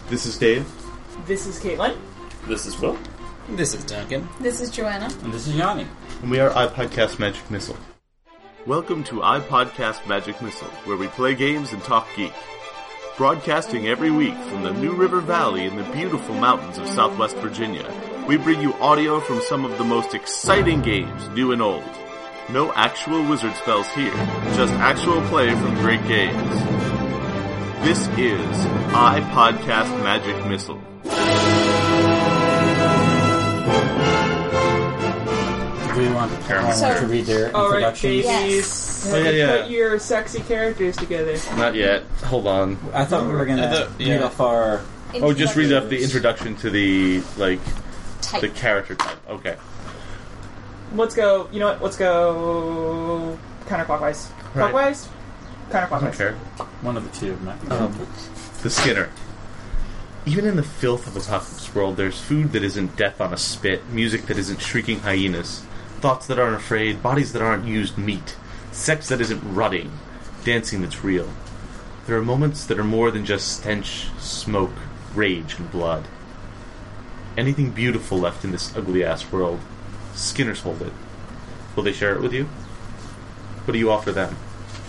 This is Dave. This is Caitlin. This is Will. This is Duncan. This is Joanna. And this is Yanni. And we are iPodcast Magic Missile. Welcome to iPodcast Magic Missile, where we play games and talk geek. Broadcasting every week from the New River Valley in the beautiful mountains of Southwest Virginia, we bring you audio from some of the most exciting games, new and old. No actual wizard spells here, just actual play from great games. This is iPodcast Magic Missile. Do we want to read their introductions? Yes. Have you put your sexy characters together? Not yet. Hold on. I thought we were going to read off our... Oh, just read up the introduction to the, type. the character type. Okay. Let's go, you know what, let's go counterclockwise. Right. Clockwise? I don't Counterclockwise. care. One of the two might be The Skinner. Even in the filth of Apocalypse World, there's food that isn't death on a spit, music that isn't shrieking hyenas, thoughts that aren't afraid, bodies that aren't used meat, sex that isn't rutting, dancing that's real. There are moments that are more than just stench, smoke, rage, and blood. Anything beautiful left in this ugly-ass world, Skinners hold it. Will they share it with you? What do you offer them?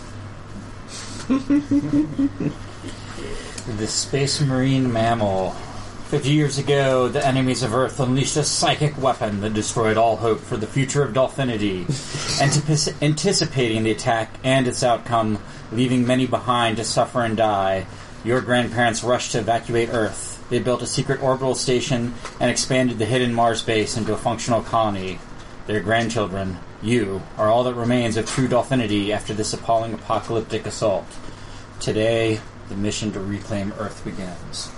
The Space Marine Mammal. 50 years ago, the enemies of Earth unleashed a psychic weapon that destroyed all hope for the future of Dolphinity. Anticipating the attack and its outcome, leaving many behind to suffer and die, your grandparents rushed to evacuate Earth. They built a secret orbital station and expanded the hidden Mars base into a functional colony. Their grandchildren, you, are all that remains of true Dolphinity after this appalling apocalyptic assault. Today, the mission to reclaim Earth begins.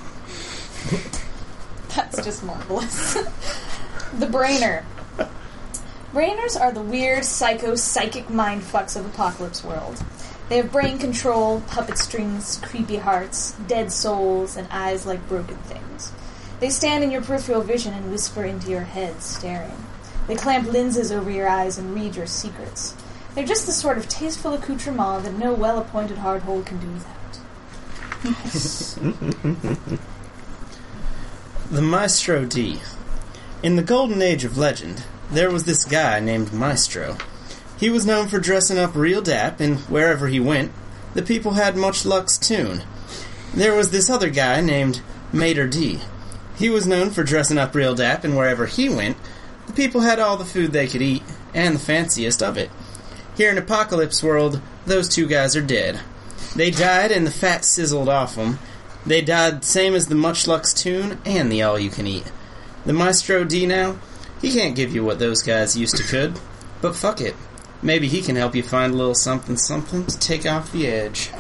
That's just marvelous. The Brainer. Brainers are the weird, psychic mindfucks of Apocalypse World. They have brain control, puppet strings, creepy hearts, dead souls, and eyes like broken things. They stand in your peripheral vision and whisper into your head, staring. They clamp lenses over your eyes and read your secrets. They're just the sort of tasteful accoutrement that no well-appointed hardhole can do without. Yes. The Maestro D. In the golden age of legend, there was this guy named Maestro. He was known for dressing up real dap, and wherever he went, the people had much luck's tune. There was this other guy named Mater D. He was known for dressing up real dap, and wherever he went, the people had all the food they could eat, and the fanciest of it. Here in Apocalypse World, those two guys are dead. They died, and the fat sizzled off them. They died same as the Much Luck's tune and the all-you-can-eat. The Maestro D now, he can't give you what those guys used to could, but fuck it. Maybe he can help you find a little something to take off the edge.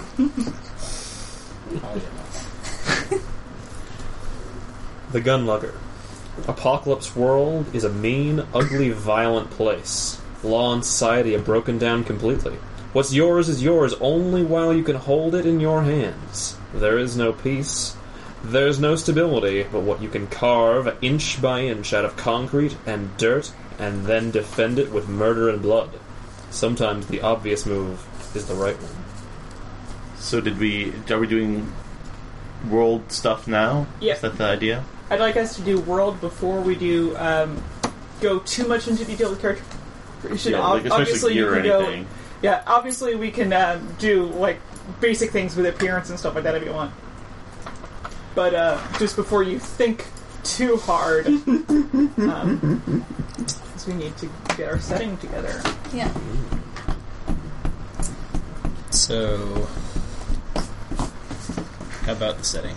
The Gunlugger. Apocalypse World is a mean, ugly, violent place. Law and society have broken down completely. What's yours is yours only while you can hold it in your hands. There is no peace. There's no stability but what you can carve inch by inch out of concrete and dirt and then defend it with murder and blood. Sometimes the obvious move is the right one. So are we doing world stuff now? Yeah. Is that the idea? I'd like us to do world before we do go too much into detail with character. Especially Obviously gear you or can anything. Yeah, obviously we can do basic things with appearance and stuff like that if you want. But just before you think too hard, because we need to get our setting together. Yeah. So, how about the setting?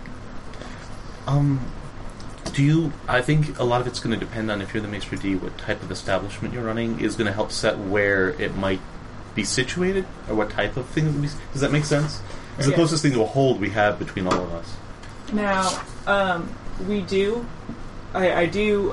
I think a lot of it's going to depend on if you're the Maestro D, what type of establishment you're running is going to help set where it might be situated, or what type of thing it would be. Does that make sense? It's the closest thing to a hold we have between all of us. Now, we do... I do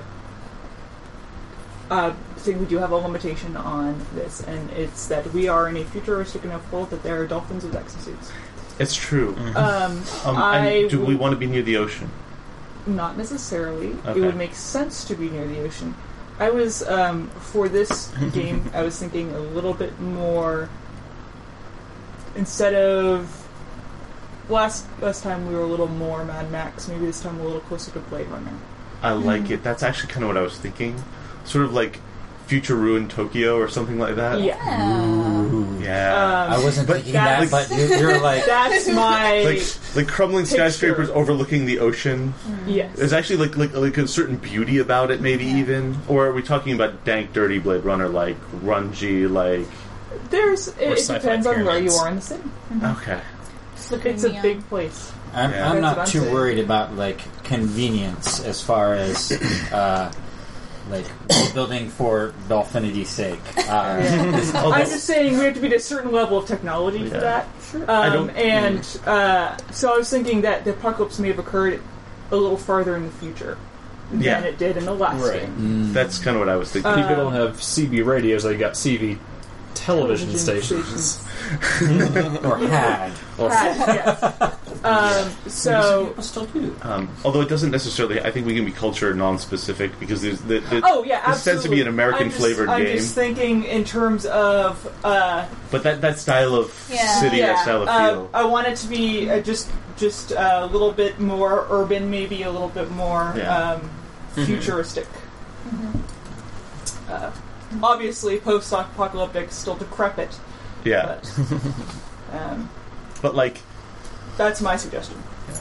think we do have a limitation on this, and it's that we are in a futuristic enough world that there are dolphins with exosuits. It's true. Mm-hmm. Do we want to be near the ocean? Not necessarily. Okay. It would make sense to be near the ocean. I was, for this game, I was thinking a little bit more, instead of last time we were a little more Mad Max. Maybe this time a little closer to Blade Runner. I like it. That's actually kind of what I was thinking. Sort of like Future Ruined Tokyo or something like that. Yeah. Yeah. I wasn't But thinking that, that's- but you're like... That's my like crumbling skyscrapers overlooking the ocean. yes. There's actually like a certain beauty about it, maybe even. Or are we talking about dank, dirty Blade Runner, like grungy, like? It sci-fi depends on where you pyramids. are in the city. Okay. It's a big place. I'm Yeah. I'm That's not what I'm too saying. worried about like convenience as far as like building for Dolphinity's sake. I'm just saying we have to be at a certain level of technology for Yeah. that. I don't- So I was thinking that the apocalypse may have occurred a little farther in the future Yeah. than it did in the last Right. game. That's kind of what I was thinking. People don't have CB radios, they got CB television stations. or had. So People still do. Although it doesn't necessarily, I think we can be culture non-specific because there's oh yeah, absolutely. this tends to be an American flavored I'm game. just thinking in terms of But that style of Yeah. city, that style of feel. I want it to be just a little bit more urban, maybe a little bit more Yeah. futuristic. Obviously, post-apocalyptic, still decrepit, Yeah, but but like that's my suggestion.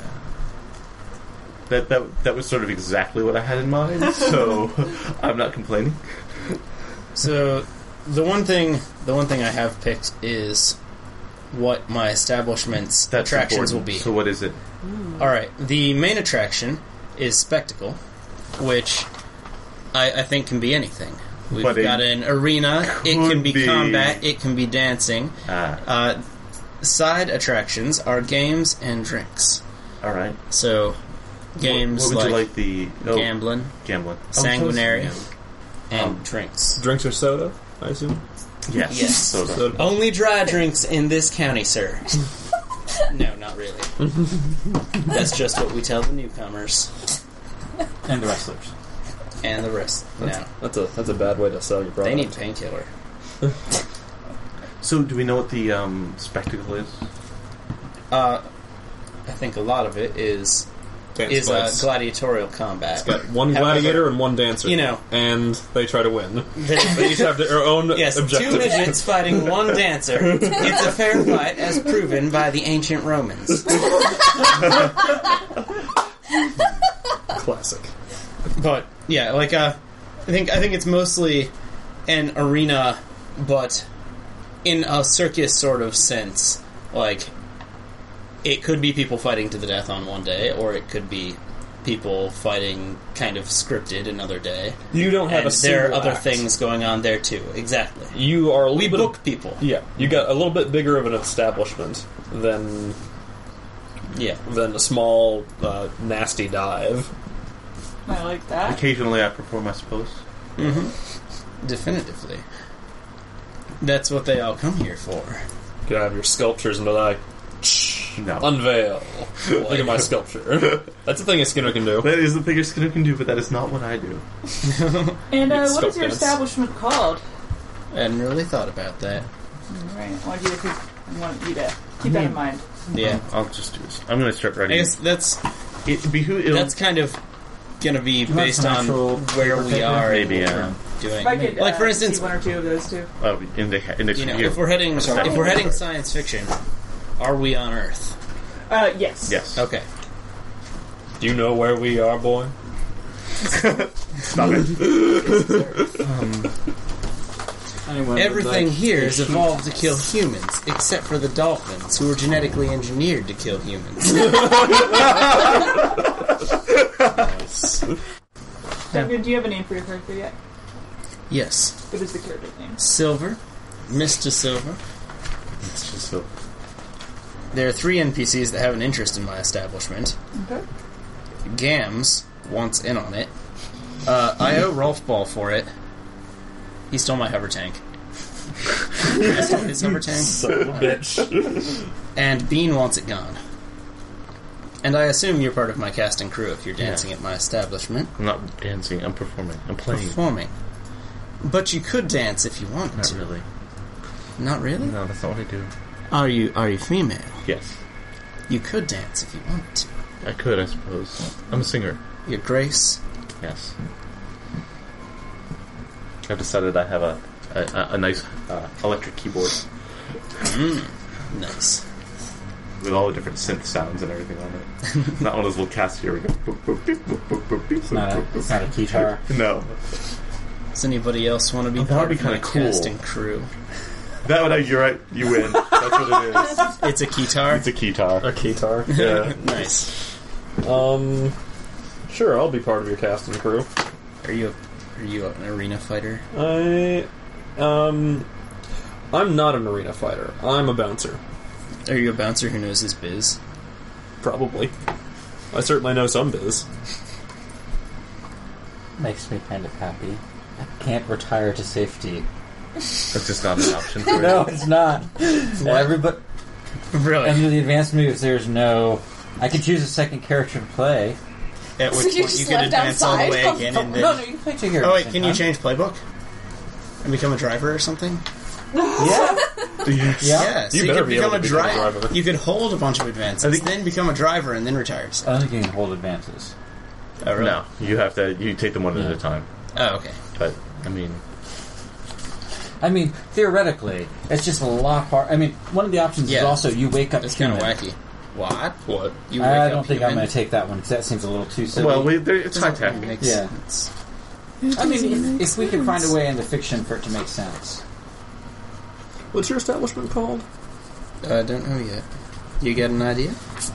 that was sort of exactly what I had in mind. So I'm not complaining. So the one thing I have picked is what my establishment's That's attractions important. will be. So what is it? All right, the main attraction is Spectacle, which I think can be anything. We've But it got an arena. It can be be- combat. It can be dancing. Side attractions are games and drinks. All right. So games What would you like the gambling, gambling, sanguinary, Oh, and drinks. Drinks or soda, I assume? yes, Yes. soda. Soda. Only dry drinks in this county, sir. No, not really. That's just what we tell the newcomers And the wrestlers. and the rest. No, That's a bad way to sell your product. they need painkiller. So do we know what the spectacle is? I think a lot of it is Dance fights. gladiatorial combat. Got one However, gladiator and one dancer. you know. And they try to win. They- They each have their own Yes, objective. 2 midgets fighting 1 dancer. It's a fair fight, as proven by the ancient Romans. Classic. But yeah, like I think it's mostly an arena, but in a circus sort of sense. Like it could be people fighting to the death on one day, or it could be people fighting kind of scripted another day. You don't have And a there are single other act. things going on there too. Exactly. You are a We little bit book people. Yeah, you got a little bit bigger of an establishment than Yeah. a small nasty dive. I like that. Occasionally, I perform, I suppose. Definitively. That's what they all come here for. You can have your sculptures and be like, No, unveil. Look at my sculpture. That's the thing a Skinner can do. that is the thing a Skinner can do, but that is not what I do. And It's what is your sculpt dance. establishment called? I hadn't really thought about that. Right. I want you to keep that in mind. Yeah. I'll just do this. I'm going to start I writing. guess that's It'll kind of gonna be have based some on actual where we paper? are Maybe, and what yeah. we're doing. If I could, Like for instance, see 1 or 2 of those too. index you know, here. if we're heading science fiction, are we on Earth? Yes. Yes. Okay. Do you know where we are, boy? Stop it. Anyone would Everything like here a is sheet? evolved to kill humans, except for the dolphins, who were genetically engineered to kill humans. Nice. Duncan, do you have a name for your character yet? Yes. What is the character's name? Silver, Mr. Silver. It's just so. There are 3 NPCs that have an interest in my establishment. Okay. Gams wants in on it. I owe Rolf Ball for it. He stole my hover tank. I stole his hover tank. Son of a bitch. And Bean wants it gone. And I assume you're part of my cast and crew if you're dancing at my establishment. I'm not dancing. I'm performing. I'm playing. Performing. But you could dance if you wanted Not to. really. Not really? No, that's not what I do. Are you female? Yes. You could dance if you wanted to. I could, I suppose. I'm a singer. Your grace. Yes. I've decided I have a nice electric keyboard Nice. with all the different synth sounds and everything on it. Not one of those little Casio. It's not a guitar. No. Does anybody else want to be Oh, that would part be of my kinda cool. casting crew? That one, you're right. You win. That's what it is. It's a guitar. It's a keytar. A guitar. Yeah. Nice. Sure, I'll be part of your casting crew. Are you an arena fighter? I'm not an arena fighter. I'm a bouncer. Are you a bouncer who knows his biz? Probably. I certainly know some biz. Makes me kind of happy. I can't retire to safety. That's just not an option for you. No, it's not. Everybody. Really? Under the advanced moves, there's no. I could choose a second character to play. At So which you're point you just could left advance all the outside? way again and then... No, you can play two characters. Oh at wait, the can same you time. change playbook? And become a driver or something? Yeah. Yes. Yeah, so You you better could be able become to a become a driver. driver. You could hold a bunch of advances, then become a driver, and then retire. I don't think you can hold advances. Oh, really? No, you take them one at a time. Oh, okay. But I mean, theoretically, it's just a lot hard. I mean, one of the options is Yeah. also you wake up It's kind of human. wacky. What? What? You wake I up don't think I'm human? going to take that one because that seems a little too silly. well, it's high tech. Makes Yeah. sense. I mean, if we could find a way in the fiction for it to make sense. What's your establishment called? I don't know yet. You got an idea?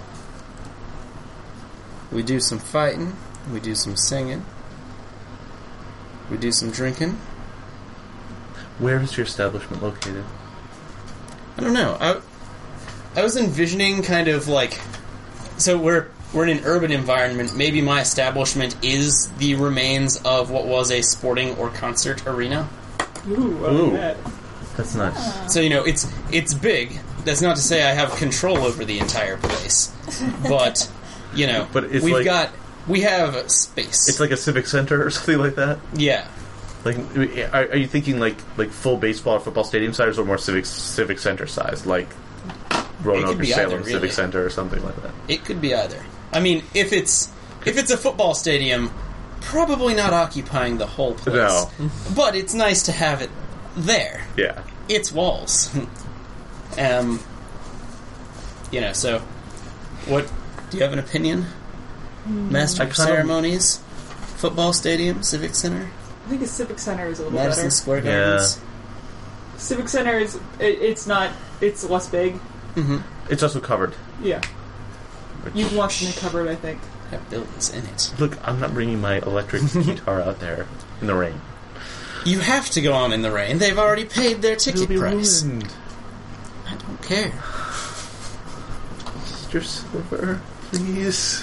We do some fighting. We do some singing. We do some drinking. Where is your establishment located? I don't know. I was envisioning kind of like, so we're in an urban environment. Maybe my establishment is the remains of what was a sporting or concert arena. Ooh, I Ooh. like that. That's nice. So it's big. That's not to say I have control over the entire place, but But it's we have space. It's like a civic center or something like that. Yeah. Like, are you thinking like full baseball or football stadium size, or more civic center size, like Roanoke or be either, Salem really. Civic Center or something like that? It could be either. I mean, if it's a football stadium, probably not occupying the whole place. No. But it's nice to have it there. Yeah. It's walls. So what do you have an opinion? Master I of kind of- ceremonies, football stadium, civic center, I think a civic center is a little Madison better. Square Yeah. Gardens. Civic center is it's less big. It's also covered. Yeah, you'd want in a cupboard, I think. Have buildings in it. Look, I'm not bringing my electric guitar out there in the rain. You have to go on in the rain. They've already paid their ticket price. ruined. I don't care. Mr. Silver, please.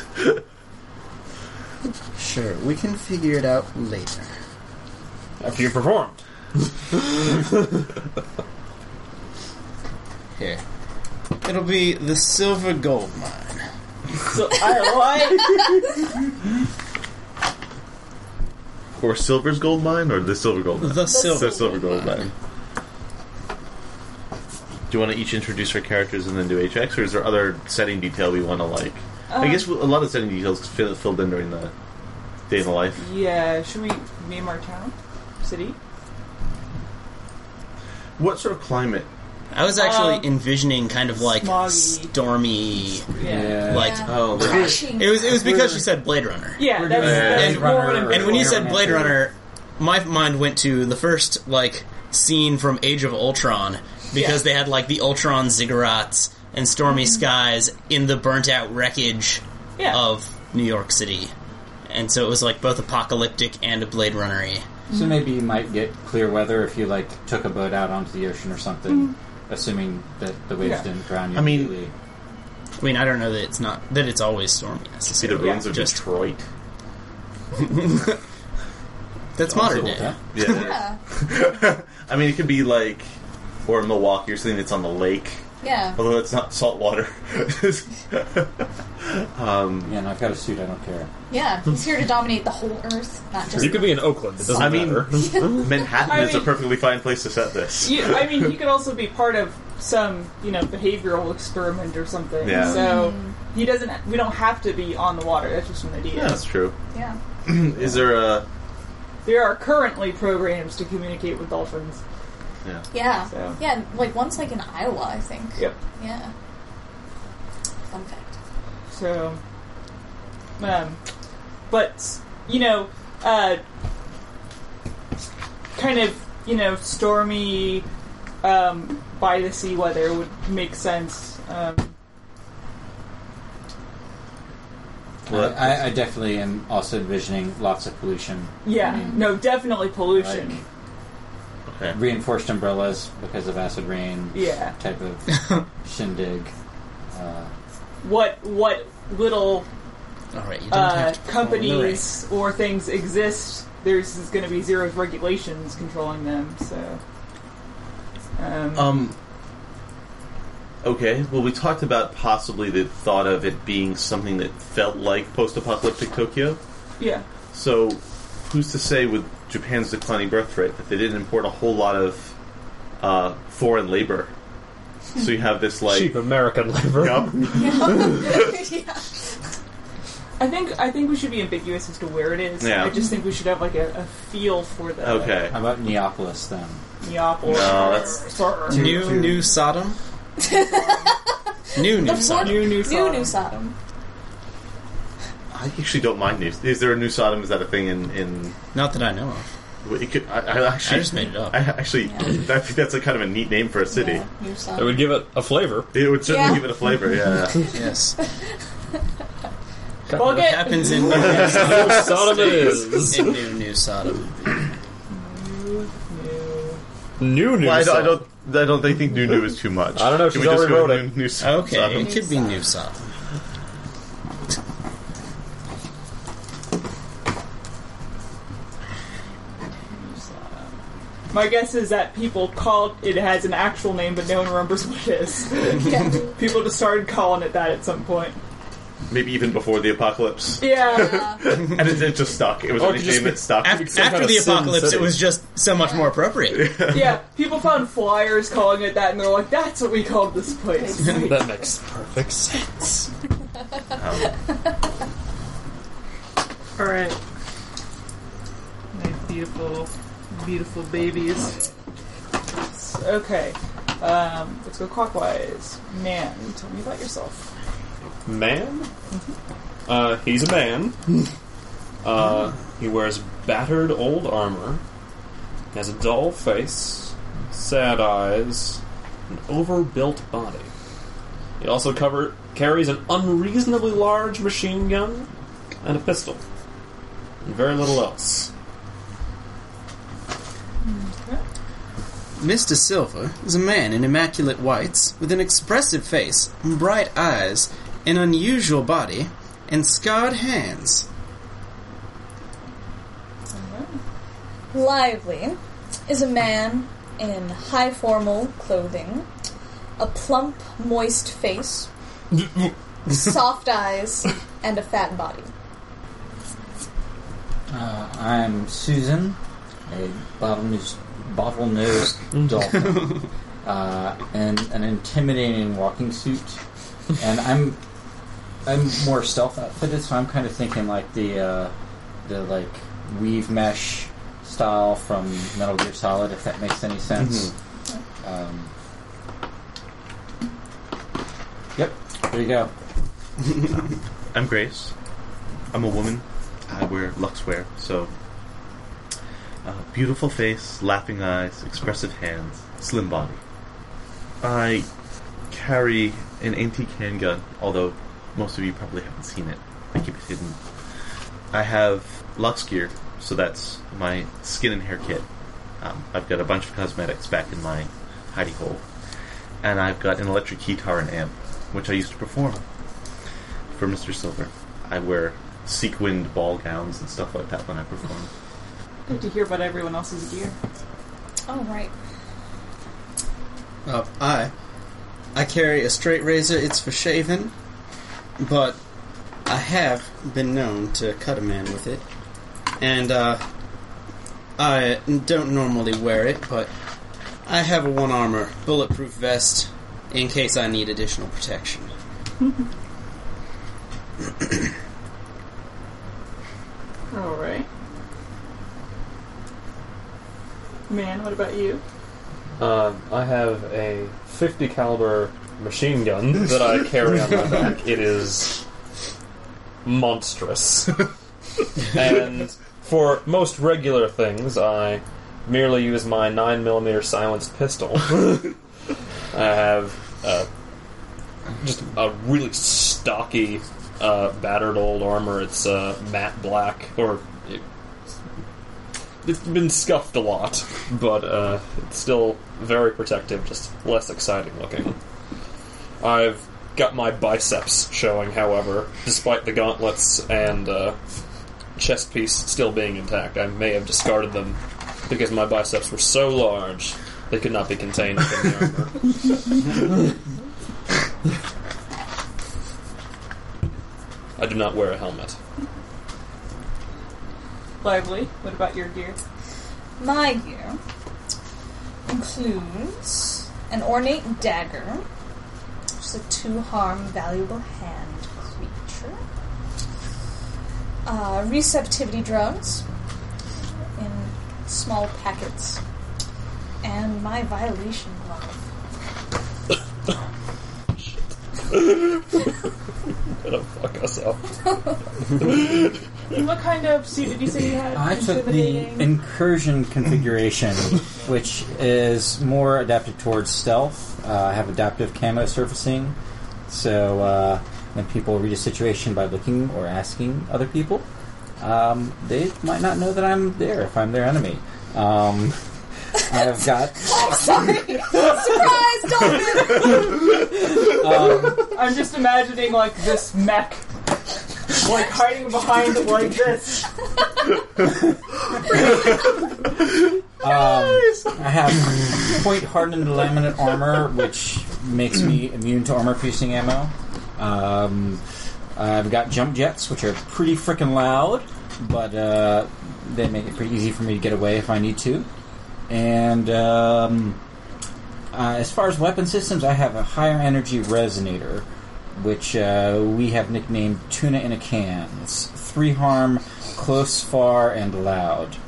Sure, we can figure it out later. After you performed. Here. It'll be the Silver Gold Mine. So I Or Silver's gold mine, or the Silver Gold Mine? The Silver, The Silver Gold Mine. Do you want to each introduce our characters and then do HX, or is there other setting detail we want to like? I guess a lot of setting details filled in during the day in the life. yeah. Should we name our town, city? What sort of climate? I was actually envisioning kind of like smoggy. stormy, Yeah. like Oh, Crashing. it was because she said Blade Runner. Yeah, We're that's, doing that's Blade more Runner. what And when you Blade said Runner. Blade Runner, my mind went to the first like scene from Age of Ultron because they had like the Ultron ziggurats and stormy skies in the burnt out wreckage Yeah. of New York City, and so it was like both apocalyptic and Blade Runner-y. So maybe you might get clear weather if you like took a boat out onto the ocean or something, assuming that the waves Yeah. didn't drown you. I mean- immediately. I mean, I don't know that it's always stormy see the necessarily. ruins of Just Detroit. that's modern Cool, day. huh? Yeah. Yeah. I mean, it could be like, or Milwaukee or something that's on the lake, Yeah. although it's not salt water. Yeah, no, I've got a suit. I don't care. Yeah. He's here to dominate the whole Earth, not just. You could be in Oakland. It doesn't I mean, matter. Manhattan I is a mean- perfectly fine place to set this. I mean, you could also be part of some behavioral experiment or something. Yeah. So he doesn't. We don't have to be on the water. That's just an idea. Yeah, that's true. Yeah. Is there a... There are currently programs to communicate with dolphins. Yeah. Yeah. So. Yeah, like one's like in Iowa, I think. Yep. Yeah. Fun fact. So, but kind of stormy by the sea weather would make sense. I definitely am also envisioning lots of pollution. Yeah, I mean, no, definitely pollution. like Okay. reinforced umbrellas because of acid rain. Yeah. Type of shindig. What little All right, you don't have to perform the companies or things exist? There's going to be zero regulations controlling them. So. Okay, well, we talked about possibly the thought of it being something that felt like post-apocalyptic Tokyo. Yeah. So, who's to say with Japan's declining birth rate that they didn't import a whole lot of foreign labor? So you have this, like... Cheap American labor. Yup. Yeah. I think we should be ambiguous as to where it is. Yeah. I just think we should have like a feel for the Okay. How about Neapolis then? Neapolis. No, that's- New Sodom? New Sodom. New Sodom. New Sodom. I actually don't mind news. Is there a new Sodom? Is that a thing in Not that I know of. it could, I actually... I just made it up. I actually... Yeah. I think that's a kind of a neat name for a city. Yeah, New It Sodom. would give it a flavor. It would certainly Yeah. give it a flavor, yeah. Yes. Well, What get- happens in New Sodom it is. in New Sodom? New Well, Sodom. I don't think new is too much. I don't know, Can she's we just already go wrote with it. New Sodom? Okay, it could be New Sodom. My guess is that people call it has an actual name, but no one remembers what it is. Yeah. People just started calling it that at some point. Maybe even before the apocalypse. Yeah. And it just stuck. It was Or a it could just name be- that stuck. some After kind of the Sin apocalypse, City. it was just so much more appropriate. Yeah. People found flyers calling it that, and they're like, "That's what we called this place." That makes perfect sense. All right. Nice, beautiful, beautiful babies. Okay. Let's go clockwise. Man, tell me about yourself. Man? He's a man. He wears battered old armor, has a dull face, sad eyes, an overbuilt body. He also carries an unreasonably large machine gun and a pistol, and very little else. Mr. Silver is a man in immaculate whites, with an expressive face, bright eyes, an unusual body, and scarred hands. Lively is a man in high formal clothing, a plump, moist face, soft eyes, and a fat body. I'm Susan, a bottlenose dolphin, in an intimidating walking suit, and I'm more stealth outfitted, so I'm kind of thinking like the like weave mesh style from Metal Gear Solid, if that makes any sense. Yep, there you go. I'm Grace. I'm a woman. I wear Luxwear, so... beautiful face, laughing eyes, expressive hands, slim body. I carry an antique handgun, although most of you probably haven't seen it. I keep it hidden. I have Lux gear, so that's my skin and hair kit. I've got a bunch of cosmetics back in my hidey hole. And I've got an electric guitar and amp, which I used to perform for Mr. Silver. I wear sequined ball gowns and stuff like that when I perform. Good to hear about everyone else's gear. Oh, right. I carry a straight razor. It's for shaving, but I have been known to cut a man with it. And I don't normally wear it, but I have a one-armor bulletproof vest in case I need additional protection. Alright. Man, what about you? I have a 50 caliber machine gun that I carry on my back. It is monstrous. And for most regular things, I merely use my 9mm silenced pistol. I have just a really stocky, battered old armor. It's matte black, or it's been scuffed a lot, but it's still very protective, just less exciting looking. I've got my biceps showing, however, despite the gauntlets and chest piece still being intact. I may have discarded them because my biceps were so large they could not be contained within the armor. I do not wear a helmet. Lively, what about your gear? My gear includes an ornate dagger, which is a 2-harm valuable hand creature, receptivity drugs in small packets, and my violation glove. Gonna fuck us up. What kind of suit did you say you had? I took the incursion configuration, which is more adapted towards stealth. I have adaptive camo surfacing, so when people read a situation by looking or asking other people, they might not know that I'm there if I'm their enemy. I've got... I'm sorry! Surprise, Dolphin! I'm just imagining, like, this mech, like, hiding behind it like this. I have point-hardened laminate armor, which makes me immune to armor-piercing ammo. I've got jump jets, which are pretty frickin' loud, but they make it pretty easy for me to get away if I need to. And as far as weapon systems, I have a higher energy resonator, which we have nicknamed Tuna in a Can. It's 3-harm, close, far, and loud.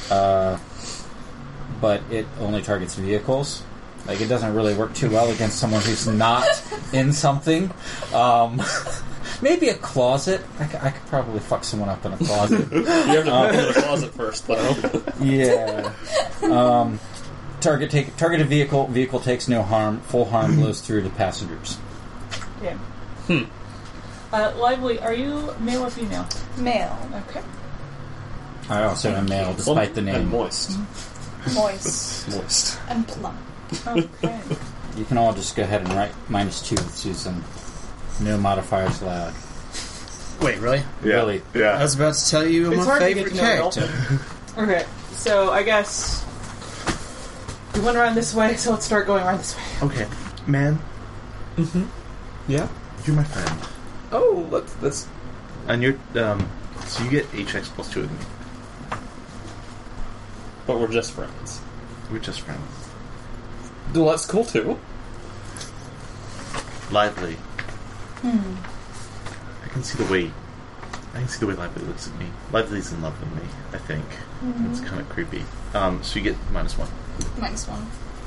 But it only targets vehicles. Like, it doesn't really work too well against someone who's not in something. Maybe a closet. I could probably fuck someone up in a closet. You have to put in a closet first, though. Yeah. Target a vehicle. Vehicle takes no harm. Full harm blows through to passengers. Yeah. Lively, are you male or female? Male. Okay. I also am male, despite the name. And moist. Moist. Moist. And plump. Okay. You can all just go ahead and write -2 with Susan. No modifiers allowed. Wait, really? Really? I Yeah. was about to tell you It's my hard to get favorite to know character. Okay, so I guess we went around this way, so let's start going around this way. Okay, man, Yeah. you're my friend, Oh, that's... and you're so you get HX +2 with me. But we're just friends. We're just friends. Well, that's cool, too. Lively. I can see the way Lively looks at me. Lively's in love with me, I think. It's kind of creepy. So you get -1. -1.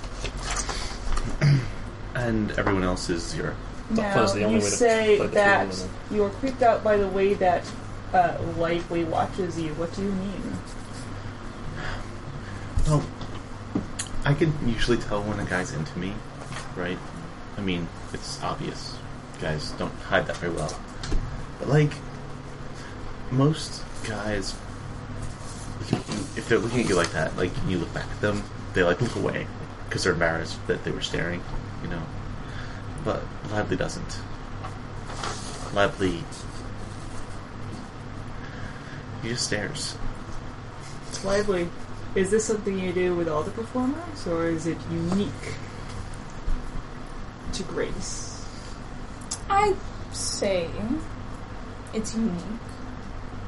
And everyone else is 0. Now, was the only you way to say play the that field. you are creeped out by the way that Lively watches you. What do you mean? Well, I can usually tell when a guy's into me, right? I mean, it's obvious. Guys don't hide that very well. But, like, most guys, if they're looking at you like that, like, and you look back at them, they, like, look away because they're embarrassed that they were staring, you know? But Lively doesn't. Lively, he just stares. Lively, is this something you do with all the performers, or is it unique to Grace? I'd say it's unique.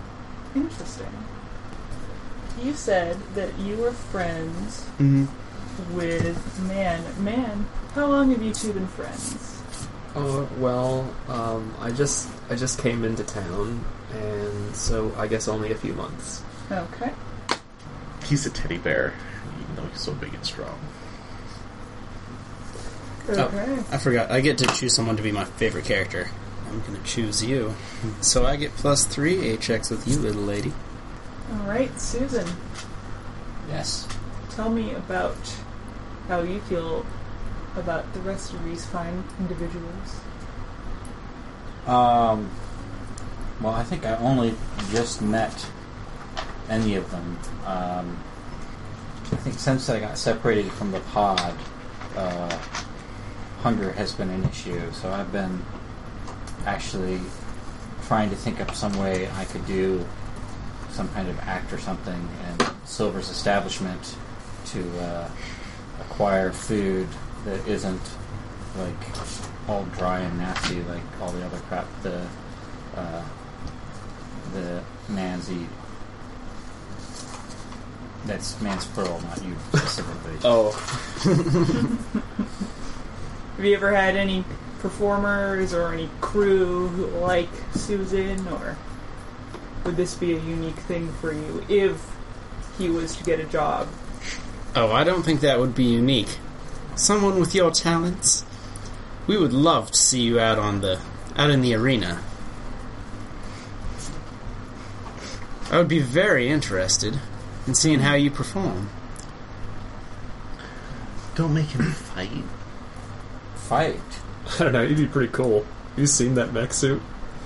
Interesting. You said that you were friends Mm-hmm. with Man. Man, how long have you two been friends? I just came into town, and so I guess only a few months. Okay. He's a teddy bear. You know, he's so big and strong. Okay. I forgot. I get to choose someone to be my favorite character. I'm going to choose you. So I get +3 HX with you, little lady. Alright, Susan, Yes. tell me about how you feel about the rest of these fine individuals. Well, I think I only just met any of them. I think since I got separated from the pod, hunger has been an issue. So I've been actually trying to think up some way I could do some kind of act or something in Silver's establishment to acquire food that isn't like all dry and nasty like all the other crap the mans eat. That's man's plural, not you specifically. Oh, Have you ever had any performers or any crew who like Susan, or would this be a unique thing for you if he was to get a job? Oh, I don't think that would be unique. Someone with your talents, we would love to see you out in the arena. I would be very interested in seeing how you perform. Don't make him fight. Fight. I don't know. You'd be pretty cool. You seen that mech suit?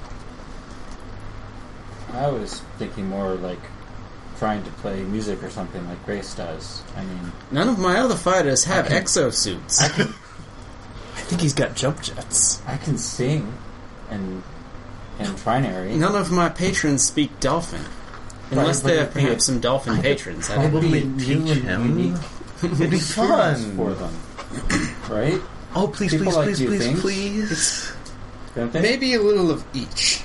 I was thinking more like trying to play music or something like Grace does. I mean, None of my other fighters have exosuits. I think he's got jump jets. I can sing in Trinary. None of my patrons speak dolphin. Unless But they're it'd be perhaps some dolphin patrons. I don't know. Probably It'd be teach new and him. unique It'd be experience fun for them, right? Oh, please, People please, like please, do please, things. please. Don't they? Maybe a little of each.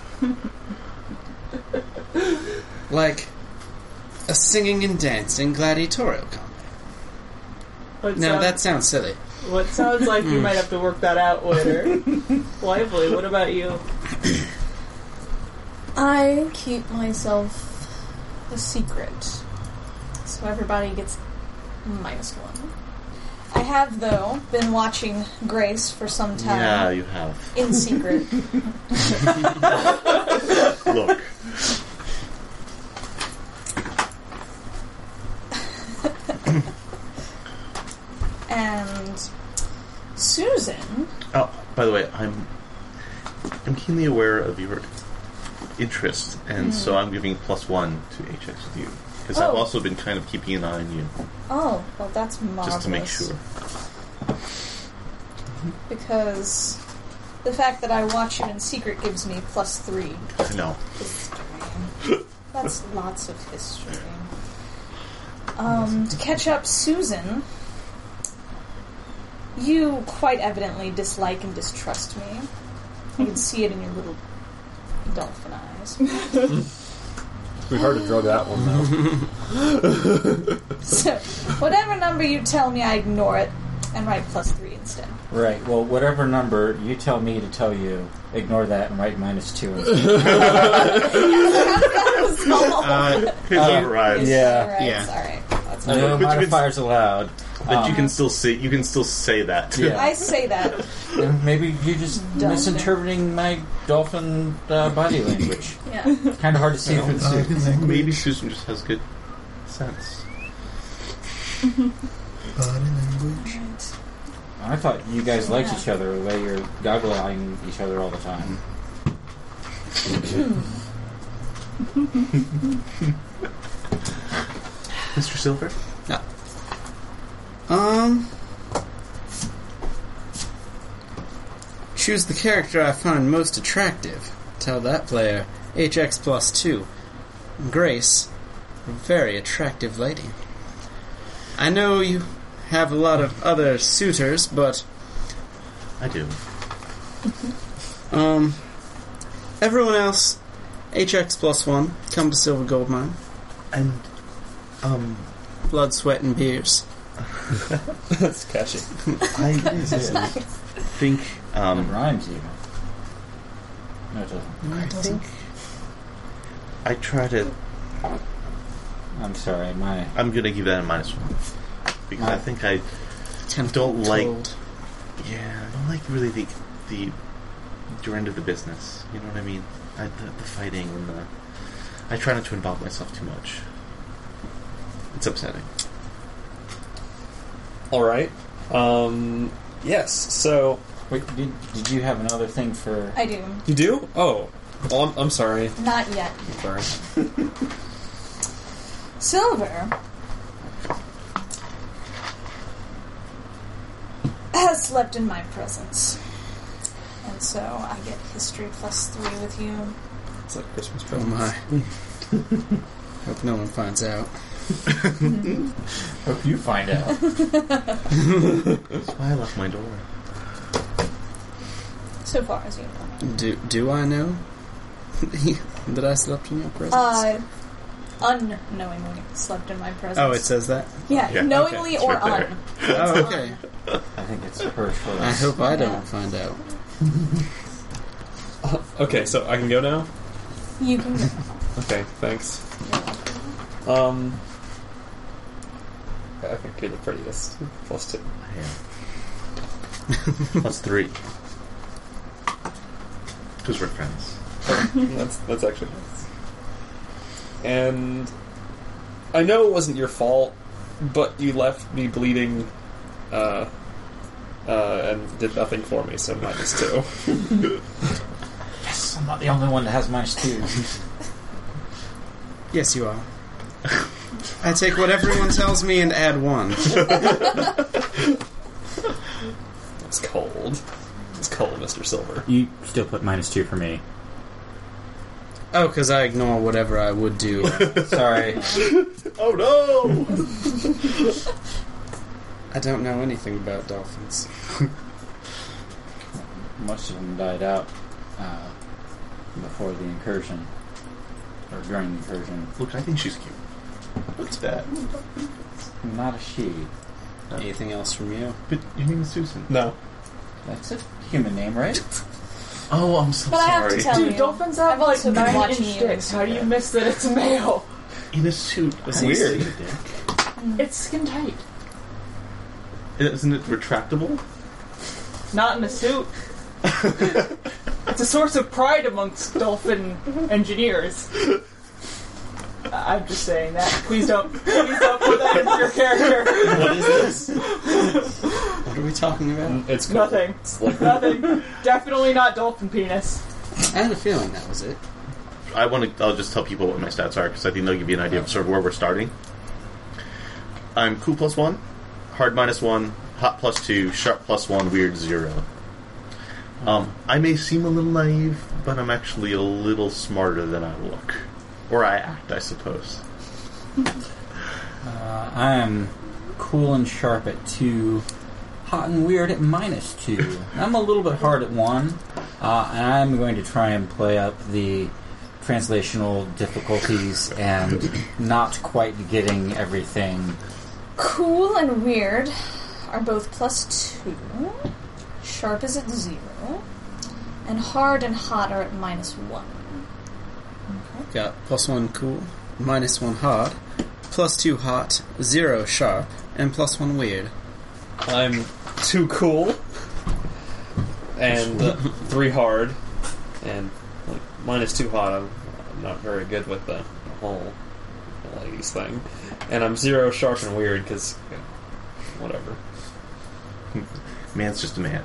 Like a singing and dancing gladiatorial combat. Now that sounds silly. What sounds like you might have to work that out later. Lively, what about you? I keep myself a secret, so everybody gets -1. I have, though, been watching Grace for some time. Yeah, you have. In secret. Look. And Susan... Oh, by the way, I'm keenly aware of your interest, and so I'm giving +1 to HX with you. Because I've Oh. also been kind of keeping an eye on you, Oh, well, that's marvelous. just to make sure. Because the fact that I watch you in secret gives me +3. I know. History. That's lots of history. To catch up, Susan, you quite evidently dislike and distrust me. I can see it in your little dolphin eyes. We hard to drug that one though. So, whatever number you tell me, I ignore it and write +3 instead. Right. Well, whatever number you tell me to tell you, ignore that and write -2 instead. Here's our rhymes. Yeah. Alright, Yeah. sorry. That's No But you can- modifiers allowed. But you can still say that. Yeah. I say that. And maybe you're just Dolphin. misinterpreting my dolphin body language. Yeah. Kind of hard to see through the suit. Maybe Susan just has good sense. Right. I thought you guys liked each other the way you're goggle-eyeing each other all the time. Mr. Silver? Choose the character I find most attractive. Tell that player HX +2. Grace, a very attractive lady. I know you have a lot of other suitors, but I do. everyone else, HX +1. Come to Silver Gold Mine. And, Blood, sweat, and beers. That's catchy. I think It rhymes even. No, it doesn't. I think I try to. I'm sorry, I'm gonna give that a -1 because I think I don't like. Yeah, I don't like really the your end of the business. You know what I mean? The fighting and the. I try not to involve myself too much. It's upsetting. All right. Yes. So Wait, did you have another thing for... I do. you do? Oh, well, I'm sorry. Not yet. I'm sorry. Silver has slept in my presence. And so I get history +3 with you. It's like Christmas Oh presents. my. Hope no one finds out. Hope you find out. That's why I left my door. So far as you know. Do I know that I slept in your presence? Unknowingly slept in my presence. Oh, it says that? Yeah, Yeah, knowingly okay, or it's right un. Oh, okay. I think it's her choice. I hope I don't find out. Okay, so I can go now? You can go. Okay, thanks. I think you're the prettiest. +2. Yeah. +3. Because we're friends. That's actually nice. And I know it wasn't your fault, but you left me bleeding, and did nothing for me, so -2. Yes, I'm not the only one that has -2. Yes, you are. I take what everyone tells me and add 1. It's cold. It's cold, Mr. Silver. You still put -2 for me. Oh, because I ignore whatever I would do. Sorry. Oh no! I don't know anything about dolphins. Most of them died out before the incursion. Or during the incursion. Look, I think she's cute. What's that? Not a she. Anything else from you? But your name is Susan. No. That's a human name, right? Oh, I'm so But I have sorry. to tell Dude, you. dolphins have I've like also been 9-inch watching you. dicks. How do you miss that it's a male? In a suit. Was I he see weird? a dick. It's skin tight. Isn't it retractable? Not in a suit. It's a source of pride amongst dolphin engineers. I'm just saying that. Please don't put that into your character. What is this? What are we talking about? It's cold. Nothing. It's like Nothing. Definitely not dolphin penis. I had a feeling that was it. I'll just tell people what my stats are because I think they'll give you an idea of sort of where we're starting. I'm cool +1, hard -1, hot +2, sharp +1, weird 0. I may seem a little naive, but I'm actually a little smarter than I look. Or I act, I suppose. I am cool and sharp at 2, hot and weird at -2. I'm a little bit hard at 1, and I'm going to try and play up the translational difficulties and not quite getting everything. Cool and weird are both +2. Sharp is at 0. And hard and hot are at -1. Got +1 cool, -1 hard, +2 hot, 0 sharp, and +1 weird. I'm 2 cool and 3 hard and like -2 hot. I'm not very good with the whole ladies thing, and I'm 0 sharp and weird because whatever. Man's just a man.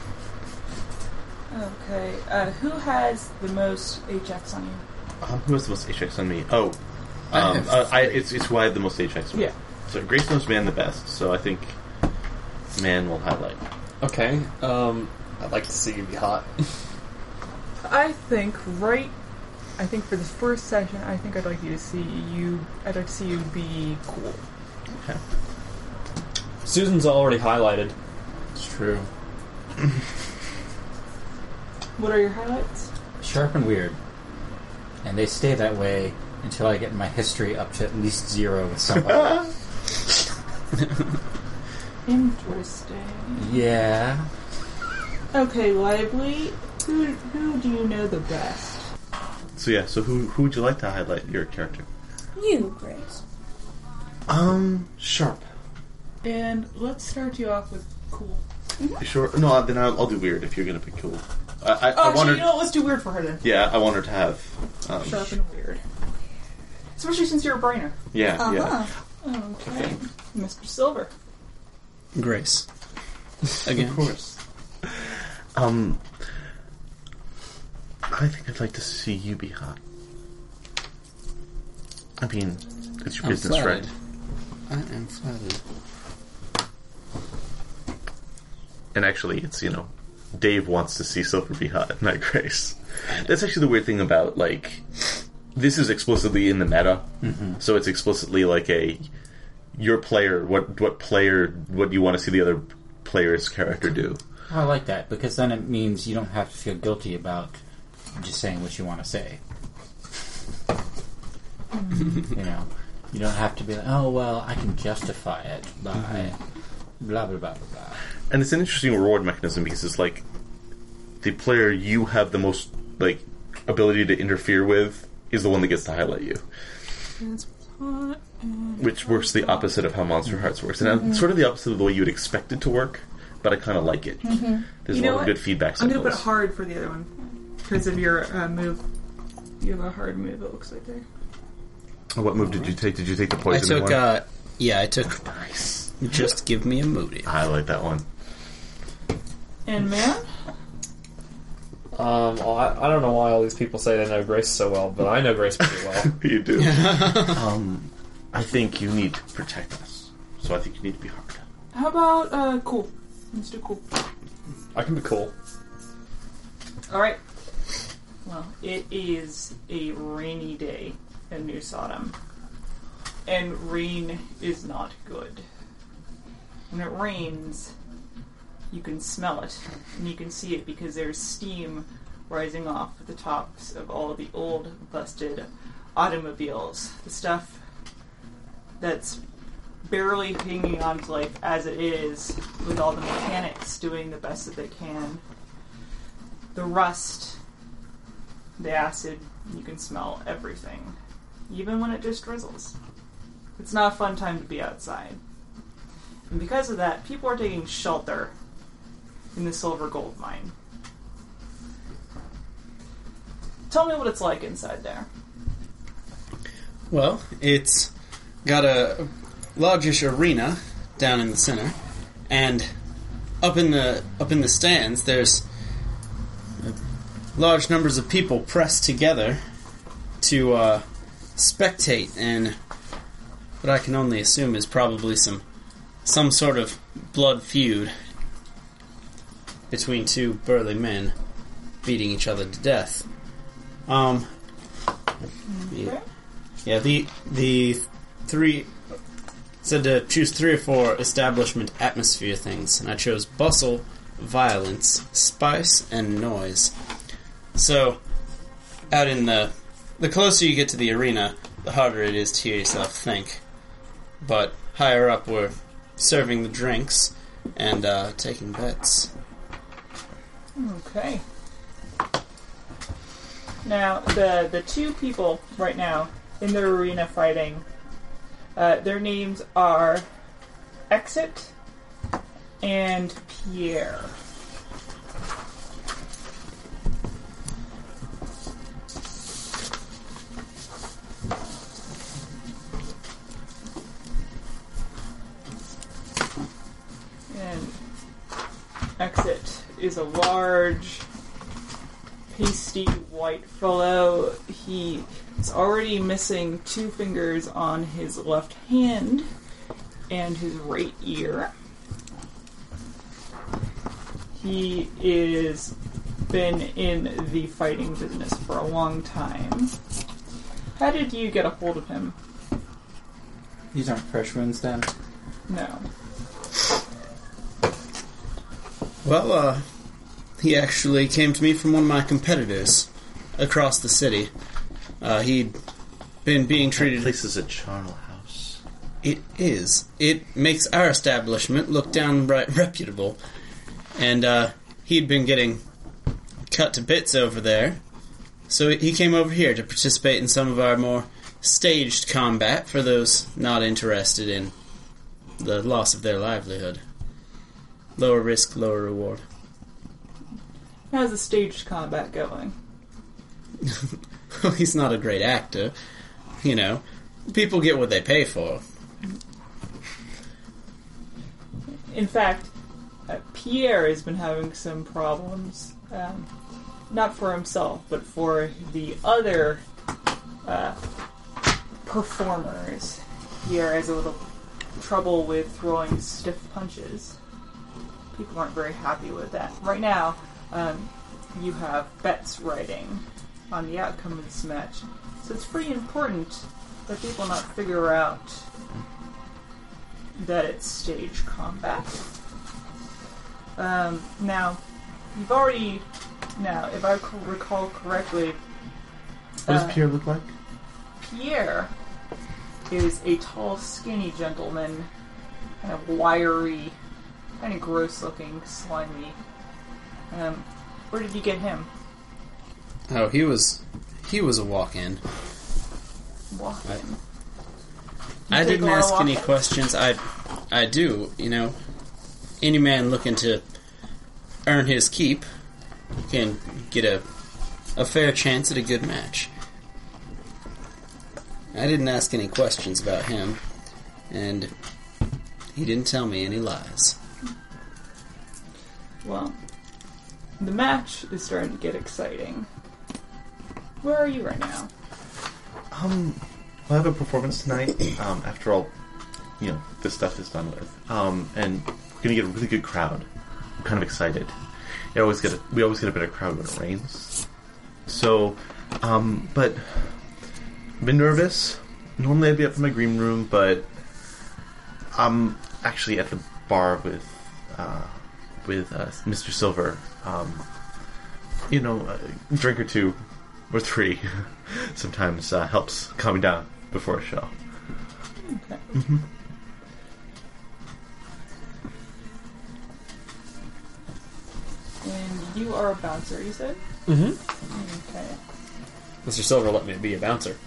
Okay. Who has the most HX on you? Who has the most HX on me? Oh, I have it's who I have the most HX with. Yeah. So Grace knows man the best, so I think man will highlight. Okay, I'd like to see you be hot. I think for the first session, I think I'd like to see you be cool. Okay. Susan's already highlighted. It's true. What are your highlights? Sharp and weird. And they stay that way until I get my history up to at least 0 with somebody. Interesting. Yeah. Okay, Lively. Who do you know the best? So yeah, so who would you like to highlight your character? You, Grace. Sharp. And let's start you off with cool. You sure? No, then I'll do weird if you're gonna pick cool. I Oh, want actually, her. you know what? Let's do weird for her then. Yeah, I want her to have. Sharp and weird. Especially since you're a brainer. Yeah, yeah. Okay. Mr. Silver. Grace. Again. Of course. I think I'd like to see you be hot. I mean, it's your I'm business, flattered. right? I am flattered. And actually, it's, Dave wants to see Silver be hot, not Grace. That's actually the weird thing about, this is explicitly in the meta, so it's explicitly like your player, what you want to see the other player's character do. I like that, because then it means you don't have to feel guilty about just saying what you want to say. You don't have to be like, oh, well, I can justify it by blah, blah, blah, blah, blah. And it's an interesting reward mechanism because it's like the player you have the most ability to interfere with is the one that gets to highlight you, which works the opposite of how Monster Hearts works, and sort of the opposite of the way you would expect it to work. But I kind of like it. There's a lot of good feedback I'm signals. going to put hard for the other one because of your move. You have a hard move. It looks like there. What move did you take? Did you take the I poison took, one? I took Nice. Just Give Me a Moody. I like that one. And man, Well, I don't know why all these people say they know Grace so well, but I know Grace pretty well. You do. I think you need to protect us, so I think you need to be hard. how about cool? Let's do cool. I can be cool. All right. Well, it is a rainy day in New Sodom, and rain is not good. When it rains, you can smell it, and you can see it because there's steam rising off the tops of all of the old, busted automobiles. The stuff that's barely hanging on to life as it is, with all the mechanics doing the best that they can. The rust, the acid, you can smell everything, even when it just drizzles. It's not a fun time to be outside. And because of that, people are taking shelter in the silver gold mine. Tell me what it's like inside there. Well, it's got a largish arena down in the center, and up in the stands, there's large numbers of people pressed together to spectate in what I can only assume is probably some sort of blood feud between two burly men beating each other to death. Yeah, the three said to choose 3 or 4 establishment atmosphere things, and I chose bustle, violence, spice, and noise. So, out in the closer you get to the arena, the harder it is to hear yourself think. But higher up, we're serving the drinks and taking bets. Okay. Now, the two people right now in the arena fighting, their names are Exit and Pierre. And Exit is a large, pasty white fellow. He is already missing 2 fingers on his left hand and his right ear. He is been in the fighting business for a long time. How did you get a hold of him? These aren't fresh wounds, then? No. Well, he actually came to me from one of my competitors across the city. He'd been being treated... That place is a charnel house. It is. It makes our establishment look downright reputable. And he'd been getting cut to bits over there, so he came over here to participate in some of our more staged combat for those not interested in the loss of their livelihood. Lower risk, lower reward. How's the staged combat going? Well, he's not a great actor. You know, people get what they pay for. In fact, Pierre has been having some problems, not for himself, but for the other performers. Pierre has a little trouble with throwing stiff punches. People aren't very happy with that. Right now, you have bets riding on the outcome of this match. So it's pretty important that people not figure out that it's stage combat. Now, you've already... Now, if I recall correctly... What does Pierre look like? Pierre is a tall, skinny gentleman, kind of wiry, kind of gross-looking, slimy. Where did you get him? Oh, he was a walk-in. Walk-in. I didn't ask any questions. I do, you know. Any man looking to earn his keep can get a fair chance at a good match. I didn't ask any questions about him, and he didn't tell me any lies. Well, the match is starting to get exciting. Where are you right now? I have a performance tonight. After all, you know, this stuff is done with, and we're gonna get a really good crowd. I'm kind of excited. We always get a better crowd when it rains. So, but I've been nervous. Normally I'd be up in my green room, but I'm actually at the bar with Mr. Silver. You know, a drink or two or three sometimes helps calm me down before a show. Okay. Mm-hmm. And you are a bouncer, you said? Mm-hmm. Okay. Mr. Silver let me be a bouncer.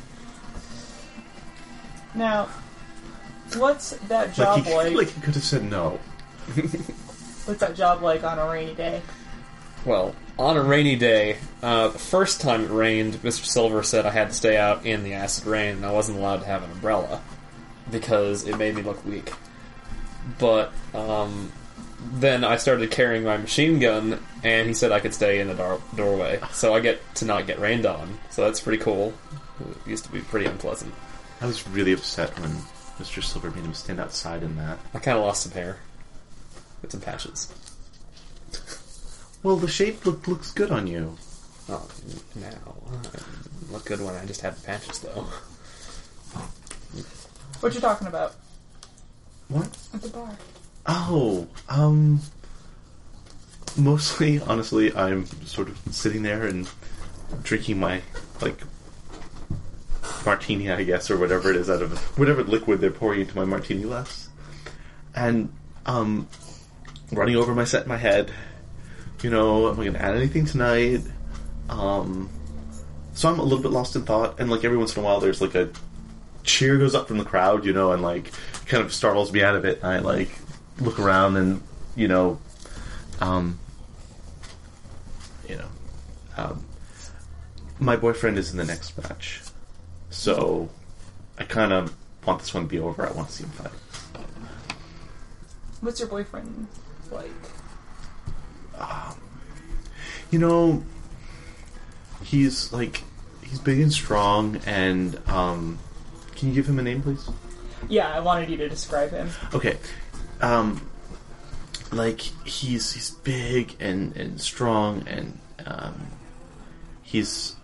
Now, what's that job like? Like he could have said no. What's that job like on a rainy day? Well, on a rainy day, the first time it rained, Mr. Silver said I had to stay out in the acid rain and I wasn't allowed to have an umbrella because it made me look weak. But then I started carrying my machine gun and he said I could stay in the doorway. So I get to not get rained on. So that's pretty cool. It used to be pretty unpleasant. I was really upset when Mr. Silver made him stand outside in that. I kind of lost some hair. With some patches. Well, the shape looks good on you. Oh, now. I look good when I just have the patches, though. What you talking about? What? At the bar. Oh, mostly, honestly, I'm sort of sitting there and drinking my, like, martini, I guess, or whatever it is out of whatever liquid they're pouring into my martini glass. And, running over my set in my head. You know, am I going to add anything tonight? So I'm a little bit lost in thought, and like every once in a while there's like a cheer goes up from the crowd, you know, and like kind of startles me out of it. And I like look around and, you know, my boyfriend is in the next match. So I kind of want this one to be over. I want to see him fight. What's your boyfriend like? You know, he's big and strong, and can you give him a name, please? Yeah, I wanted you to describe him. Okay, like he's big and strong, and he's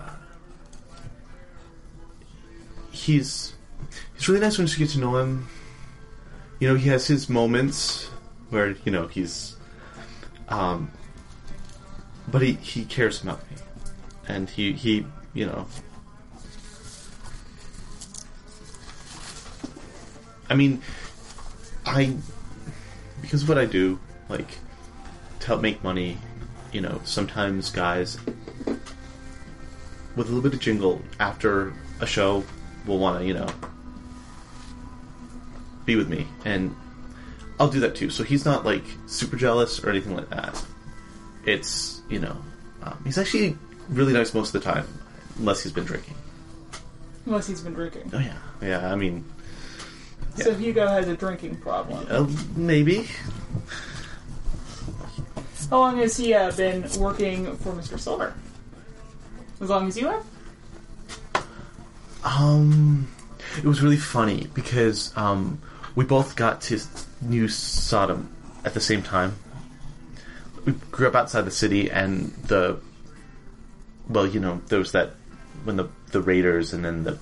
really nice once you get to know him. You know, he has his moments where, you know, he's but he cares about me, and he you know, I mean, because of what I do, like, to help make money, you know, sometimes guys with a little bit of jingle after a show will want to, you know, be with me, and I'll do that too. So he's not like super jealous or anything like that. It's, you know, he's actually really nice most of the time, unless he's been drinking. Unless he's been drinking. Oh yeah. I mean, yeah. So Hugo has a drinking problem. Maybe. How long has he been working for Mr. Silver? As long as you have? It was really funny because we both got to New Sodom at the same time. We grew up outside the city, and there was that when the Raiders, and then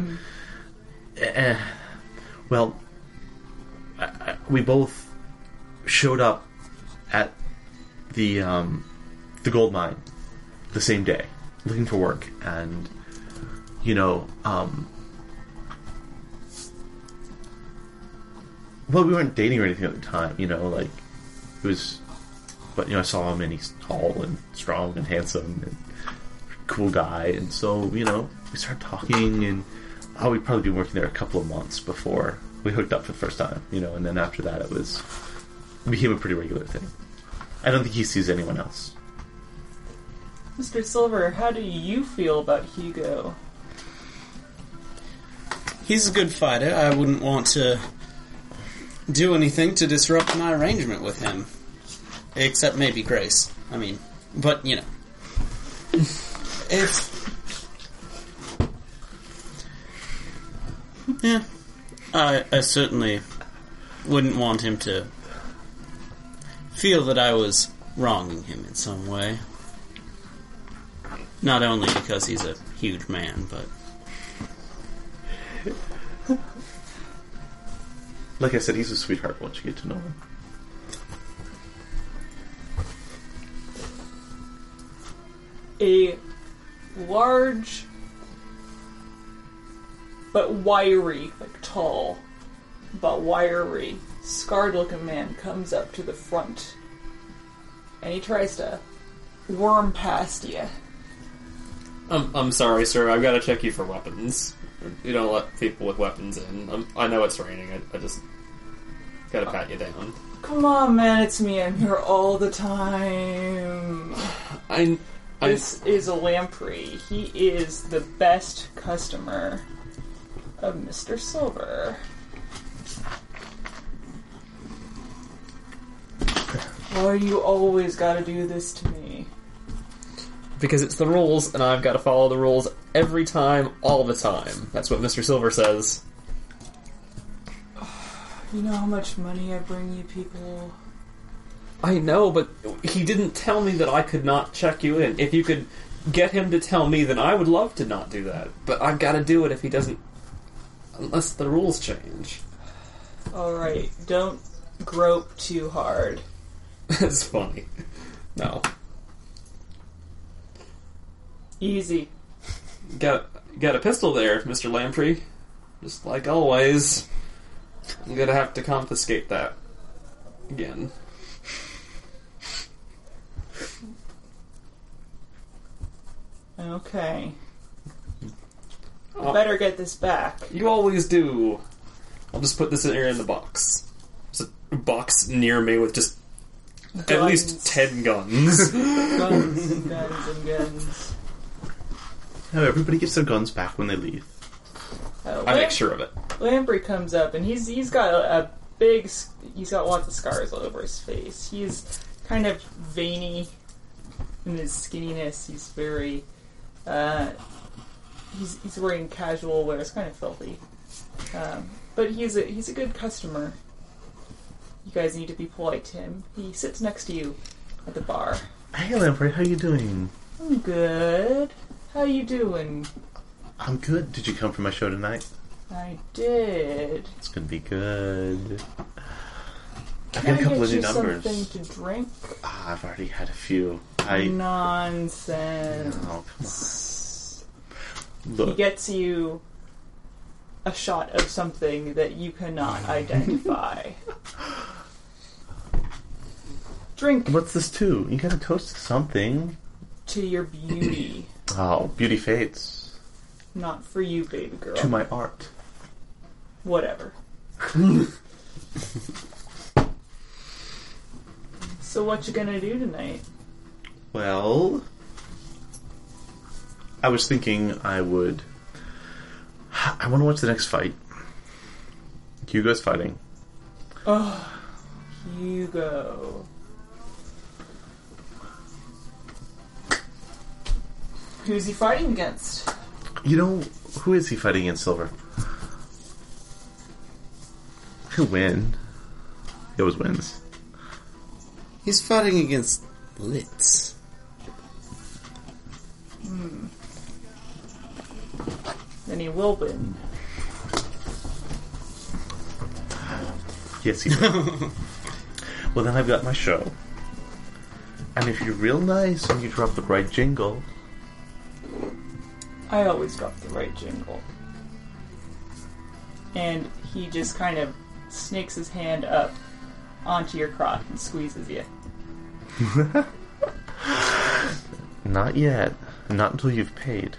we both showed up at the gold mine the same day, looking for work, and we weren't dating or anything at the time, it was, but I saw him, and he's tall and strong and handsome and cool guy, and so we started talking, and we'd probably been working there a couple of months before we hooked up for the first time, and then after that it became a pretty regular thing. I don't think he sees anyone else. Mr. Silver, how do you feel about Hugo? He's a good fighter. I wouldn't want to do anything to disrupt my arrangement with him. Except maybe Grace. I mean, but, Yeah. I certainly wouldn't want him to feel that I was wronging him in some way. Not only because he's a huge man, but... Like I said, he's a sweetheart once you get to know him. A large but wiry, tall, but wiry, scarred-looking man comes up to the front, and he tries to worm past you. I'm sorry, sir. I've got to check you for weapons. You don't let people with weapons in. I know it's raining. I just gotta pat you down. Come on, man. It's me. I'm here all the time. This is a lamprey. He is the best customer of Mr. Silver. Why you always gotta do this to me? Because it's the rules, and I've got to follow the rules every time, all the time. That's what Mr. Silver says. You know how much money I bring you people? I know, but he didn't tell me that I could not check you in. If you could get him to tell me, then I would love to not do that. But I've got to do it if he doesn't... Unless the rules change. Alright, don't grope too hard. It's funny. No. Easy. Got a pistol there, Mr. Lamprey. Just like always. I'm gonna have to confiscate that. Again. Okay. Better get this back. You always do. I'll just put this in here in the box. There's a box near me with just Guns. at least 10 guns. Guns and guns and guns. No, everybody gets their guns back when they leave. I make sure of it. Lamprey comes up, and he's got he's got lots of scars all over his face. He's kind of veiny in his skinniness. He's very, he's wearing casual wear. It's kind of filthy. But he's a good customer. You guys need to be polite to him. He sits next to you at the bar. Hey, Lamprey, how you doing? I'm good. How you doing? I'm good. Did you come for my show tonight? I did. It's gonna be good. I've Can got a couple I of get new you numbers. something to drink? I've already had a few. Nonsense. Oh, come on. Look. He gets you a shot of something that you cannot identify. Drink What's this to? You gotta toast to something. to your beauty. Oh, beauty fades. Not for you, baby girl. To my art. Whatever. So what you gonna do tonight? Well, I was thinking I want to watch the next fight. Hugo's fighting. Oh, Hugo. Who's he fighting against? You know, who is he fighting against, Silver? He'll win. He always wins. He's fighting against Litz. Then he will win. Yes, he will. Well, then I've got my show. And if you're real nice and you drop the right jingle... I always drop the right jingle. And he just kind of snakes his hand up onto your crotch and squeezes you. Not yet. Not until you've paid.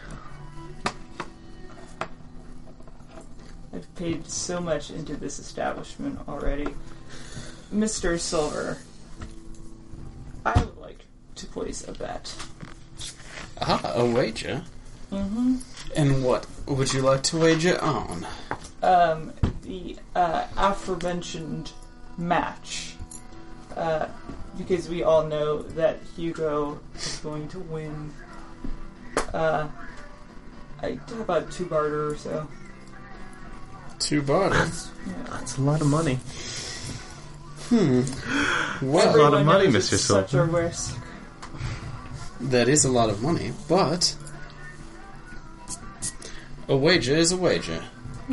I've paid so much into this establishment already. Mr. Silver, I would like to place a bet. Ah, a wager? Mm-hmm. And what would you like to wager on? The aforementioned match. Because we all know that Hugo is going to win. I have about 2 barter or so. 2 barter. Yeah. That's a lot of money. Well, a lot of Everyone money, knows Mr. it's such a Silver. risk. that is a lot of money, but a wager is a wager.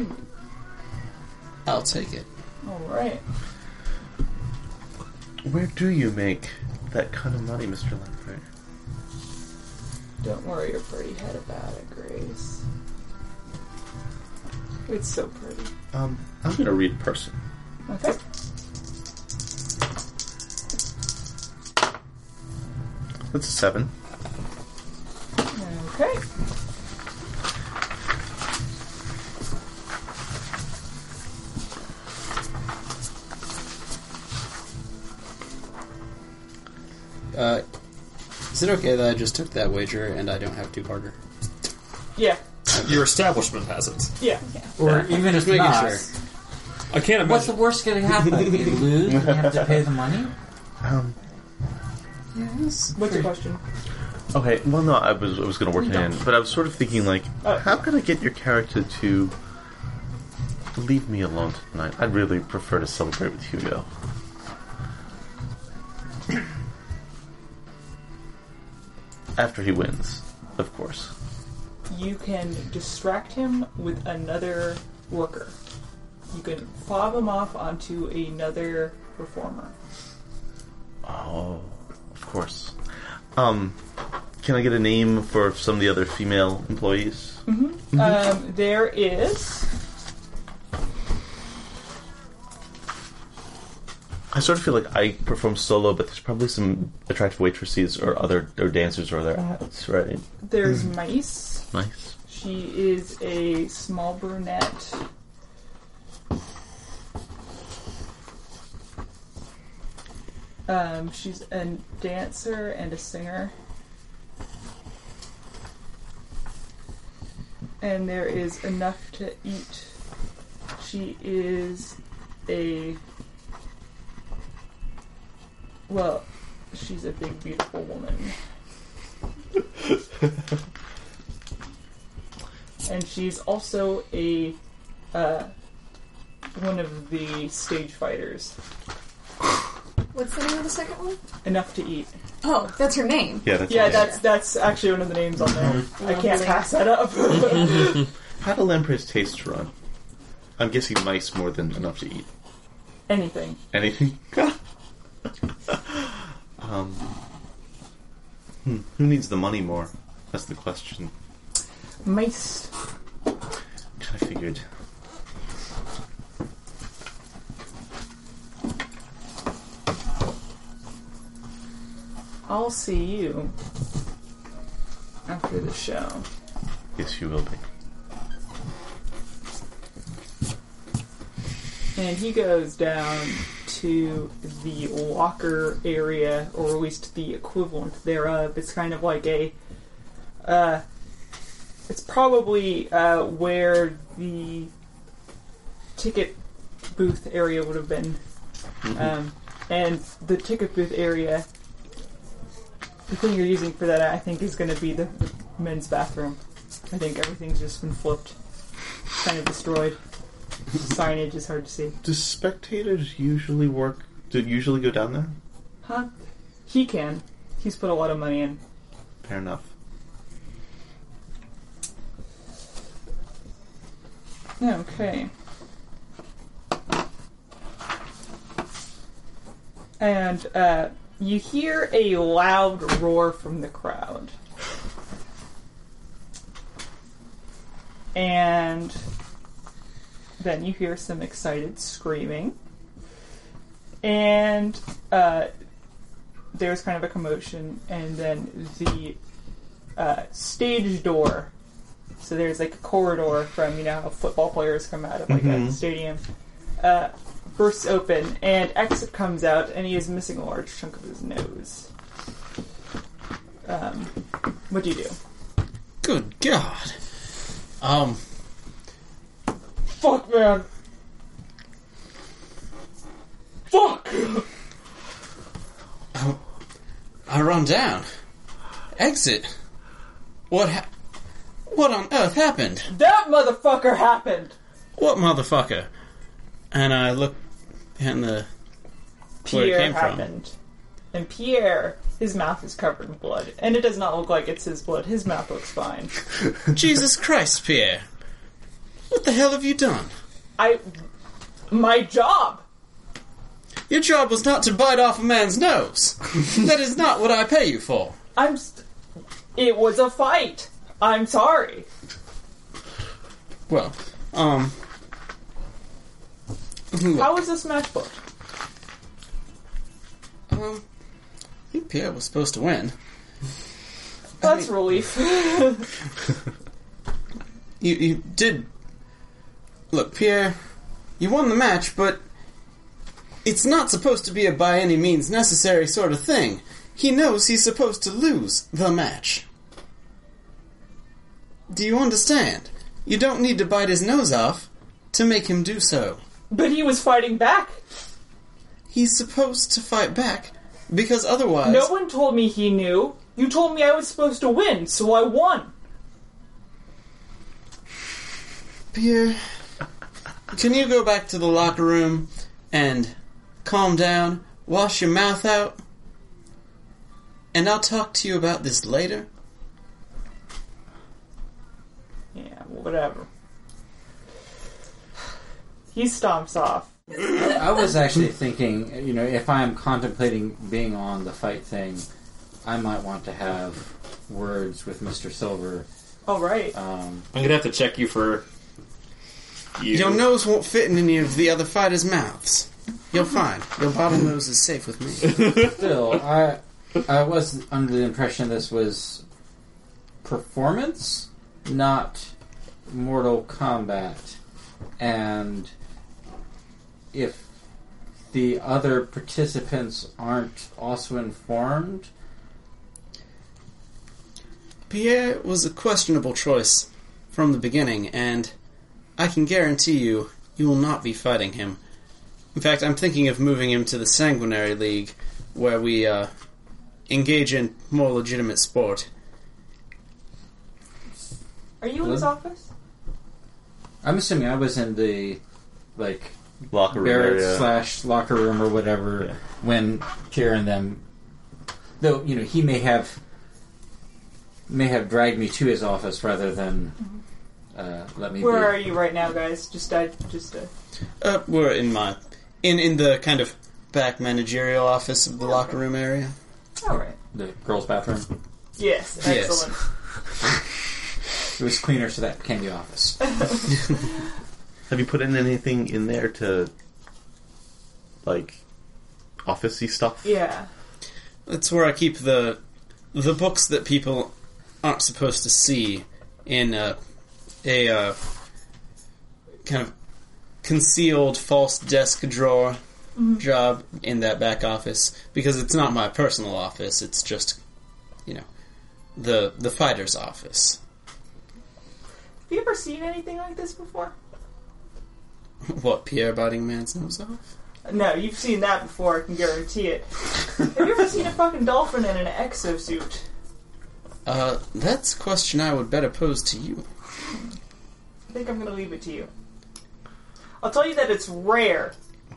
I'll take it. Alright. Where do you make that kind of money, Mr. Lamprey? Don't worry your pretty head about it, Grace. It's so pretty. I'm gonna read person. Okay. That's a 7. Okay. Is it okay that I just took that wager and I don't have 2 barter? Yeah. Your establishment has it. Yeah. Or even if Just making not, sure. I can't what's the imagine. worst going to happen? You lose and you have to pay the money? Yes. What's your question? Okay, well, no, I was going to work it in, but I was sort of thinking, like, how can I get your character to leave me alone tonight? I'd really prefer to celebrate with Hugo. After he wins, of course. You can distract him with another worker. You can fob him off onto another performer. Oh, of course. Can I get a name for some of the other female employees? There is... I sort of feel like I perform solo, but there's probably some attractive waitresses or dancers or other acts, right? There's Mice. Nice. She is a small brunette. She's a dancer and a singer. And there is Enough to Eat. She is a... Well, she's a big, beautiful woman. And she's also a one of the stage fighters. What's the name of the second one? Enough to Eat. Oh, that's her name. Yeah, that's Yeah, right. that's actually one of the names on there. I can't pass that up. How do lampreys taste run? I'm guessing mice more than enough to eat. Anything. Anything? Who needs the money more? That's the question. Mice. Kind of figured. I'll see you after the show. Yes, you will be. And he goes down to the locker area, or at least the equivalent thereof. It's kind of like a... it's probably where the ticket booth area would have been. And the ticket booth area, the thing you're using for that, I think, is going to be the men's bathroom. I think everything's just been flipped. Kind of destroyed. Signage is hard to see. Do spectators usually work? Do usually go down there? Huh? He can. He's put a lot of money in. Fair enough. Okay. And you hear a loud roar from the crowd. And then you hear some excited screaming. And there's kind of a commotion. And then the stage door. So there's like a corridor from, you know, how football players come out of like a stadium. Bursts open, and Exit comes out, and he is missing a large chunk of his nose. What do you do? Good God. Fuck, man. Fuck! I run down. Exit. What on earth happened? That motherfucker happened! What motherfucker? And I look in the... where it Pierre came happened. And Pierre, his mouth is covered in blood. And it does not look like it's his blood. His mouth looks fine. from. Jesus Christ, Pierre. What the hell have you done? My job! Your job was not to bite off a man's nose. That is not what I pay you for. It was a fight. I'm sorry. Well, How was this match booked? I think Pierre was supposed to win. That's relief. You did... Look, Pierre, you won the match, but it's not supposed to be a by any means necessary sort of thing. He knows he's supposed to lose the match. Do you understand? You don't need to bite his nose off to make him do so. But he was fighting back. He's supposed to fight back, because otherwise... No one told me he knew. You told me I was supposed to win, so I won. Pierre, can you go back to the locker room and calm down, wash your mouth out, and I'll talk to you about this later? Yeah, whatever. He stomps off. I was actually thinking, you know, if I'm contemplating being on the fight thing, I might want to have words with Mr. Silver. Oh, right. I'm gonna have to check you for... Your nose won't fit in any of the other fighters' mouths. You're fine. Your bottlenose is safe with me. Still, I was under the impression this was performance, not Mortal Kombat. And if the other participants aren't also informed... Pierre was a questionable choice from the beginning, and I can guarantee you will not be fighting him. In fact, I'm thinking of moving him to the Sanguinary League, where we engage in more legitimate sport. Are you in his office? I'm assuming I was in the, like, Locker room barracks area. / locker room or whatever Yeah. when Pierre and them... Though, you know, he may have dragged me to his office rather than let me Where be. are you right now, guys? We're in in the kind of back managerial office of the locker room area. Alright. The girls' bathroom. Yes, Yes. excellent. It was cleaner, so that became the office. Have you put in anything in there to, like, office-y stuff? Yeah. It's where I keep the books that people aren't supposed to see in a kind of concealed false desk drawer job in that back office, because it's not my personal office, it's just, the fighter's office. Have you ever seen anything like this before? What, Pierre biting man's nose off? No, you've seen that before, I can guarantee it. Have you ever seen a fucking dolphin in an exosuit? That's a question I would better pose to you. I think I'm going to leave it to you. I'll tell you that it's rare.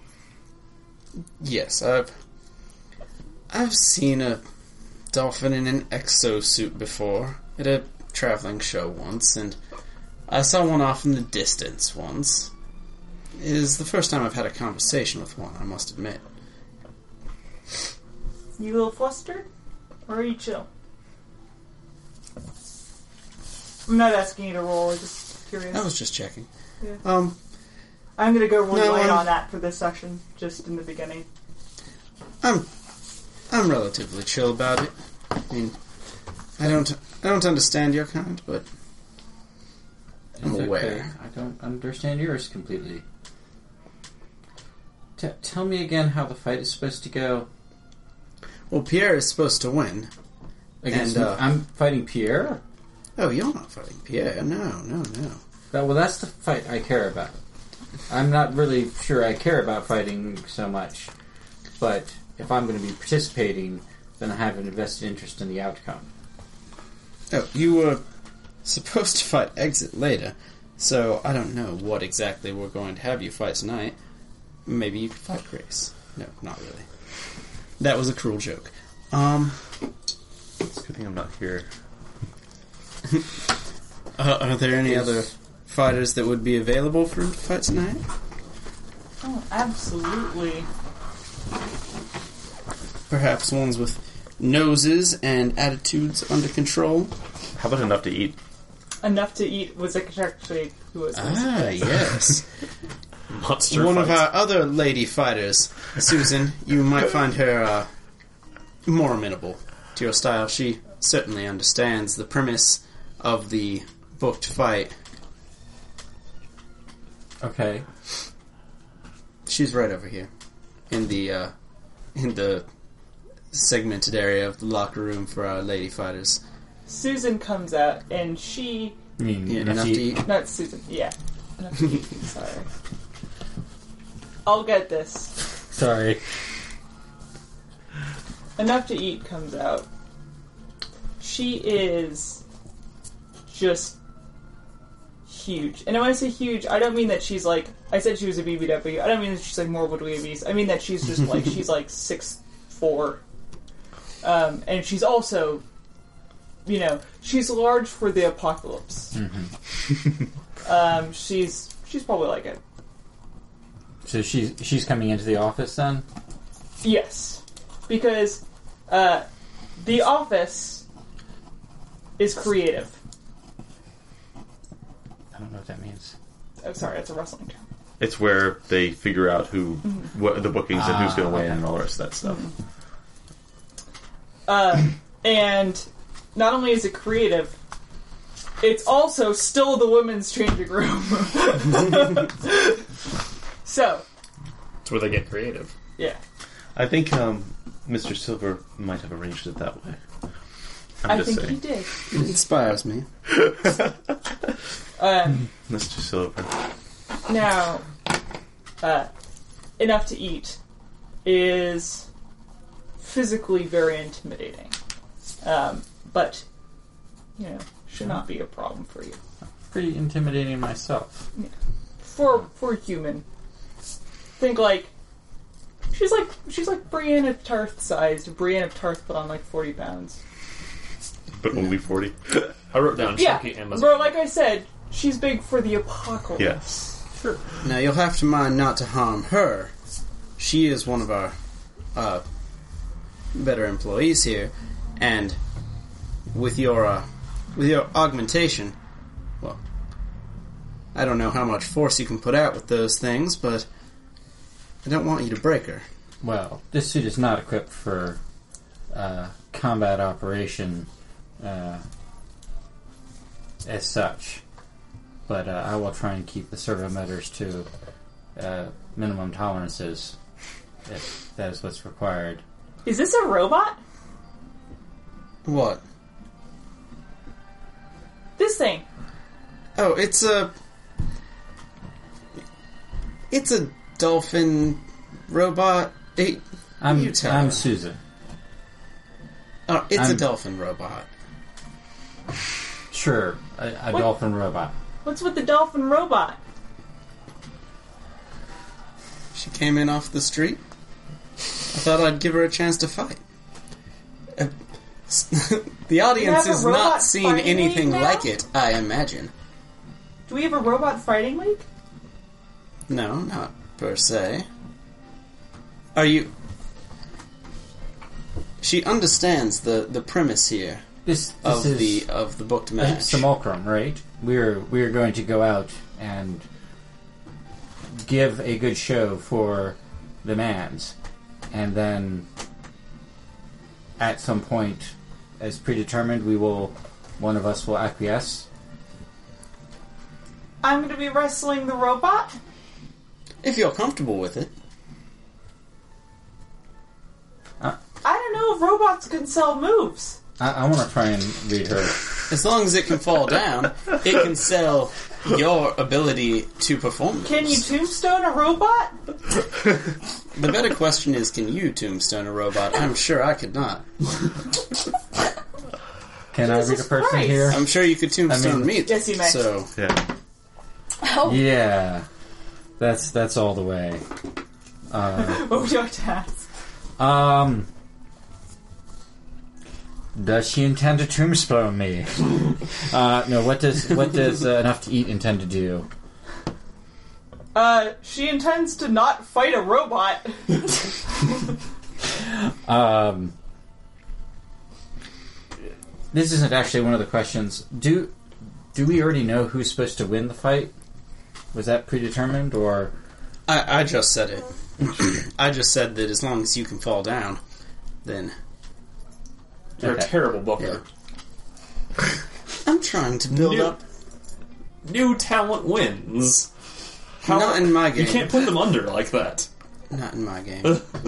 Yes, I've seen a dolphin in an exosuit before at a traveling show once, and I saw one off in the distance once. It is the first time I've had a conversation with one, I must admit. You a little flustered? Or are you chill? I'm not asking you to roll, I'm just curious. I was just checking. Yeah. I'm going to go really No, light on that for this section, just in the beginning. I'm relatively chill about it. I mean, I don't understand your kind, but I'm It's aware. okay. I don't understand yours completely. Tell me again how the fight is supposed to go. Well, Pierre is supposed to win. Against And, me? I'm fighting Pierre? Oh, you're not fighting Pierre. No. Well, that's the fight I care about. I'm not really sure I care about fighting so much, but if I'm going to be participating, then I have an invested interest in the outcome. Oh, you were supposed to fight Exit later, so I don't know what exactly we're going to have you fight tonight. Maybe you could fight Grace. No, not really. That was a cruel joke. It's a good thing I'm not here. Are there any other fighters that would be available for him to fight tonight? Oh, absolutely. Perhaps ones with noses and attitudes under control? How about enough to eat? Enough to eat was actually who was Yes. Monster One of fights. our other lady fighters, Susan, you might find her more amenable to your style. She certainly understands the premise of the booked fight. Okay. She's right over here, in the segmented area of the locker room for our lady fighters. Susan comes out, and she... You mean Yeah, enough to eat? Not Susan, yeah. Enough to eat, sorry. I'll get this. Sorry. Enough to Eat comes out. She is just huge. And when I say huge, I don't mean that she's like... I said she was a BBW. I don't mean that she's like Morbid Weavies. I mean that she's just like... she's like 6'4". And she's also... she's large for the apocalypse. Mm-hmm. She's probably like it. So she's coming into the office then? Yes. Because the office is creative. I don't know what that means. Oh, sorry, it's a wrestling term. It's where they figure out what the bookings and who's going to win okay. and all the rest of that stuff. And not only is it creative, it's also still the women's changing room. So, That's where they get creative. yeah. I think Mr. Silver might have arranged it that way. I I'm just think he saying. did. It inspires me. Mr. Silver. Now, Enough to Eat is physically very intimidating. But, should not be a problem for you. Pretty intimidating myself. For human. Think like she's like Brienne of Tarth sized. Brienne of Tarth put on like 40 pounds. But only 40. I wrote down Yeah, chunky Amazon. bro. Like I said, she's big for the apocalypse. Yes. Sure. Now, you'll have to mind not to harm her. She is one of our better employees here, and with your augmentation, well, I don't know how much force you can put out with those things, but I don't want you to break her. Well, this suit is not equipped for combat operation as such. But I will try and keep the servo motors to minimum tolerances if that is what's required. Is this a robot? What? This thing. Oh, it's a dolphin robot. I'm her. Susan. Oh, it's a dolphin robot. Sure, a What? dolphin robot. What's with the dolphin robot? She came in off the street. I thought I'd give her a chance to fight. The audience You have a has robot not seen fighting anything league now? like it, I imagine. Do we have a robot fighting league? No, not per se. Are you... She understands the premise here This of is the booked a match. simulacrum, right? We're going to go out and give a good show for the Mans, and then at some point, as predetermined, one of us will acquiesce. I'm going to be wrestling the robot? If you're comfortable with it. I don't know if robots can sell moves. I want to try and read her. As long as it can fall down, it can sell your ability to perform. Can you tombstone a robot? The better question is, can you tombstone a robot? I'm sure I could not. Can I read a Jesus person Christ. here? I'm sure you could tombstone me. Yes, you may. So, Yeah. Oh, Yeah, that's all the way. What would you like to ask? Does she intend to tombstone me? No. What does enough to eat intend to do? She intends to not fight a robot. This isn't actually one of the questions. Do we already know who's supposed to win the fight? Was that predetermined, or I just said it. I just said that as long as you can fall down, then... You're Okay. a terrible booker. I'm trying to build New- up... New talent wins. Not in my game. You can't put them under like that. Not in my game.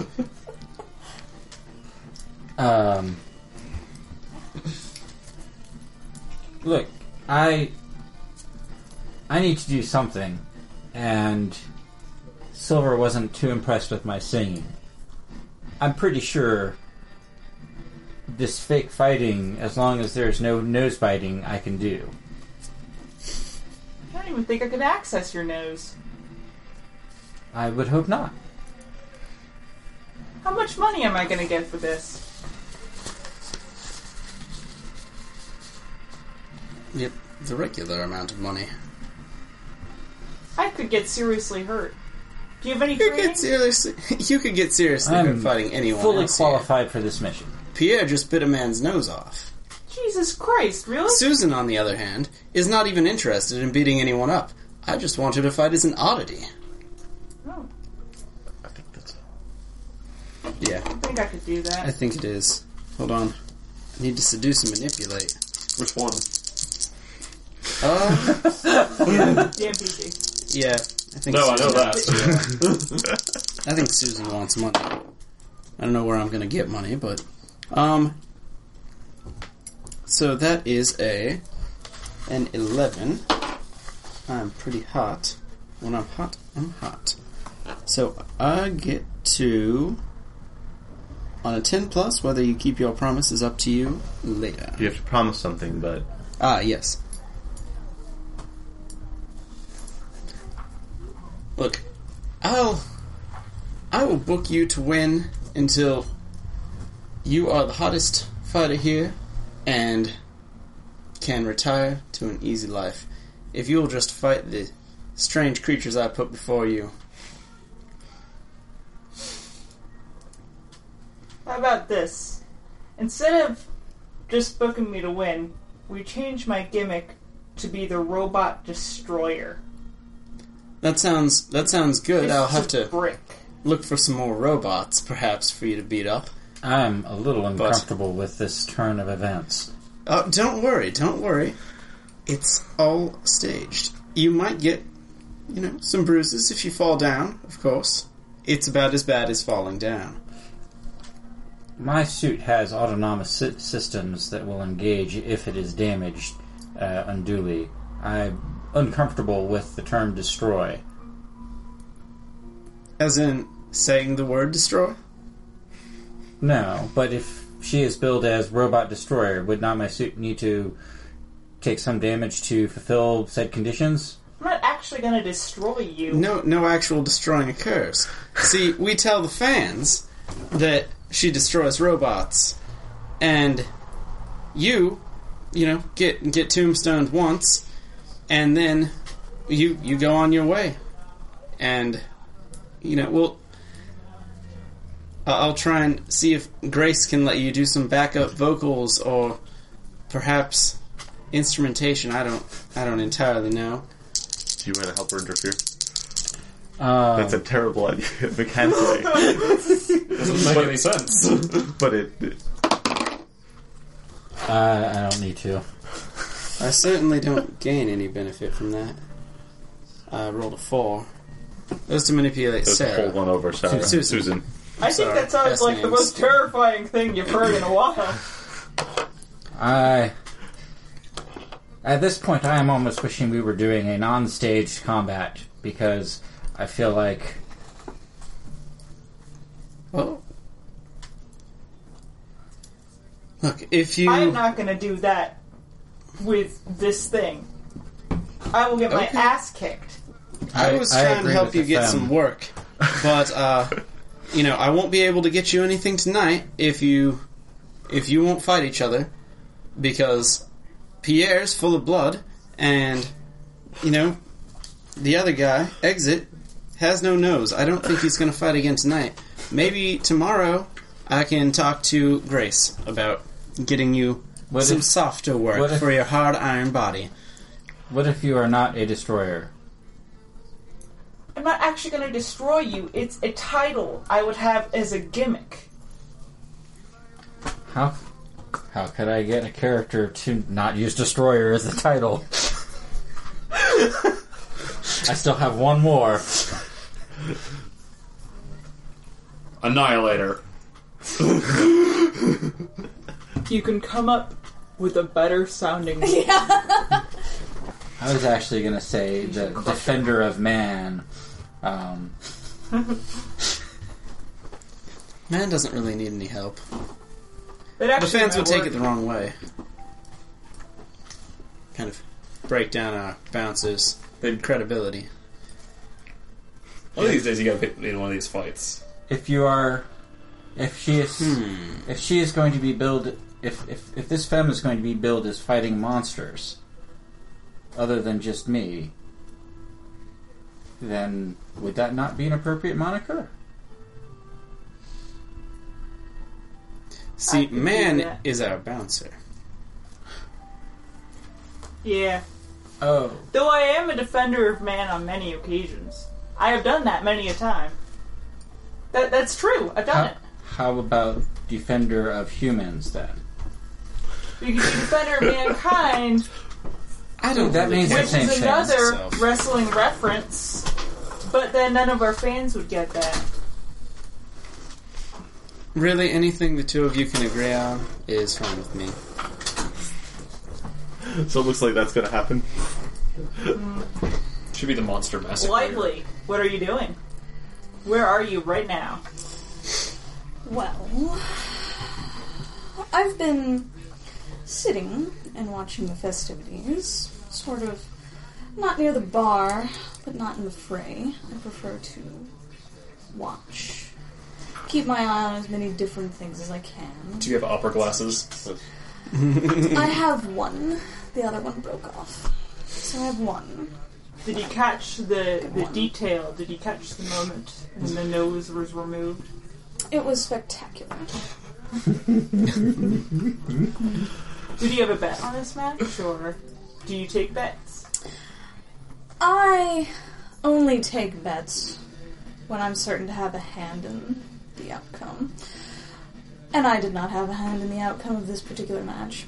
Look, I need to do something, and Silver wasn't too impressed with my singing. I'm pretty sure this fake fighting, as long as there's no nose biting, I can do. I don't even think I could access your nose. I would hope not. How much money am I going to get for this? Yep, the regular amount of money. I could get seriously hurt. Do you have any You could training? get seriously hurt I'm fighting anyone fully else here. qualified for this mission. Pierre just bit a man's nose off. Jesus Christ, really? Susan, on the other hand, is not even interested in beating anyone up. I just want her to fight as an oddity. Oh, I think that's Yeah, I think I could do I that. think it is. Hold on. I need to seduce and manipulate. Which one? Damn PG. Yeah, I think No, I know Susan, that. I think Susan wants money. I don't know where I'm going to get money, but... So that is an 11. I'm pretty hot. When I'm hot, I'm hot. So I get to... On a 10 plus, whether you keep your promise is up to you later. You have to promise something, but Ah, yes. Look, I will book you to win until you are the hottest fighter here and can retire to an easy life. If you'll just fight the strange creatures I put before you. How about this? Instead of just booking me to win, we change my gimmick to be the Robot Destroyer. That sounds good. It's I'll just have a to brick. look for some more robots, perhaps, for you to beat up. I'm a little uncomfortable with this turn of events. Oh, don't worry. It's all staged. You might get, some bruises if you fall down, of course. It's about as bad as falling down. My suit has autonomous systems that will engage if it is damaged unduly. I'm uncomfortable with the term destroy. As in, saying the word destroy? No, but if she is billed as Robot Destroyer, would not my suit need to take some damage to fulfill said conditions? I'm not actually going to destroy you. No actual destroying occurs. See, we tell the fans that she destroys robots, and you get tombstoned once, and then you go on your way. And, I'll try and see if Grace can let you do some backup vocals or perhaps instrumentation. I don't entirely know. Do you want to help her interfere? That's a terrible idea mechanically. Doesn't make any sense. But it I don't need to. I certainly don't gain any benefit from that. I rolled a 4. That was to manipulate just Sarah. hold one over Sarah. Susan. I think that sounds Best like the names. most terrifying thing you've heard in a while. At this point, I am almost wishing we were doing a non-staged combat, because I feel like... Well, look, if you... I'm not going to do that with this thing. I will get my Okay. ass kicked. I was trying to agree help with you the get femme. some work, but I won't be able to get you anything tonight if you won't fight each other, because Pierre's full of blood, and the other guy, Exit, has no nose. I don't think he's going to fight again tonight. Maybe tomorrow I can talk to Grace about getting you some softer work for your hard iron body. What if you are not a destroyer? I'm not actually going to destroy you. It's a title I would have as a gimmick. How could I get a character to not use destroyer as the title? I still have one more. Annihilator. You can come up with a better sounding name. Yeah. I was actually going to say the Defender of Man. Man doesn't really need any help. It The actually fans might would take work. it the wrong way. Kind of break down our bouncers' credibility. One of these days you gotta pick in one of these fights. If she is going to be billed, if this femme is going to be billed as fighting monsters, other than just me, then would that not be an appropriate moniker? See, I can do Man that. is our bouncer. Yeah. Oh, Though I am a defender of man on many occasions. I have done that many a time. That's true. I've done it. how about Defender of Humans then? You can be defender of mankind, I don't That really means care the which same is thing. another myself. wrestling reference. But then none of our fans would get that. Really, anything the two of you can agree on is fine with me. So it looks like that's going to happen. Should be the Monster Massacre. Lightly, what are you doing? Where are you right now? Well, I've been sitting and watching the festivities, sort of not near the bar, but not in the fray. I prefer to watch. Keep my eye on as many different things as I can. Do you have opera glasses? I have one. The other one broke off. So I have one. Did you catch the detail? Did you catch the moment when the nose was removed? It was spectacular. Did you have a bet on this match, or do you take bets? I only take bets when I'm certain to have a hand in the outcome. And I did not have a hand in the outcome of this particular match.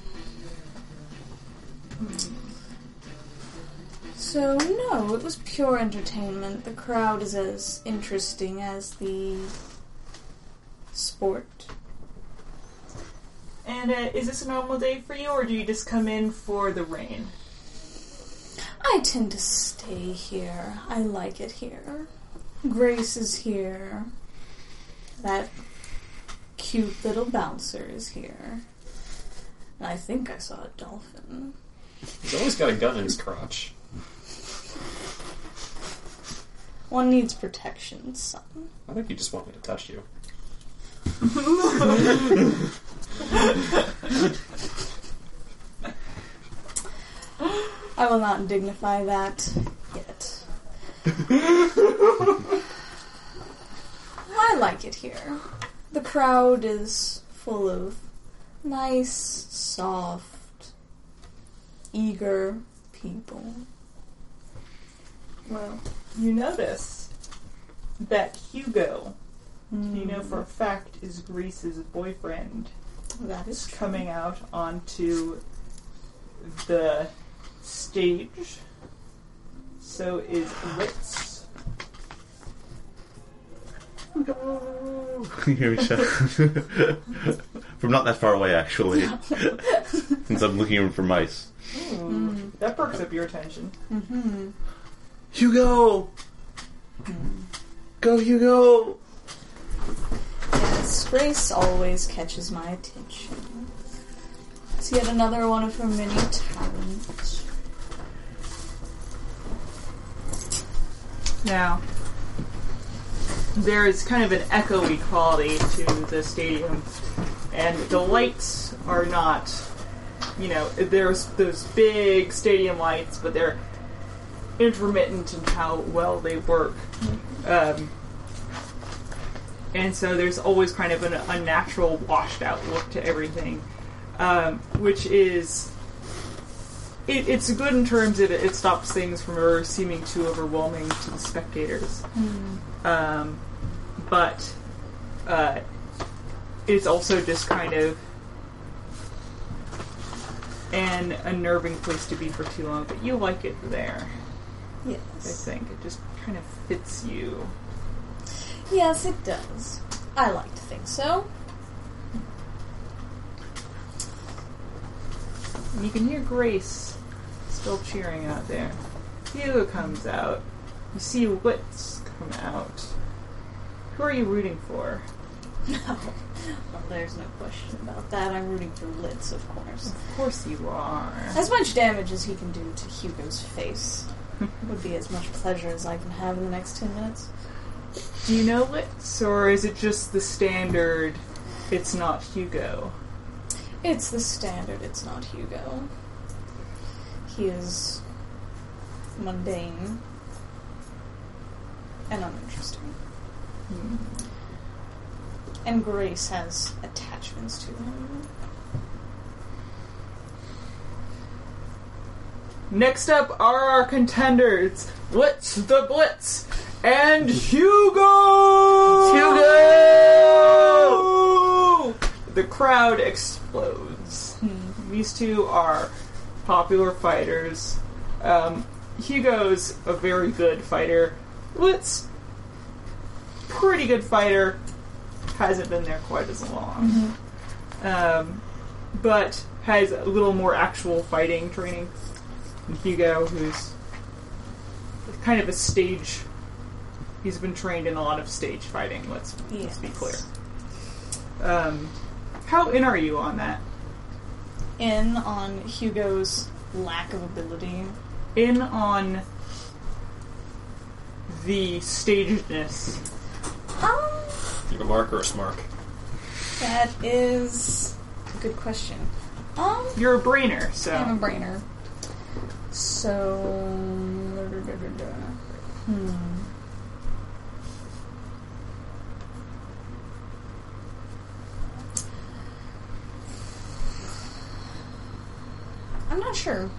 So, no, it was pure entertainment. The crowd is as interesting as the sport. And is this a normal day for you, or do you just come in for the rain? I tend to stay here. I like it here. Grace is here. That cute little bouncer is here. And I think I saw a dolphin. He's always got a gun in his crotch. One needs protection, son. I think you just want me to touch you. I will not dignify that yet. I like it here. The crowd is full of nice, soft, eager people. Well, you notice that Hugo, you know for a fact, is Grease's boyfriend. That is true. Coming out onto the stage. So is Litz. You hear me shout? From not that far away, actually. Since I'm looking for mice. That perks up your attention. Mm-hmm. Hugo! Go, Hugo! Yes, Grace always catches my attention. It's yet another one of her many talents. Now, there is kind of an echoey quality to the stadium, and the lights are not, there's those big stadium lights, but they're intermittent in how well they work. And so there's always kind of an unnatural, washed out look to everything, which is... It's good in terms of it stops things from seeming too overwhelming to the spectators. But it's also just kind of an unnerving place to be for too long. But you like it there. Yes. I think it just kind of fits you. Yes, it does. I like to think so. And you can hear Grace still cheering out there. Hugo comes out. You see Litz come out. Who are you rooting for? No. Well, there's no question about that. I'm rooting for Litz, of course. Of course you are. As much damage as he can do to Hugo's face would be as much pleasure as I can have in the next 10 minutes. Do you know Litz, or is it just the standard, it's not Hugo? It's the standard, it's not Hugo. He is mundane and uninteresting. And Grace has attachments to him. Next up are our contenders, Litz the Blitz and Hugo! Hugo! The crowd explodes. These two are popular fighters. Hugo's a very good fighter. Litz, pretty good fighter. Hasn't been there quite as long. But has a little more actual fighting training. And Hugo, who's kind of a stage... He's been trained in a lot of stage fighting, let's be clear. How in are you on that? In on Hugo's lack of ability. In on the stagedness. You a mark or a smark? That is a good question. You're a brainer, so... I'm a brainer. So... I'm not sure.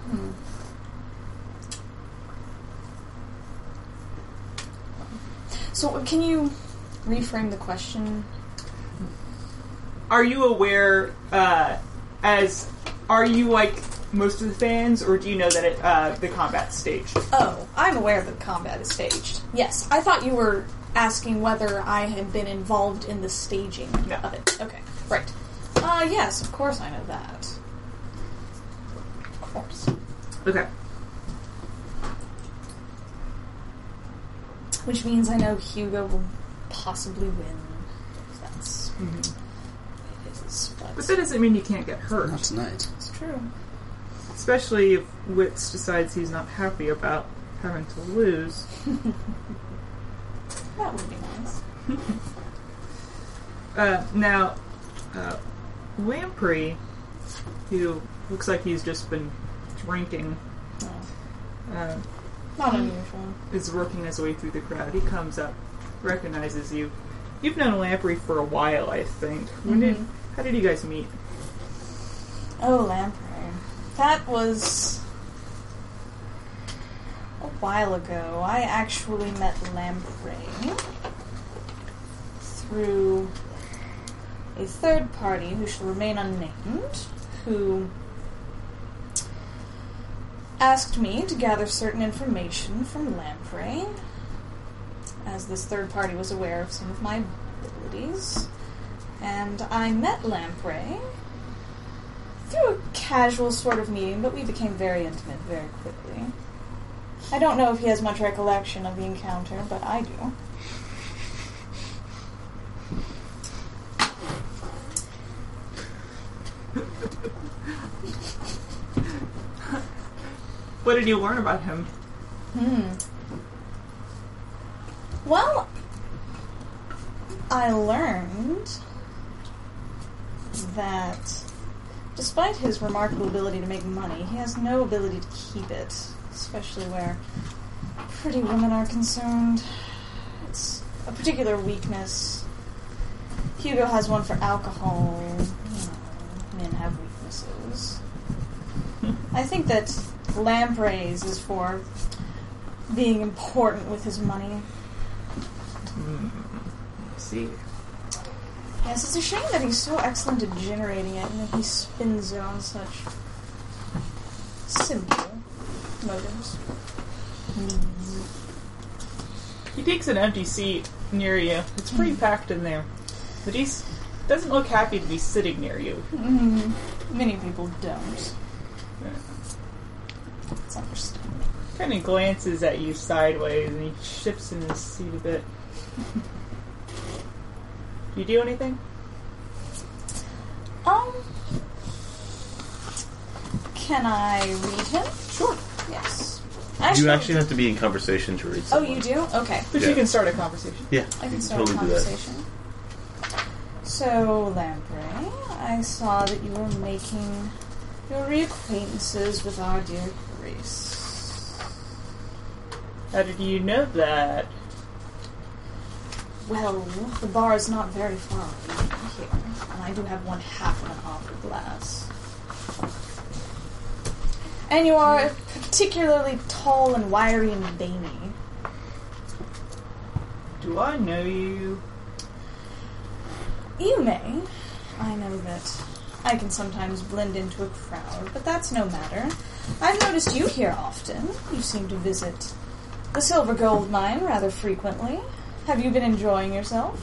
So, can you reframe the question? are you aware, are you like most of the fans, or do you know that the combat's staged? Oh, I'm aware that the combat is staged. Yes, I thought you were asking whether I had been involved in the staging of it. Okay, right. Yes, of course I know that. Of course. Okay. Which means I know Hugo will possibly win. If that's what it is. But that doesn't mean you can't get hurt. Not tonight. It's true. Especially if Wits decides he's not happy about having to lose. That would be nice. Now, Lamprey, who looks like he's just been drinking, Not unusual. is working his way through the crowd. He comes up, recognizes you. You've known Lamprey for a while, I think. How did you guys meet? Oh, Lamprey. That was a while ago. I actually met Lamprey through a third party who shall remain unnamed, who asked me to gather certain information from Lamprey, as this third party was aware of some of my abilities. And I met Lamprey through a casual sort of meeting, but we became very intimate very quickly. I don't know if he has much recollection of the encounter, but I do. What did you learn about him? Well, I learned that despite his remarkable ability to make money, he has no ability to keep it, especially where pretty women are concerned. It's a particular weakness. Hugo has one for alcohol. You know, men have weaknesses. I think that Lamprey's is for being important with his money. See. Yes, it's a shame that he's so excellent at generating it and that he spins it on such simple motives. He takes an empty seat near you. It's pretty packed in there. But he doesn't look happy to be sitting near you. Many people don't. It's understandable. Kind of glances at you sideways and he shifts in his seat a bit. Do you do anything? Can I read him? Sure. Yes. You actually have to be in conversation to read Oh, someone. you do? Okay. But you can start a conversation. Yeah, I you can start totally a do that. conversation. So, Lamprey, I saw that you were making your reacquaintances with our dear Grace. How did you know that? Well, the bar is not very far from here, and I do have one half of an opera glass. And you are particularly tall and wiry and veiny. Do I know you? You may. I know that I can sometimes blend into a crowd, but that's no matter. I've noticed you here often. You seem to visit the Silver Gold Mine rather frequently. Have you been enjoying yourself?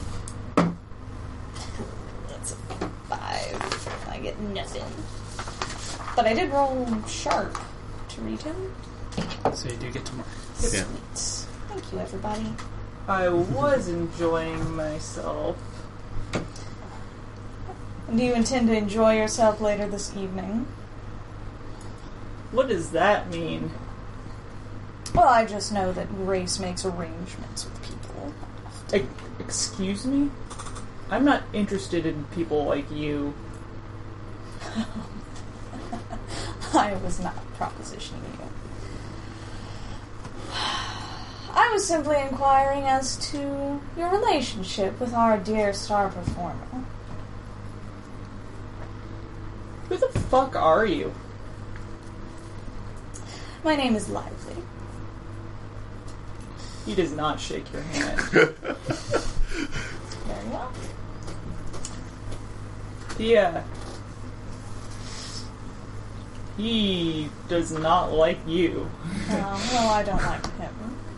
That's a 5. I get nothing. But I did roll sharp to read him. So you do get to mark. Yeah. Sweet. Thank you, everybody. I was enjoying myself. Do you intend to enjoy yourself later this evening? What does that mean? Well, I just know that Grace makes arrangements with people. Excuse me? I'm not interested in people like you. I was not propositioning you. I was simply inquiring as to your relationship with our dear star performer. Who the fuck are you? My name is Lively. He does not shake your hand. Very well. Yeah. He does not like you. Well, I don't like him.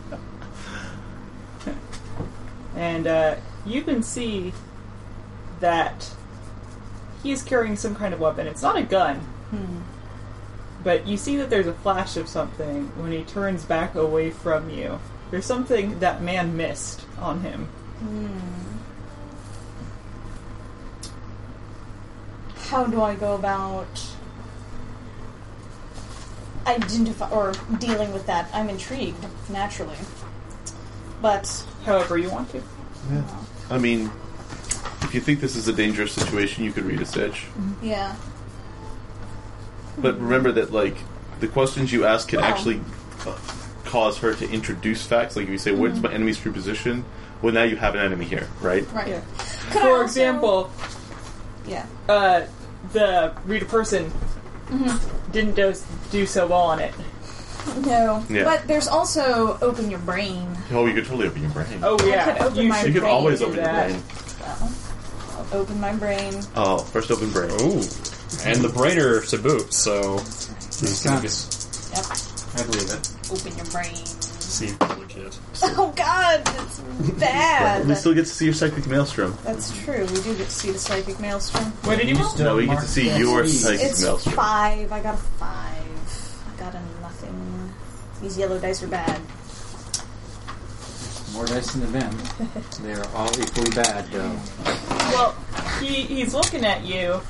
And you can see that he is carrying some kind of weapon. It's not a gun. But you see that there's a flash of something when he turns back away from you. There's something that man missed on him. How do I go about identify or dealing with that? I'm intrigued, naturally. But However you want to. Yeah. I mean, if you think this is a dangerous situation, you could read a stitch. yeah. But remember that, like, the questions you ask can actually cause her to introduce facts. Like, if you say, what's my enemy's true position? Well, now you have an enemy here, right? Right. Yeah. Could I For also- example, Yeah. the read a person didn't do so well on it. No. Yeah. But there's also open your brain. Oh, you could totally open your brain. Oh I yeah, could open my you could brain always to open your that. brain. Well, I'll open my brain. Oh, first open brain. Ooh. And the brainer to boot, so... Makes sense. Yep. I believe it. Open your brain. See, legit. Oh God, it's bad. We still get to see your psychic maelstrom. That's true. We do get to see the psychic maelstrom. What did you roll? No, we get to see your psychic It's maelstrom. 5. I got a 5. I got a nothing. These yellow dice are bad. More dice in the bin. They are all equally bad, though. Well, he's looking at you,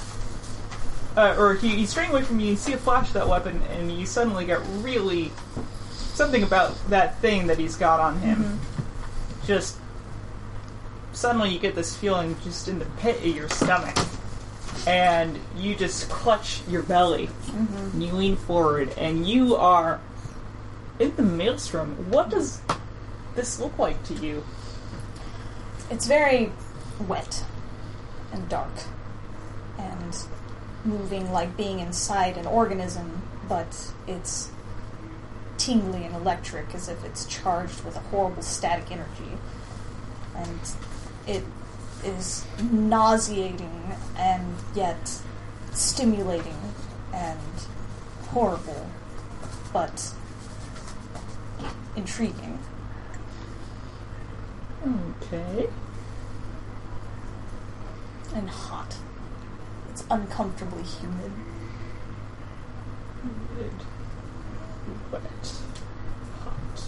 or he's straying away from you. You see a flash of that weapon, and you suddenly get really something about that thing that he's got on him. Just suddenly, you get this feeling just in the pit of your stomach, and you just clutch your belly. And you lean forward, and you are in the maelstrom. What does this look like to you? It's very wet and dark and moving like being inside an organism, but it's tingly and electric as if it's charged with a horrible static energy. And it is nauseating and yet stimulating and horrible, but intriguing. Okay. And hot. It's uncomfortably humid. Humid, wet, hot.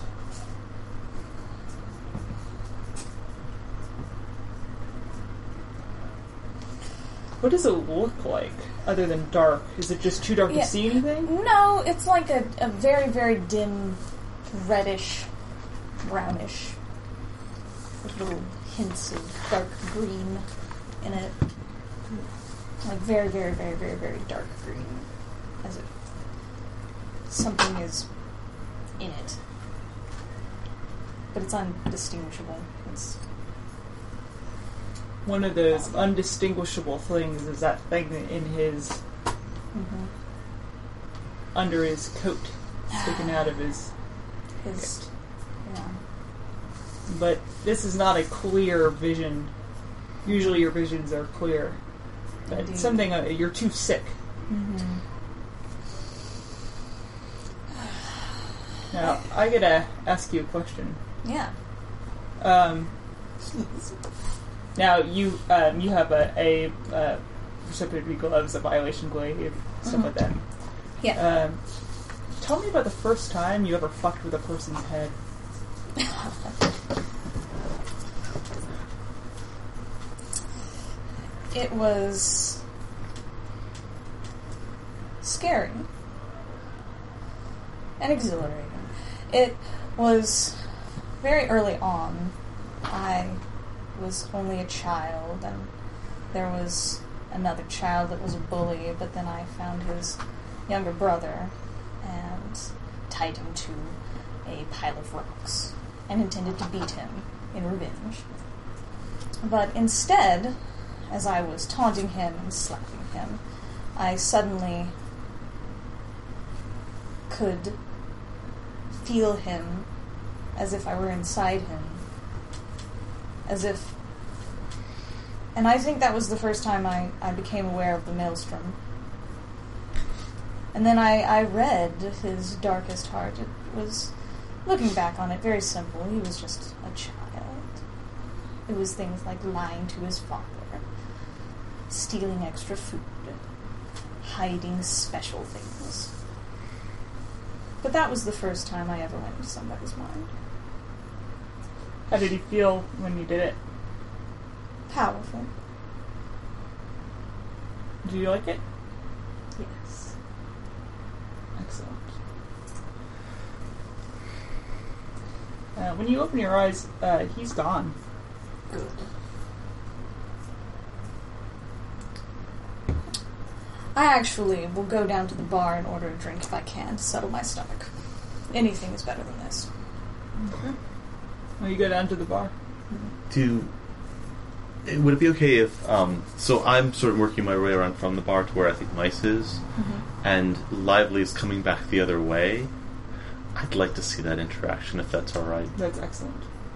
What does it look like, other than dark? Is it just too dark Yeah. to see anything? No, it's like a very, very dim, reddish, brownish, with little hints of dark green in it. Like very, very, very, very, very dark green. As if something is in it. But it's undistinguishable. It's One of those undistinguishable things is that thing in his under his coat, sticking out of his. his, yeah. But this is not a clear vision. Usually, your visions are clear. But Indeed. something you're too sick. Now, I gotta ask you a question. Yeah. Now you have a precipitory gloves, a violation glaive, stuff like that. Yeah. Tell me about the first time you ever fucked with a person's head. It was scary and exhilarating. It was very early on. I was only a child, and there was another child that was a bully, but then I found his younger brother and tied him to a pile of rocks and intended to beat him in revenge. But instead, as I was taunting him and slapping him, I suddenly could feel him as if I were inside him. As if And I think that was the first time I became aware of the Maelstrom. And then I read his darkest heart. It was, looking back on it, very simple. He was just a child. It was things like lying to his father, stealing extra food, hiding special things. But that was the first time I ever went into somebody's mind. How did he feel when you did it? Powerful. Do you like it? Yes. Excellent. When you open your eyes, he's gone. Good. I actually will go down to the bar and order a drink if I can to settle my stomach. Anything is better than this. Okay. Well, you go down to the bar. Would it be okay if, so I'm sort of working my way around from the bar to where I think Mice is, and Lively is coming back the other way. I'd like to see that interaction, if that's alright. That's excellent.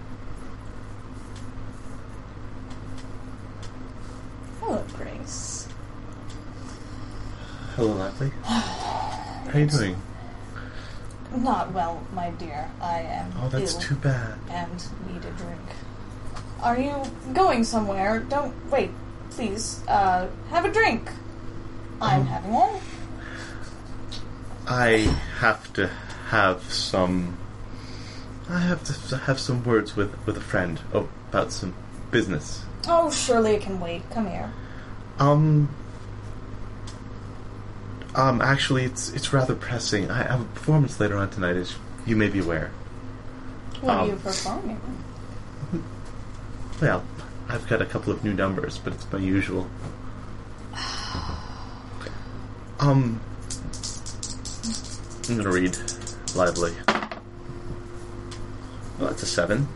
Hello, Grace. Hello, Lively. How are you doing? Not well, my dear. I am Oh, that's ill too bad. and need a drink. Are you going somewhere? Don't wait, please. Have a drink. I'm having one. I have to have some words with a friend about some business. Oh, surely it can wait. Come here. Actually, it's rather pressing. I have a performance later on tonight, as you may be aware. What are you performing? Well, I've got a couple of new numbers, but it's my usual. I'm gonna read Lively. Well, that's a 7.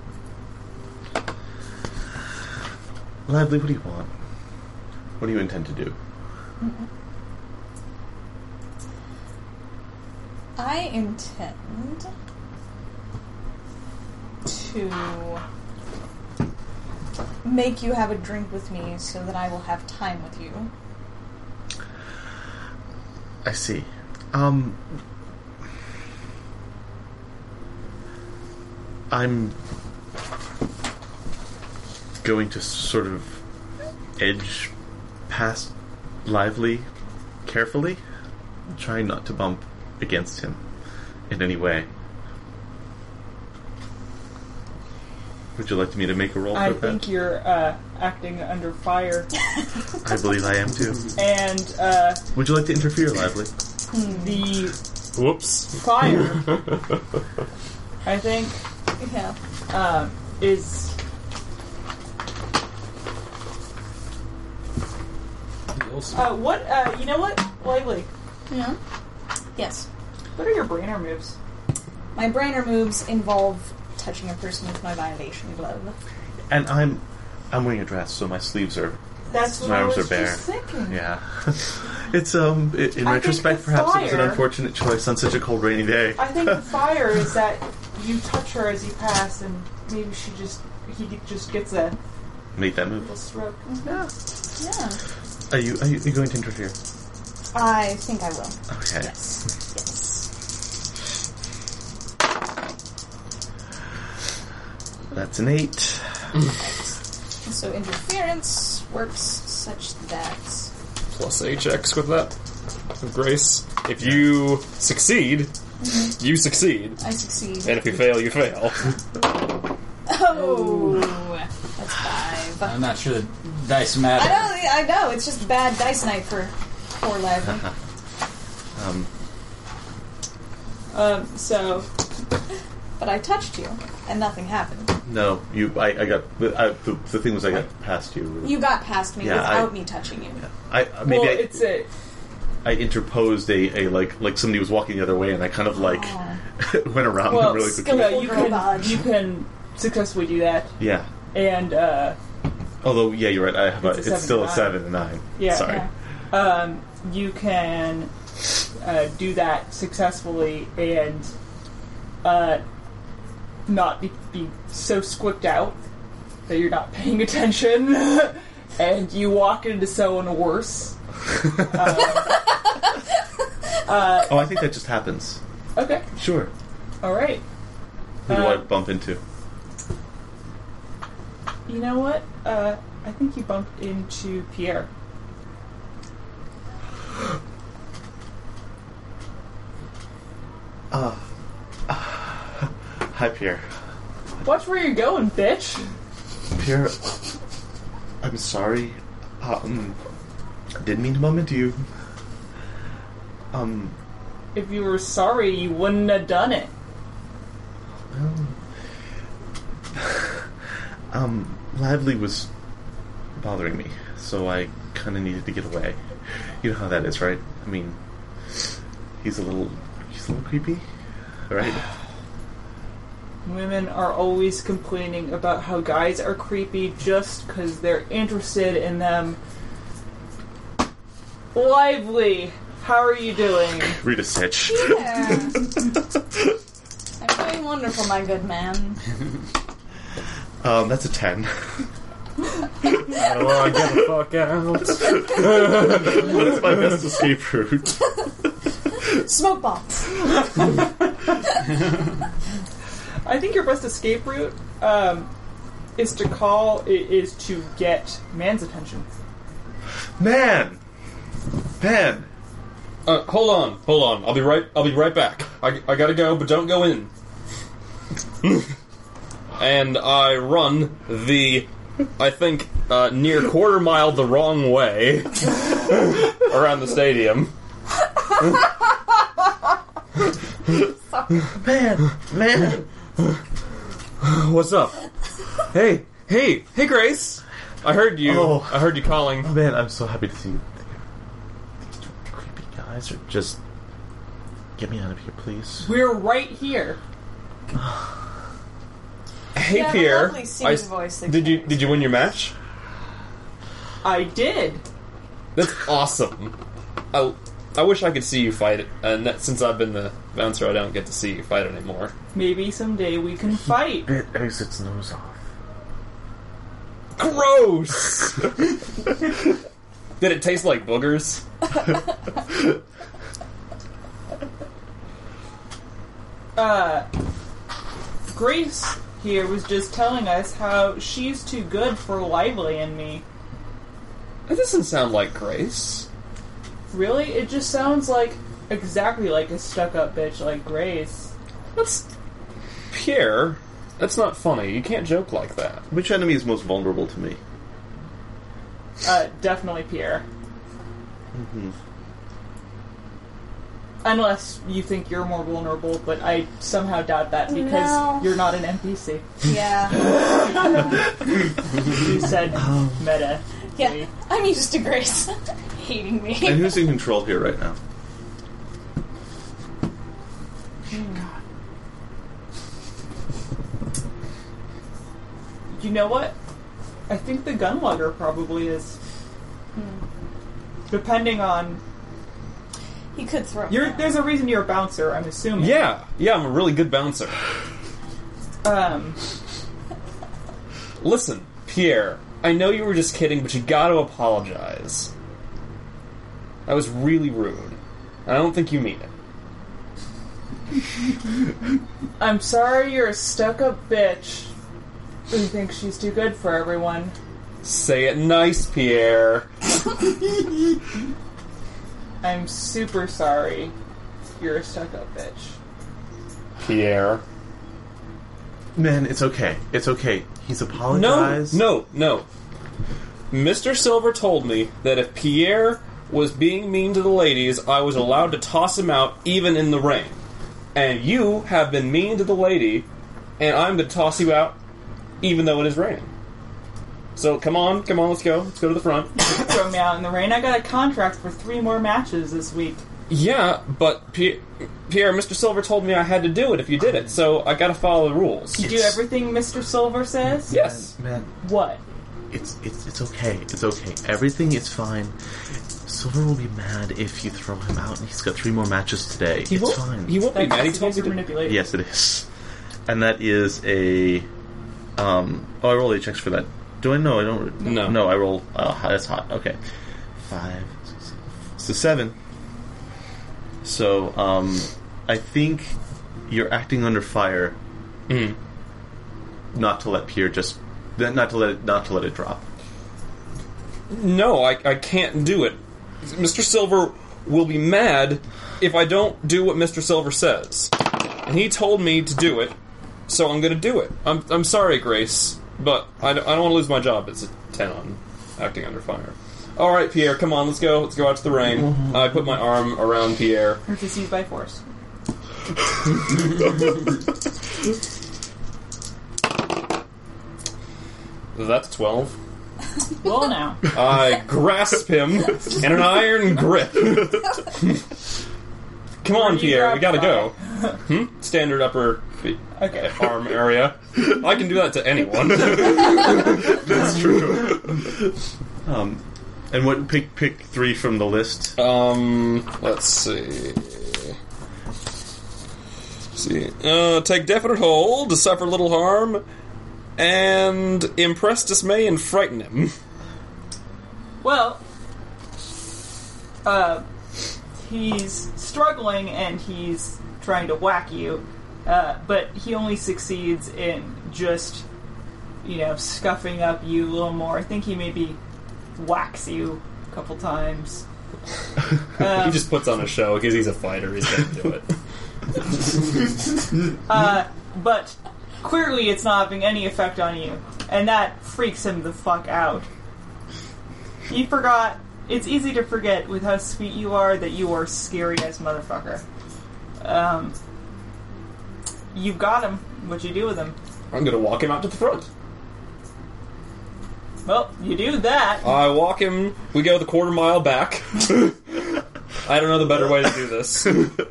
Lively, what do you want? What do you intend to do? I intend to make you have a drink with me so that I will have time with you. I see. I'm going to sort of edge past Lively carefully, trying not to bump against him in any way. Would you like me to make a roll for I that? think you're acting under fire. I believe I am too. And Would you like to interfere, Lively? the Whoops. fire, I think, Yeah. is... you know what, Lively? Yeah. Yes. What are your brainer moves? My brainer moves involve touching a person with my violation glove. And I'm wearing a dress, so my sleeves are... That's what My I arms was are bare. just thinking. Yeah. It's, in I retrospect, think the perhaps it was an fire- unfortunate choice on such a cold, rainy day. I think the fire is that you touch her as you pass, and maybe he just gets a Make that move. little stroke. Yeah. Are you going to interfere? I think I will. Okay. Yes. Yes. That's an 8. So interference works such that... Plus HX with that. With Grace. If you succeed, you succeed. I succeed. And if you fail, you fail. Oh! That's 5. I'm not sure the dice matter. I know, it's just bad dice night for poor Lively. So, But I touched you, and nothing happened. No, I got... the thing was I got past you. You got past me Yeah, without me touching you. I interposed a like somebody was walking the other way, and I kind of like went around them really quickly. Skilla, Girl dodge. you can successfully do that, Yeah. and Although, yeah, you're right. I have It's a it's still a 7 7 and 9. yeah, Sorry. you can do that successfully and not be so squicked out that you're not paying attention and you walk into someone worse. Oh, I think that just happens. Okay, Sure. alright. Who do I bump into? You know what? I think you bump into Pierre. Hi, Pierre. Watch where you're going, bitch! Pierre, I'm sorry. Didn't mean to bump into you. If you were sorry, you wouldn't have done it. Lively was bothering me, so I kind of needed to get away. You know how that is, right? I mean, he's a little creepy, right? Women are always complaining about how guys are creepy just because they're interested in them. Lively! How are you doing? Read a sitch. Yeah. I'm doing wonderful, my good man. That's a 10. How do I get the fuck out? That's my best escape route. Smoke bomb. I think your best escape route is to get Man's attention. Man! Hold on. I'll be right back. I gotta go, but don't go in. And I run I think, near quarter mile the wrong way around the stadium. Man! What's up? Hey, Grace! I heard you. Oh. I heard you calling. Man, I'm so happy to see you. These two creepy guys are just... Get me out of here, please. We're right here. Hey, Yeah, the Pierre. lovely singing voice that Did came. you win your match? I did. That's awesome. I wish I could see you fight it, and since I've been the bouncer, I don't get to see you fight anymore. Maybe someday we can fight. Bit Exit's nose off. Gross! Did it taste like boogers? Grace here was just telling us how she's too good for Lively and me. That doesn't sound like Grace. Really? It just sounds like exactly like a stuck-up bitch like Grace. That's... Pierre, that's not funny. You can't joke like that. Which enemy is most vulnerable to me? Definitely Pierre. Mm-hmm. Unless you think you're more vulnerable, but I somehow doubt that because No. you're not an NPC. Yeah. You said meta. Yeah. I'm used to Grace hating me. And who's in control here right now? You know what? I think the gunlugger probably is. Depending on... He could throw me out. There's a reason you're a bouncer, I'm assuming. Yeah, I'm a really good bouncer. Listen, Pierre, I know you were just kidding, but you gotta apologize. That was really rude. I don't think you mean it. I'm sorry you're a stuck-up bitch who thinks she's too good for everyone. Say it nice, Pierre. I'm super sorry you're a stuck-up bitch. Pierre. Man, it's okay. It's okay. He's apologized. No. Mr. Silver told me that if Pierre was being mean to the ladies, I was allowed to toss him out even in the rain. And you have been mean to the lady, and I'm going to toss you out even though it is raining. So come on, let's go. Let's go to the front. Throw me out in the rain. I got a contract for 3 more matches this week. Yeah, but Pierre, Mr. Silver told me I had to do it if you did it, so I gotta follow the rules. You do everything Mr. Silver says? Yes. Man, What? it's okay. It's okay. Everything is fine. Silver will be mad if you throw him out, and he's got 3 more matches today. He it's won't, fine. He won't be mad. He That's told me to... manipulate. Yes, it is. And that is a... I rolled 8 checks for that. Do I know? I don't. No. No, I roll. That's hot. Okay. 5, 6, 7. So 7. So, I think you're acting under fire. Mm. Not to let Pierre just. Not to let it drop. No, I can't do it. Mr. Silver will be mad if I don't do what Mr. Silver says. And he told me to do it, so I'm going to do it. I'm sorry, Grace, but I don't want to lose my job. It's a 10 on acting under fire. All right, Pierre, come on, let's go. Let's go out to the rain. I put my arm around Pierre. Or to seize by force. That's 12. Well, now. I grasp him in an iron grip. Come on, Pierre, we gotta go. Standard upper Okay. arm area. I can do that to anyone. That's true. And what? Pick 3 from the list. Let's see. Take definite hold, to suffer little harm, and impress, dismay, and frighten him. Well, he's struggling and he's trying to whack you, but he only succeeds in just, scuffing up you a little more. I think he maybe whacks you a couple times. He just puts on a show because he's a fighter. He's going to do it. But clearly it's not having any effect on you, and that freaks him the fuck out. He forgot. It's easy to forget with how sweet you are that you are scary as motherfucker. You've got him. What you do with him? I'm going to walk him out to the front. Well, you do that. I walk him. We go the quarter mile back. I don't know the better way to do this.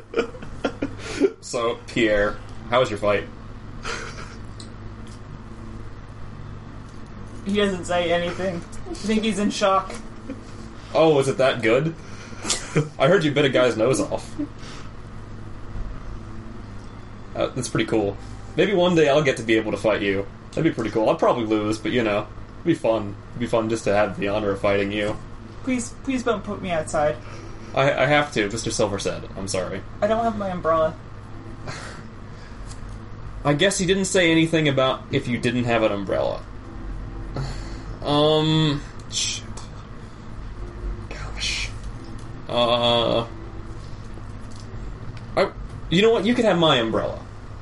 So, Pierre, how was your fight? He doesn't say anything. I think he's in shock. Oh, is it that good? I heard you bit a guy's nose off. That's pretty cool. Maybe one day I'll get to be able to fight you. That'd be pretty cool. I'll probably lose, but it'd be fun. It'd be fun just to have the honor of fighting you. Please don't put me outside. I have to, Mr. Silver said. I'm sorry. I don't have my umbrella. I guess he didn't say anything about if you didn't have an umbrella. Shit. Gosh. You know what? You can have my umbrella.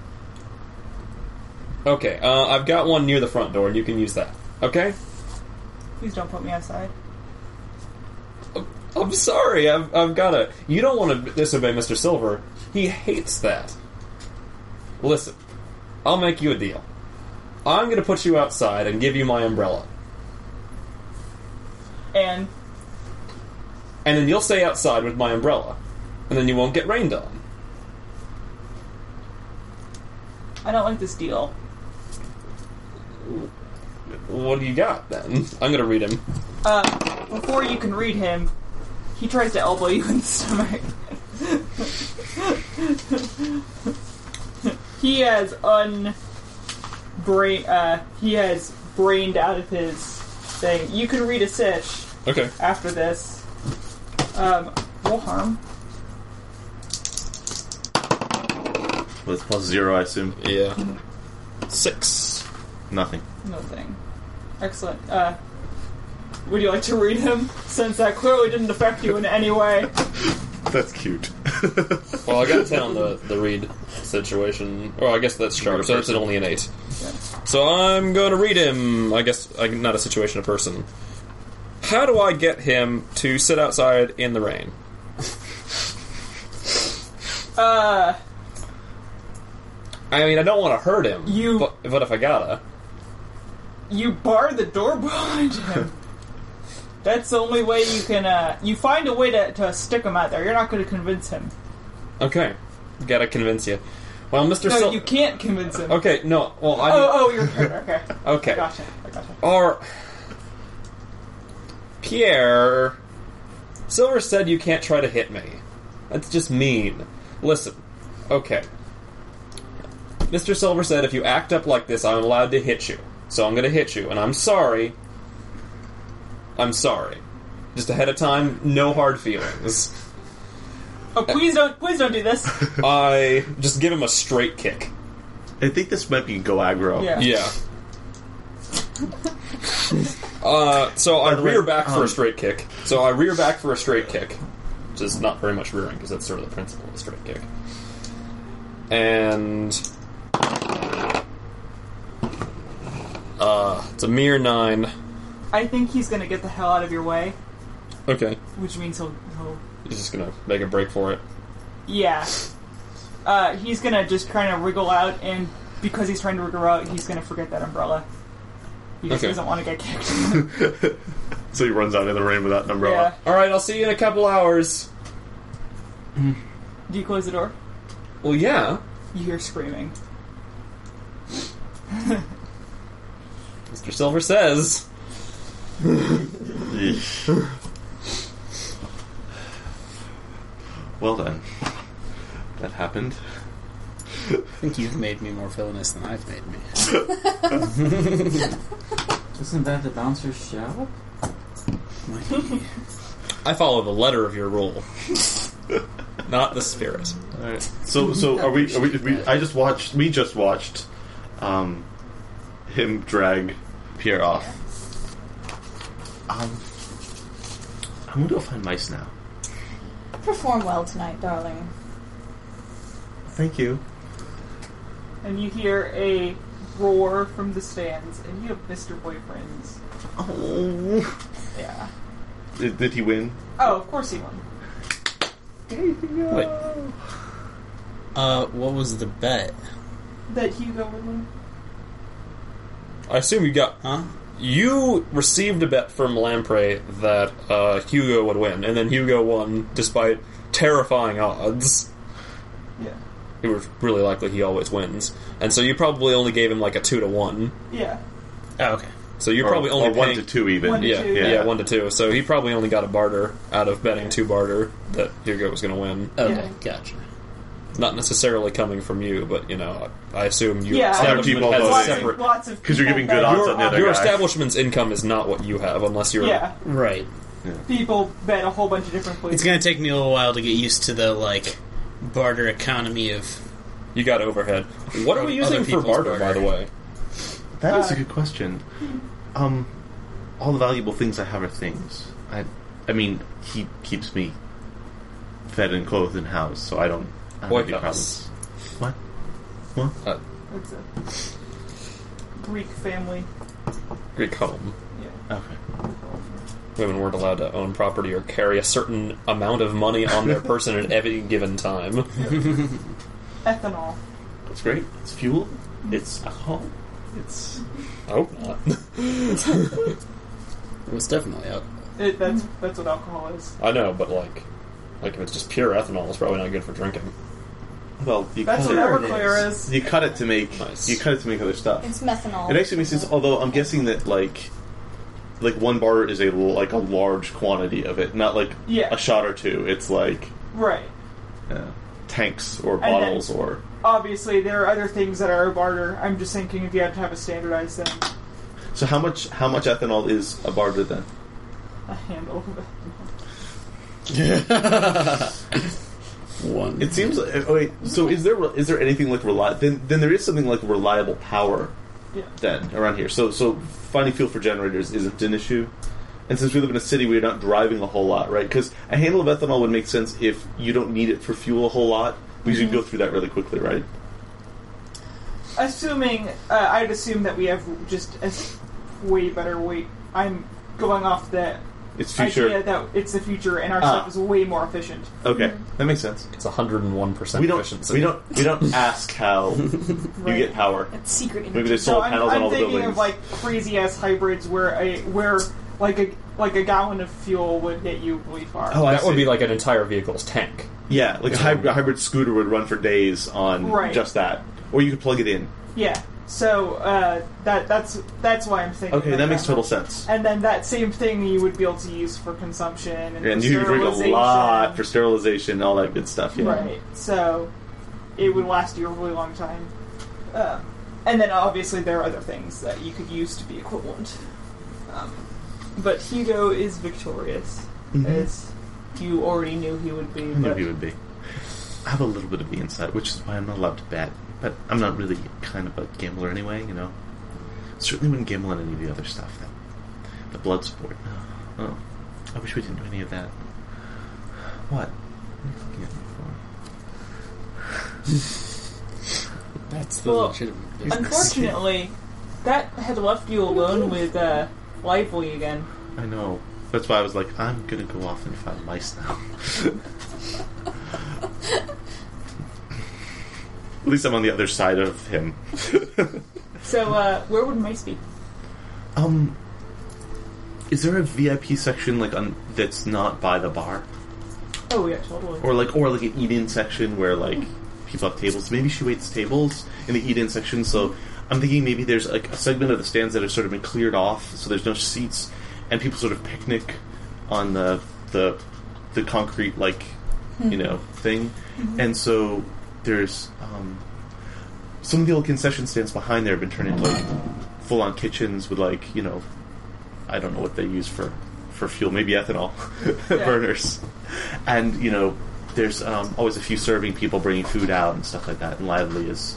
Okay, I've got one near the front door, and you can use that. Okay? Please don't put me outside. I'm sorry, I've gotta... You don't want to disobey Mr. Silver. He hates that. Listen, I'll make you a deal. I'm gonna put you outside and give you my umbrella. And then you'll stay outside with my umbrella. And then you won't get rained on. I don't like this deal. What do you got, then? I'm gonna read him. Before you can read him, he tries to elbow you in the stomach. He has brained out of his thing. You can read a sitch. Okay. After this. Roll harm. Well, it's +0, I assume. Yeah. 6. Nothing. Nothing. Excellent. Would you like to read him? Since that clearly didn't affect you in any way. That's cute. Well, I got 10 on the read situation. Oh, I guess that's sharp, so it's only an 8. Yeah. So I'm going to read him. I guess not a situation, a person. How do I get him to sit outside in the rain? I mean, I don't want to hurt him. But if I gotta. You bar the door behind him. That's the only way you can, you find a way to stick him out there. You're not going to convince him. Okay. Gotta convince you. Well, Mr. No, you can't convince him. Okay, no. Well, you're hurt. Okay. Okay. I gotcha. Or... Pierre... Silver said you can't try to hit me. That's just mean. Listen. Okay. Mr. Silver said if you act up like this, I'm allowed to hit you. So I'm gonna hit you, and I'm sorry. I'm sorry. Just ahead of time, no hard feelings. Oh, please don't do this. I just give him a straight kick. I think this might be go aggro. Yeah. Yeah. So I By the way, rear back for a straight kick. Which is not very much rearing, because that's sort of the principle of a straight kick. And... it's a mere 9. I think he's gonna get the hell out of your way, Okay. which means he'll He's just gonna make a break for it. yeah. He's gonna just kind of wriggle out, and because he's trying to wriggle out, he's gonna forget that umbrella. He just Okay. doesn't want to get kicked. So he runs out in the rain without an umbrella. Yeah. Alright, I'll see you in a couple hours. Do you close the door? Well, yeah. You hear screaming. Mr. Silver says. Yeesh. Well then. That happened. I think you've made me more villainous than I've made me. Isn't that the bouncer's shout? I follow the letter of your rule. Not the spirit. Alright. So are we we just watched him drag Pierre off. I'm gonna go find mice now. Perform well tonight, darling. Thank you. And you hear a roar from the stands, and you have Mr. Boyfriends. Oh. Yeah. Did he win? Oh, of course he won. Wait. What was the bet? That Hugo would win. I assume you got... Huh? You received a bet from Lamprey that Hugo would win, and then Hugo won despite terrifying odds. Yeah. It was really likely he always wins. And so you probably only gave him like a 2-to-1. Yeah. Oh, okay. So you're probably only or 1 paying... to 2 even. 1 to Yeah, 2. yeah, 1 to 2. So he probably only got a barter out of betting 2 barter that Hugo was going to win. Okay, Yeah. gotcha. Not necessarily coming from you, but, you know, I assume your Yeah. establishment People has a voting. separate... Lots of Because you're people giving good bet odds on the other Your guy. establishment's income is not what you have, unless you're... Yeah. Right. People bet a whole bunch of different places. It's gonna take me a little while to get used to the, like, barter economy of... You got overhead. What are we Other using for people's barter, by barter. the way? That is a good question. All the valuable things I have are things. I mean, he keeps me fed and clothed and housed, so I don't have any Oikos. problems. What? What? It's a Greek family. Greek home. Yeah. Okay. Women weren't allowed to own property or carry a certain amount of money on their person at any given time. Ethanol. That's great. It's fuel. It's alcohol. It's... I hope not. It was definitely alcohol. That's what alcohol is. I know, but like if it's just pure ethanol, it's probably not good for drinking. Well, you That's cut what it. Everclear is. You cut it to make. Nice. You cut it to make other stuff. It's methanol. It actually makes sense. Although I'm guessing that like one bar is a large quantity of it, not like Yeah. a shot or two. It's like Right. tanks or And then- bottles or. Obviously, there are other things that are a barter. I'm just thinking if you had to have a standardized thing, So how much ethanol is a barter then? a handle of it. One. It seems. Wait. So is there anything like reliable? Then there is something like reliable power. Yeah. Then around here, so finding fuel for generators isn't an issue. And since we live in a city, we're not driving a whole lot, right? Because a handle of ethanol would make sense if you don't need it for fuel a whole lot. We should go through that really quickly, right? Assuming, I'd assume that we have just a way better weight. I'm going off the It's future. idea that it's the future and our stuff is way more efficient. Okay, that makes sense. It's 101% We don't. efficiency. We don't ask how you Right. get power. It's secret Maybe there's So solar I'm, panels on I'm all the thinking buildings. of like crazy ass hybrids where like a gallon of fuel would get you really far. Oh, I That would see. be like an entire vehicle's tank. Yeah, like a hybrid scooter would run for days on Right. just that, or you could plug it in. Yeah. So that's why I'm thinking. Okay, like that makes total sense. And then that same thing you would be able to use for consumption and And for you drink a sterilization. lot for sterilization, all that good stuff. Yeah. Right. So it would last you a really long time. And then obviously there are other things that you could use to be equivalent. But Hugo is victorious, as you already knew he would be. I knew he would be. I have a little bit of the insight, which is why I'm not allowed to bet. But I'm not really kind of a gambler anyway, you know. Certainly wouldn't gamble on any of the other stuff. The blood sport. Oh, I wish we didn't do any of that. What? What are you looking at me for? That's the Well, legitimate. Unfortunately, that had left you alone with Lively again. I know. That's why I was like, I'm gonna go off and find mice now. At least I'm on the other side of him. So, where would mice be? Is there a VIP section that's not by the bar, Oh yeah, totally. or like an eat-in section where like people have tables? Maybe she waits tables in the eat-in section. So I'm thinking maybe there's like a segment of the stands that have sort of been cleared off, so there's no seats, and people sort of picnic on the concrete thing, and so there's some of the old concession stands behind there have been turned into like full-on kitchens with like I don't know what they use for fuel, maybe ethanol burners, and there's always a few serving people bringing food out and stuff like that, and Lively is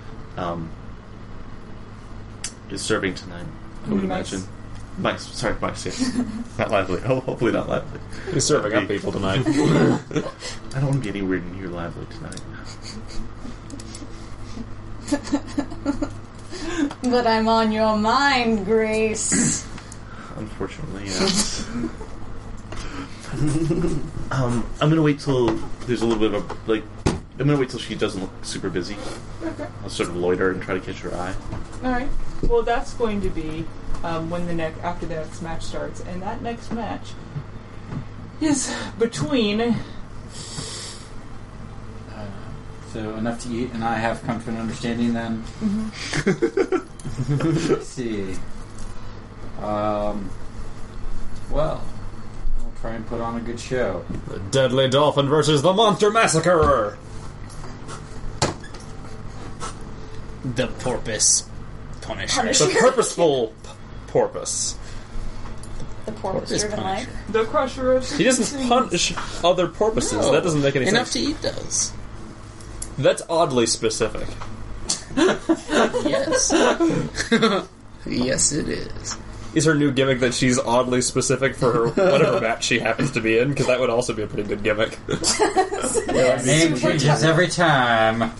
serving tonight, I would imagine. Mice, yes. Not Lively. Oh, hopefully not Lively. He's serving up people tonight. I don't want to be anywhere near Lively tonight. But I'm on your mind, Grace. Unfortunately, yes. I'm gonna wait till there's a little bit of I'm gonna wait till she doesn't look super busy. Okay. I'll sort of loiter and try to catch her eye. Alright. Well, that's going to be when after the next match starts, and that next match is between. So enough to eat, and I have come to an understanding then. Let's see. Well, we'll try and put on a good show. The Deadly Dolphin versus the Monster Massacre! The Porpoise Punisher. The Purposeful Porpoise. The porpoise-driven life. The Crusher of He doesn't punish other porpoises. No. That doesn't make any Enough sense. to eat does. That's oddly specific. Yes. Yes, it is. Is her new gimmick that she's oddly specific for her whatever match she happens to be in? Because that would also be a pretty good gimmick. Name changes every time.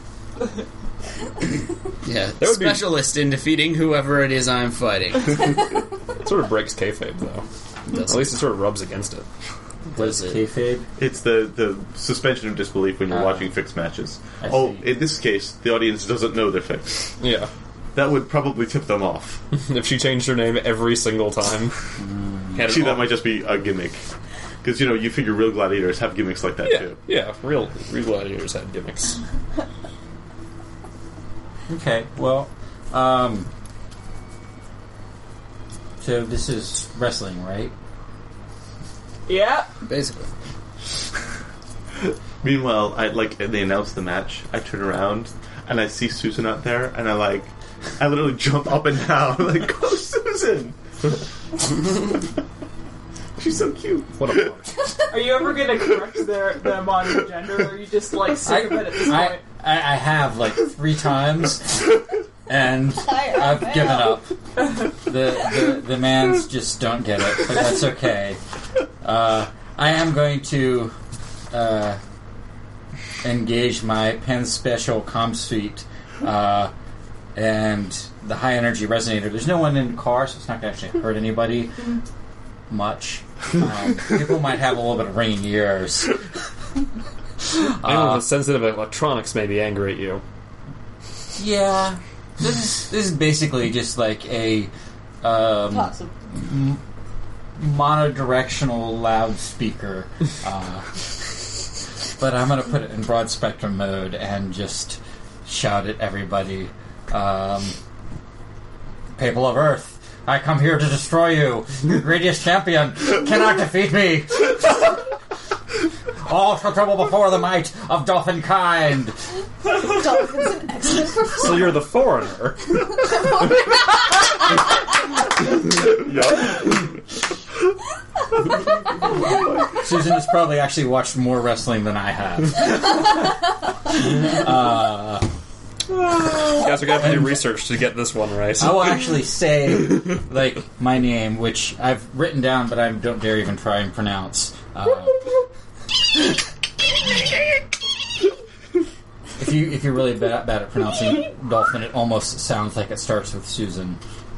Yeah, That would be- specialist in defeating whoever it is I'm fighting. It sort of breaks kayfabe, though. At least it sort of rubs against it. Does it? Kayfabe? It's the suspension of disbelief when you're watching fixed matches. I Oh, see. in this case, the audience doesn't know they're fixed. Yeah. That would probably tip them off. If she changed her name every single time. Had it See, that all- might just be a gimmick. Because, you figure real gladiators have gimmicks like that, Yeah, too. yeah. Real gladiators had gimmicks. Okay, well, so this is wrestling, right? Yeah. Basically. Meanwhile, they announce the match. I turn around and I see Susan out there, and I literally jump up and down, like, go Susan! She's so cute. What a bummer. Are you ever going to correct them on the gender, or are you just sick of it at this point? I have 3 times, and I've given up. The mans just don't get it, but that's okay. I am going to engage my Pen Special comm suite and the high energy resonator. There's no one in the car, so it's not going to actually hurt anybody much. People might have a little bit of ringing ears. Anyone with sensitive electronics may be angry at you. Yeah, this is basically just like a Possible. monodirectional loudspeaker, but I'm going to put it in broad spectrum mode and just shout at everybody. People of Earth, I come here to destroy you. Your greatest champion cannot defeat me. All shall tremble before the might of dolphin kind. Dolphin's an excellent performer. So you're the foreigner. Susan has probably actually watched more wrestling than I have. You guys are going to have to do research to get this one right. I will actually say, like, my name, which I've written down, but I don't dare even try and pronounce. If you're really bad at pronouncing dolphin, it almost sounds like it starts with Susan,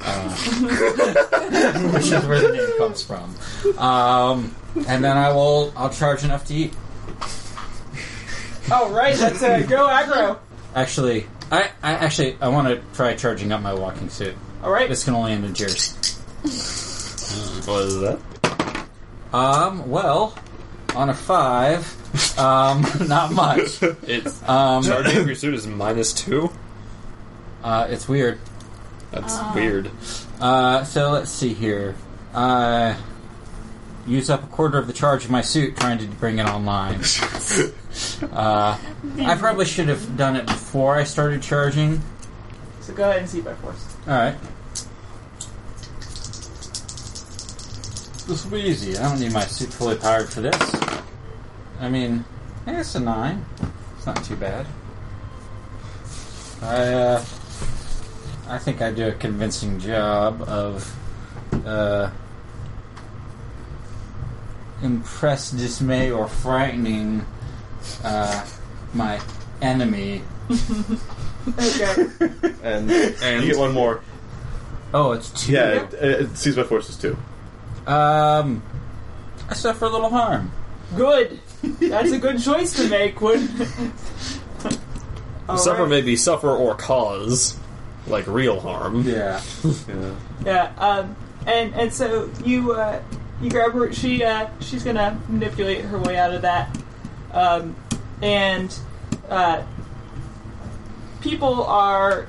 which is where the name comes from. And then I'll charge enough to eat. All right, let's go aggro. Actually, I want to try charging up my walking suit. All right. This can only end in cheers. What is that? Well, on a 5, not much. It's charging up your suit is -2. It's weird. That's weird. So let's see here. Use up a quarter of the charge of my suit trying to bring it online. I probably should have done it before I started charging. So go ahead and see by force. Alright. This will be easy. I don't need my suit fully powered for this. I mean, it's a 9. It's not too bad. I think I do a convincing job of impress, dismay, or frightening my enemy. Okay. And you get one more. Oh, it's 2. Yeah, it sees by force is 2. I suffer a little harm. Good. That's a good choice to make. Suffer may be suffer or cause, like real harm. Yeah. Yeah. And so you grab her. She's gonna manipulate her way out of that. And people are.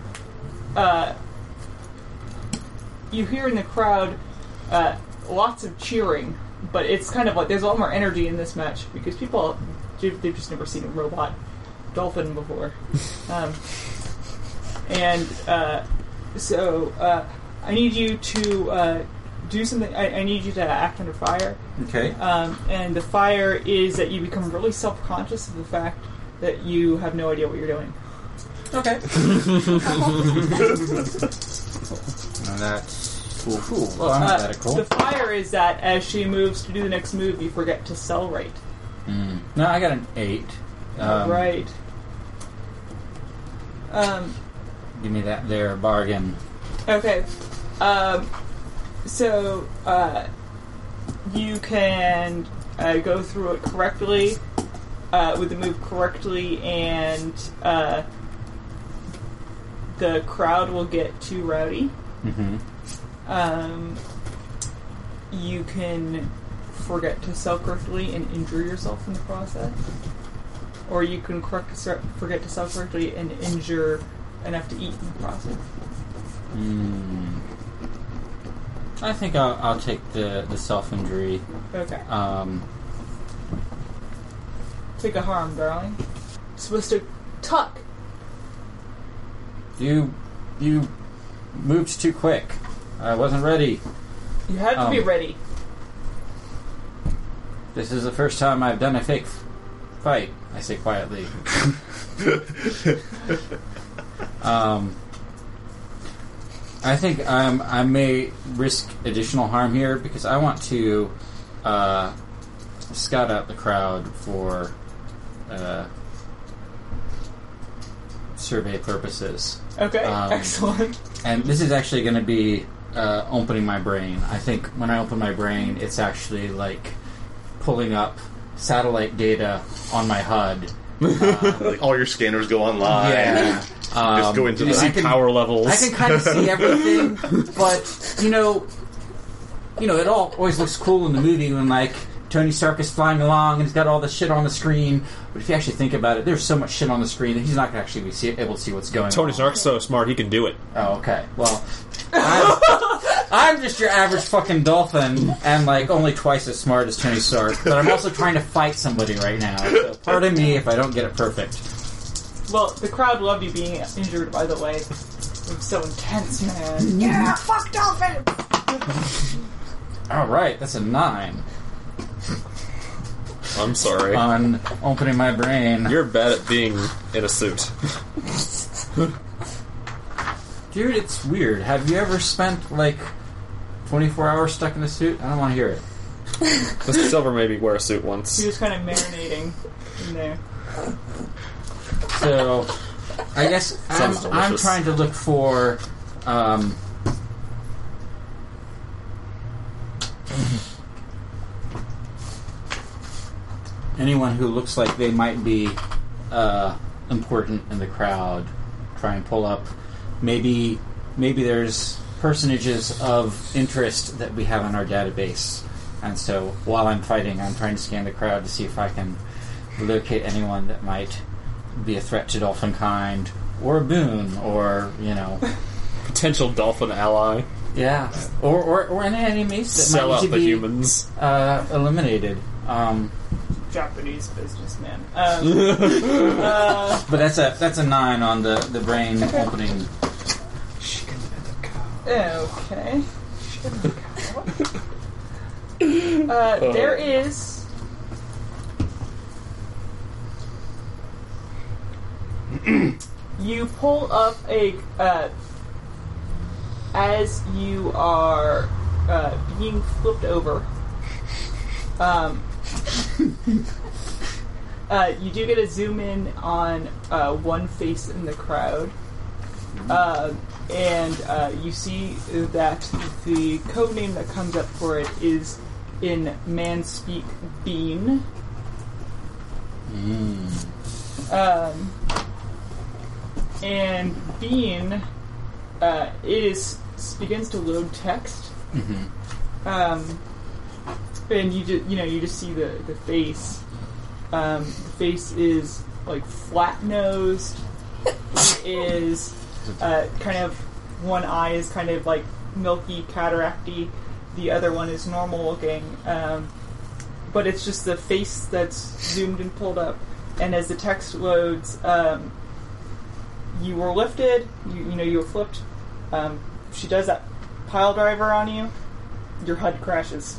You hear in the crowd lots of cheering, but it's kind of like there's a lot more energy in this match because people they've just never seen a robot dolphin before. So I need you to do something. I need you to act under fire. Okay. And the fire is that you become really self-conscious of the fact that you have no idea what you're doing. Okay. That's cool. Well, I'm not that cool. The fire is that as she moves to do the next move, you forget to cell rate. No, I got an 8. Right. Give me that there bargain. Okay. So you can go through it correctly with the move correctly, and the crowd will get too rowdy. Mm-hmm. You can forget to sell correctly and injure yourself in the process, or you can forget to sell correctly and injure enough to eat in the process. I think I'll take the self-injury. Okay. Take a harm, darling. Supposed to tuck. You moved too quick. I wasn't ready. You have to be ready. This is the first time I've done a fake fight. I say quietly. I think I may risk additional harm here because I want to scout out the crowd for survey purposes. Okay, excellent. And this is actually going to be opening my brain. I think when I open my brain, it's actually like pulling up satellite data on my HUD. Like all your scanners go online. Yeah. Just go into the power levels. I can kind of see everything, but you know, it always looks cool in the movie when like Tony Stark is flying along and he's got all the shit on the screen. But if you actually think about it, there's so much shit on the screen that he's not going to actually be able to see what's going on. Tony Stark's so smart he can do it. Oh, okay. Well, I'm just your average fucking dolphin, and like only twice as smart as Tony Stark. But I'm also trying to fight somebody right now. So pardon me if I don't get it perfect. Well, the crowd loved you being injured, by the way. It was so intense, man. Yeah, fuck dolphins! All right, that's a 9 I'm sorry. on opening my brain. You're bad at being in a suit. Dude, it's weird. Have you ever spent like 24 hours stuck in a suit? I don't want to hear it. Mr. Silver maybe wear a suit once. He was kind of marinating in there. So, I guess Sounds I'm delicious. trying to look for anyone who looks like they might be important in the crowd. Try and pull up. Maybe there's personages of interest that we have in our database. And so, while I'm fighting, I'm trying to scan the crowd to see if I can locate anyone that might be a threat to dolphin kind, or a boon, or, Potential dolphin ally. yeah, or any enemies that Sell might out need the to be humans. eliminated. Japanese businessman. But that's a 9 on the brain opening. Okay. There is... You pull up a... as you are being flipped over, you do get a zoom in on one face in the crowd. And you see that the code name that comes up for it is in Manspeak Bean. And Bean, begins to load text. And you just see the face. The face is like flat nosed. It is kind of, one eye is kind of like milky, cataracty. The other one is normal looking. But it's just the face that's zoomed and pulled up. And as the text loads, you were lifted. You were flipped. She does that pile driver on you. Your HUD crashes.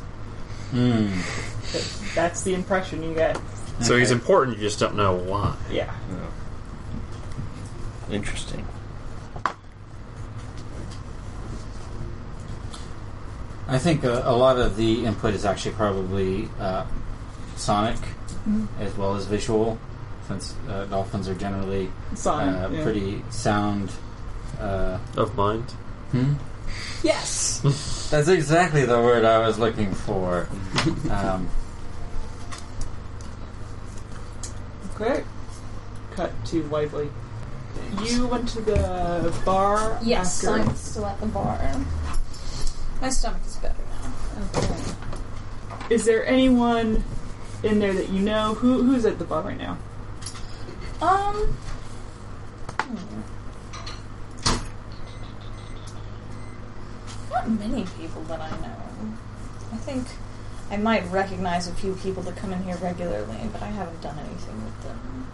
That's the impression you get. So he's important, you just don't know why. Yeah. Interesting. I think a lot of the input is actually probably sonic as well as visual, since dolphins are generally Sonic, yeah. pretty sound. Of mind. Yes. That's exactly the word I was looking for. Okay. Cut to Lively. You went to the bar. Yes, after. I'm still at the bar. My stomach is better now. Okay. Is there anyone in there that you know? Who's at the bar right now? Not many people that I know. I think I might recognize a few people that come in here regularly, but I haven't done anything with them.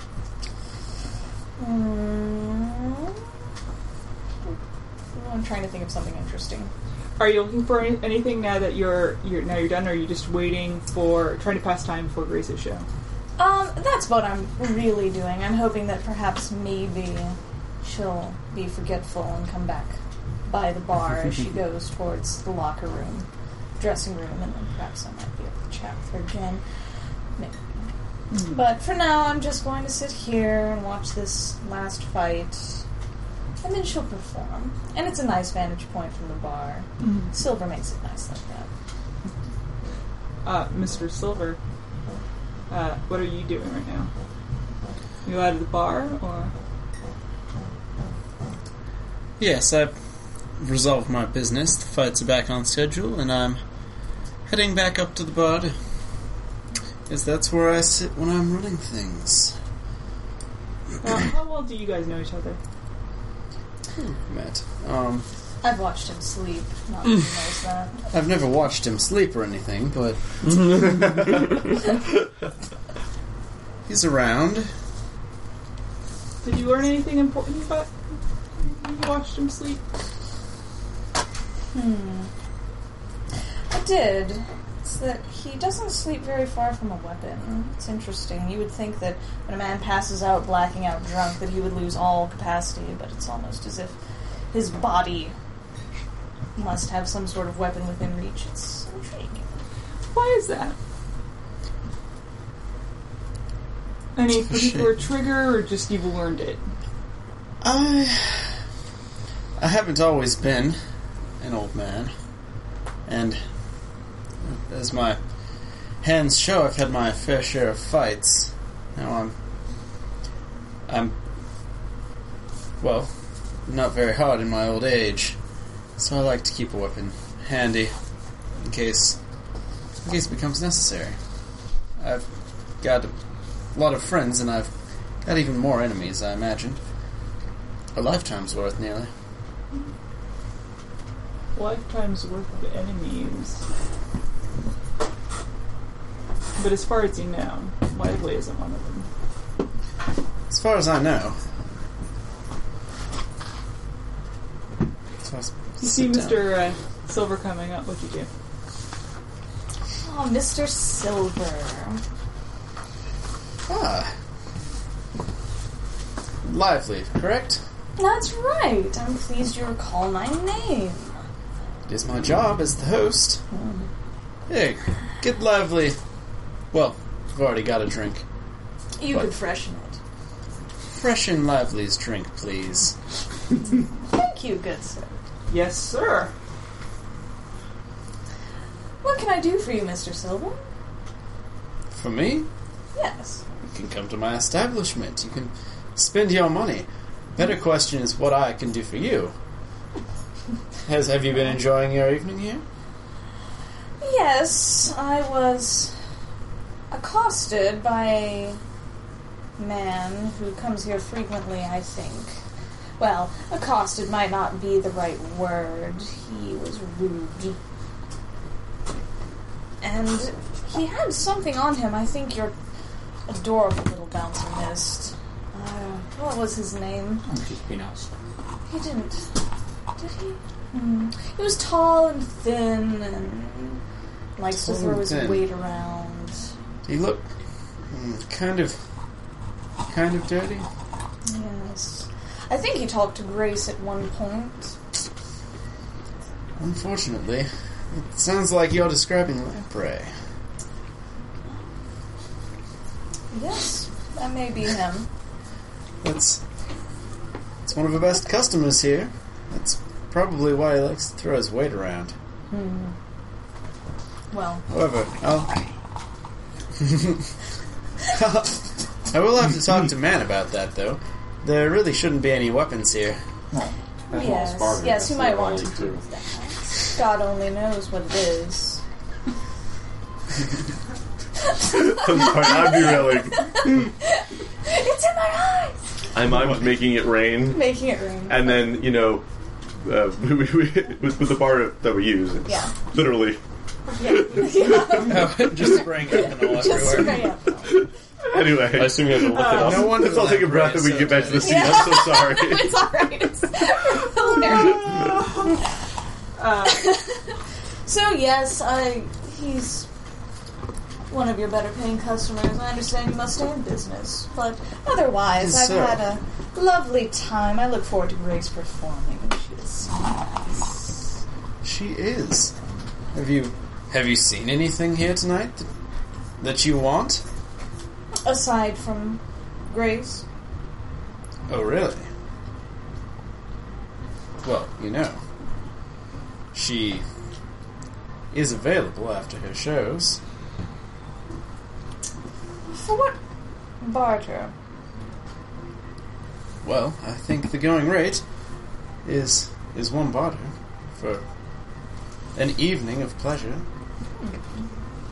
I'm trying to think of something interesting. Are you looking for anything now that you're done, or are you just waiting for trying to pass time before Grace's show? That's what I'm really doing. I'm hoping that perhaps maybe she'll be forgetful and come back by the bar as she goes towards the locker room, dressing room, and then perhaps I might be able to chat with her again. Maybe. But for now, I'm just going to sit here and watch this last fight, and then she'll perform. And it's a nice vantage point from the bar. Silver makes it nice like that. Mr. Silver, what are you doing right now? You out of the bar, or? Yes, I've resolved my business. The fights are back on schedule, and I'm heading back up to the bar. Because that's where I sit when I'm running things. How well do you guys know each other? Matt. I've watched him sleep. Not that he knows that. I've never watched him sleep or anything, but he's around. Did you learn anything important about when you watched him sleep? I did. It's that he doesn't sleep very far from a weapon. It's interesting. You would think that when a man passes out, blacking out drunk, that he would lose all capacity, but it's almost as if his body must have some sort of weapon within reach. It's intriguing. Why is that? Any particular trigger, or just you've learned it? I haven't always been an old man, and as my hands show, I've had my fair share of fights. Now I'm well, not very hard in my old age, so I like to keep a weapon handy in case it becomes necessary. I've got a lot of friends, and I've got even more enemies, I imagine. A lifetime's worth, nearly. Lifetime's worth of enemies. But as far as you know, Lively isn't one of them. As far as I know. So You see Mr. Silver coming up, what'd you do? Oh, Mr. Silver. Ah. Lively, correct? That's right. I'm pleased you recall my name. It is my job as the host. Hey, get Lively. Well, I've already got a drink. You What? could freshen it. Freshen Lively's drink, please. Thank you, good sir. Yes, sir. What can I do for you, Mr. Silver? For me? Yes. You can come to my establishment. You can spend your money. Better question is what I can do for you. Have you been enjoying your evening here? Yes, I was accosted by a man who comes here frequently, I think. Well, accosted might not be the right word. He was rude. And he had something on him. I think your adorable little bouncer missed. What was his name? Just be nice. He didn't. Did he? He was tall and thin and likes to Tall throw and his thin. weight around. You look kind of dirty. Yes. I think he talked to Grace at one point. Unfortunately, it sounds like you're describing Lamprey. Yes, that may be him. It's one of the best customers here. That's probably why he likes to throw his weight around. Well, However, I will have to talk to Man about that, though. There really shouldn't be any weapons here. yes, you might want to do that. God only knows what it is. I'm sorry, I'm derailing. It's in my eyes! I'm making it rain, Making it rain. and then, with the bar that we use, it's Yeah. literally. Yeah. Just spraying ethanol Just everywhere. straight up. Anyway, I assume you have to look it up. No wonder let's all take a breath and we can get back to the scene. Yeah. I'm so sorry. It's alright. It's hilarious. So yes, he's one of your better paying customers. I understand you must stay in business, but otherwise, Yes, I've sir. had a lovely time. I look forward to Grace performing. She is so nice. She is. Have you seen anything here tonight that you want? Aside from Grace, Oh, really? Well, she is available after her shows. for what barter? Well, I think the going rate is one barter for an evening of pleasure.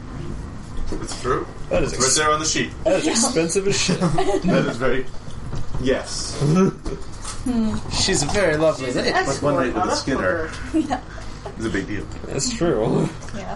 It's true. That is It's right there on the sheet. That is expensive as shit. That is very. Yes. She's a very lovely She's an lady. escort, one night with not a Skinner. hooker. Yeah. It's a big deal. That's true. Yeah.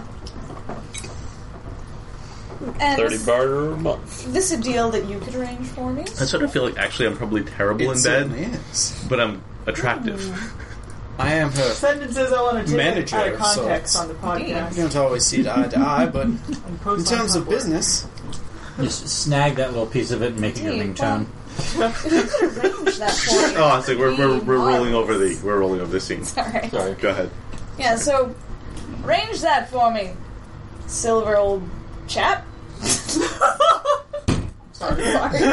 And 30 barter a month. this a deal that you could arrange for me? I sort of feel like actually I'm probably terrible It in bed, certainly is. but I'm attractive. I am her. Sentences I want to take Manager out of of context sorts. on the podcast. We don't always see eye to eye, but And in post on terms of Tumblr. business, Just snag that little piece of it and make it your Dude, ringtone. You could arrange that for me. Oh, it's like we're Please. rolling over the scene. Alright. Sorry. Go ahead. Yeah, so arrange that for me, silver old chap. Sorry.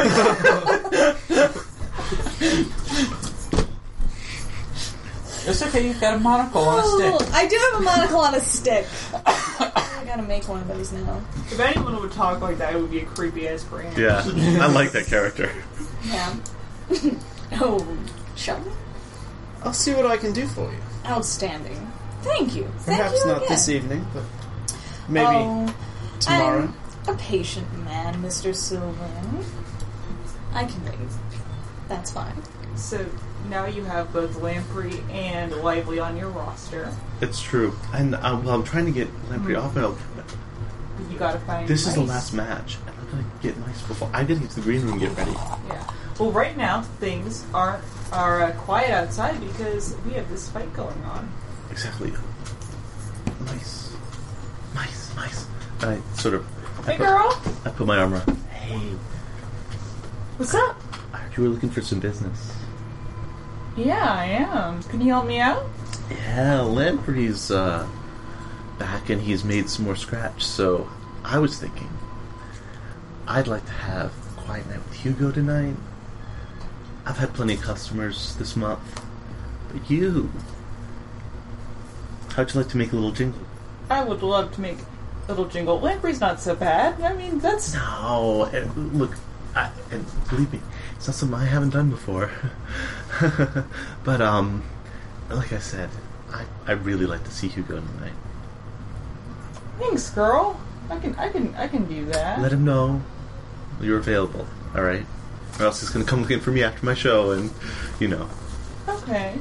It's okay, you've got a monocle on a Oh, stick. I do have a monocle on a stick. I gotta make one of those now. If anyone would talk like that, it would be a creepy ass brand. Yeah, I like that character. Yeah. Oh, shall we? I'll see what I can do for you. Outstanding. Thank you. Thank Perhaps you not again. this evening, but maybe Oh, tomorrow. I'm a patient man, Mr. Silver. I can wait. That's fine. So now you have both Lamprey and Lively on your roster. It's true. And I'm trying to get Lamprey off, but You gotta find this is the Nice. last match. And I'm gonna get Nice before I get into the green room and get ready. Yeah. Well, right now things are quiet outside because we have this fight going on. Exactly. Nice. And I sort of... Hey, girl. I put my arm around. Hey, What's up? I heard you were looking for some business. Yeah, I am. Can you help me out? Yeah, Lamprey's back and he's made some more scratch, so I was thinking I'd like to have a quiet night with Hugo tonight. I've had plenty of customers this month, but you... How'd you like to make a little jingle? I would love to make a little jingle. Lamprey's not so bad. I mean, that's... No, look, and believe me, it's not something I haven't done before. But like I said, I really like to see Hugo tonight. Thanks, girl. I can do that. Let him know you're available, all right? Or else he's gonna come looking for me after my show, and you know. Okay.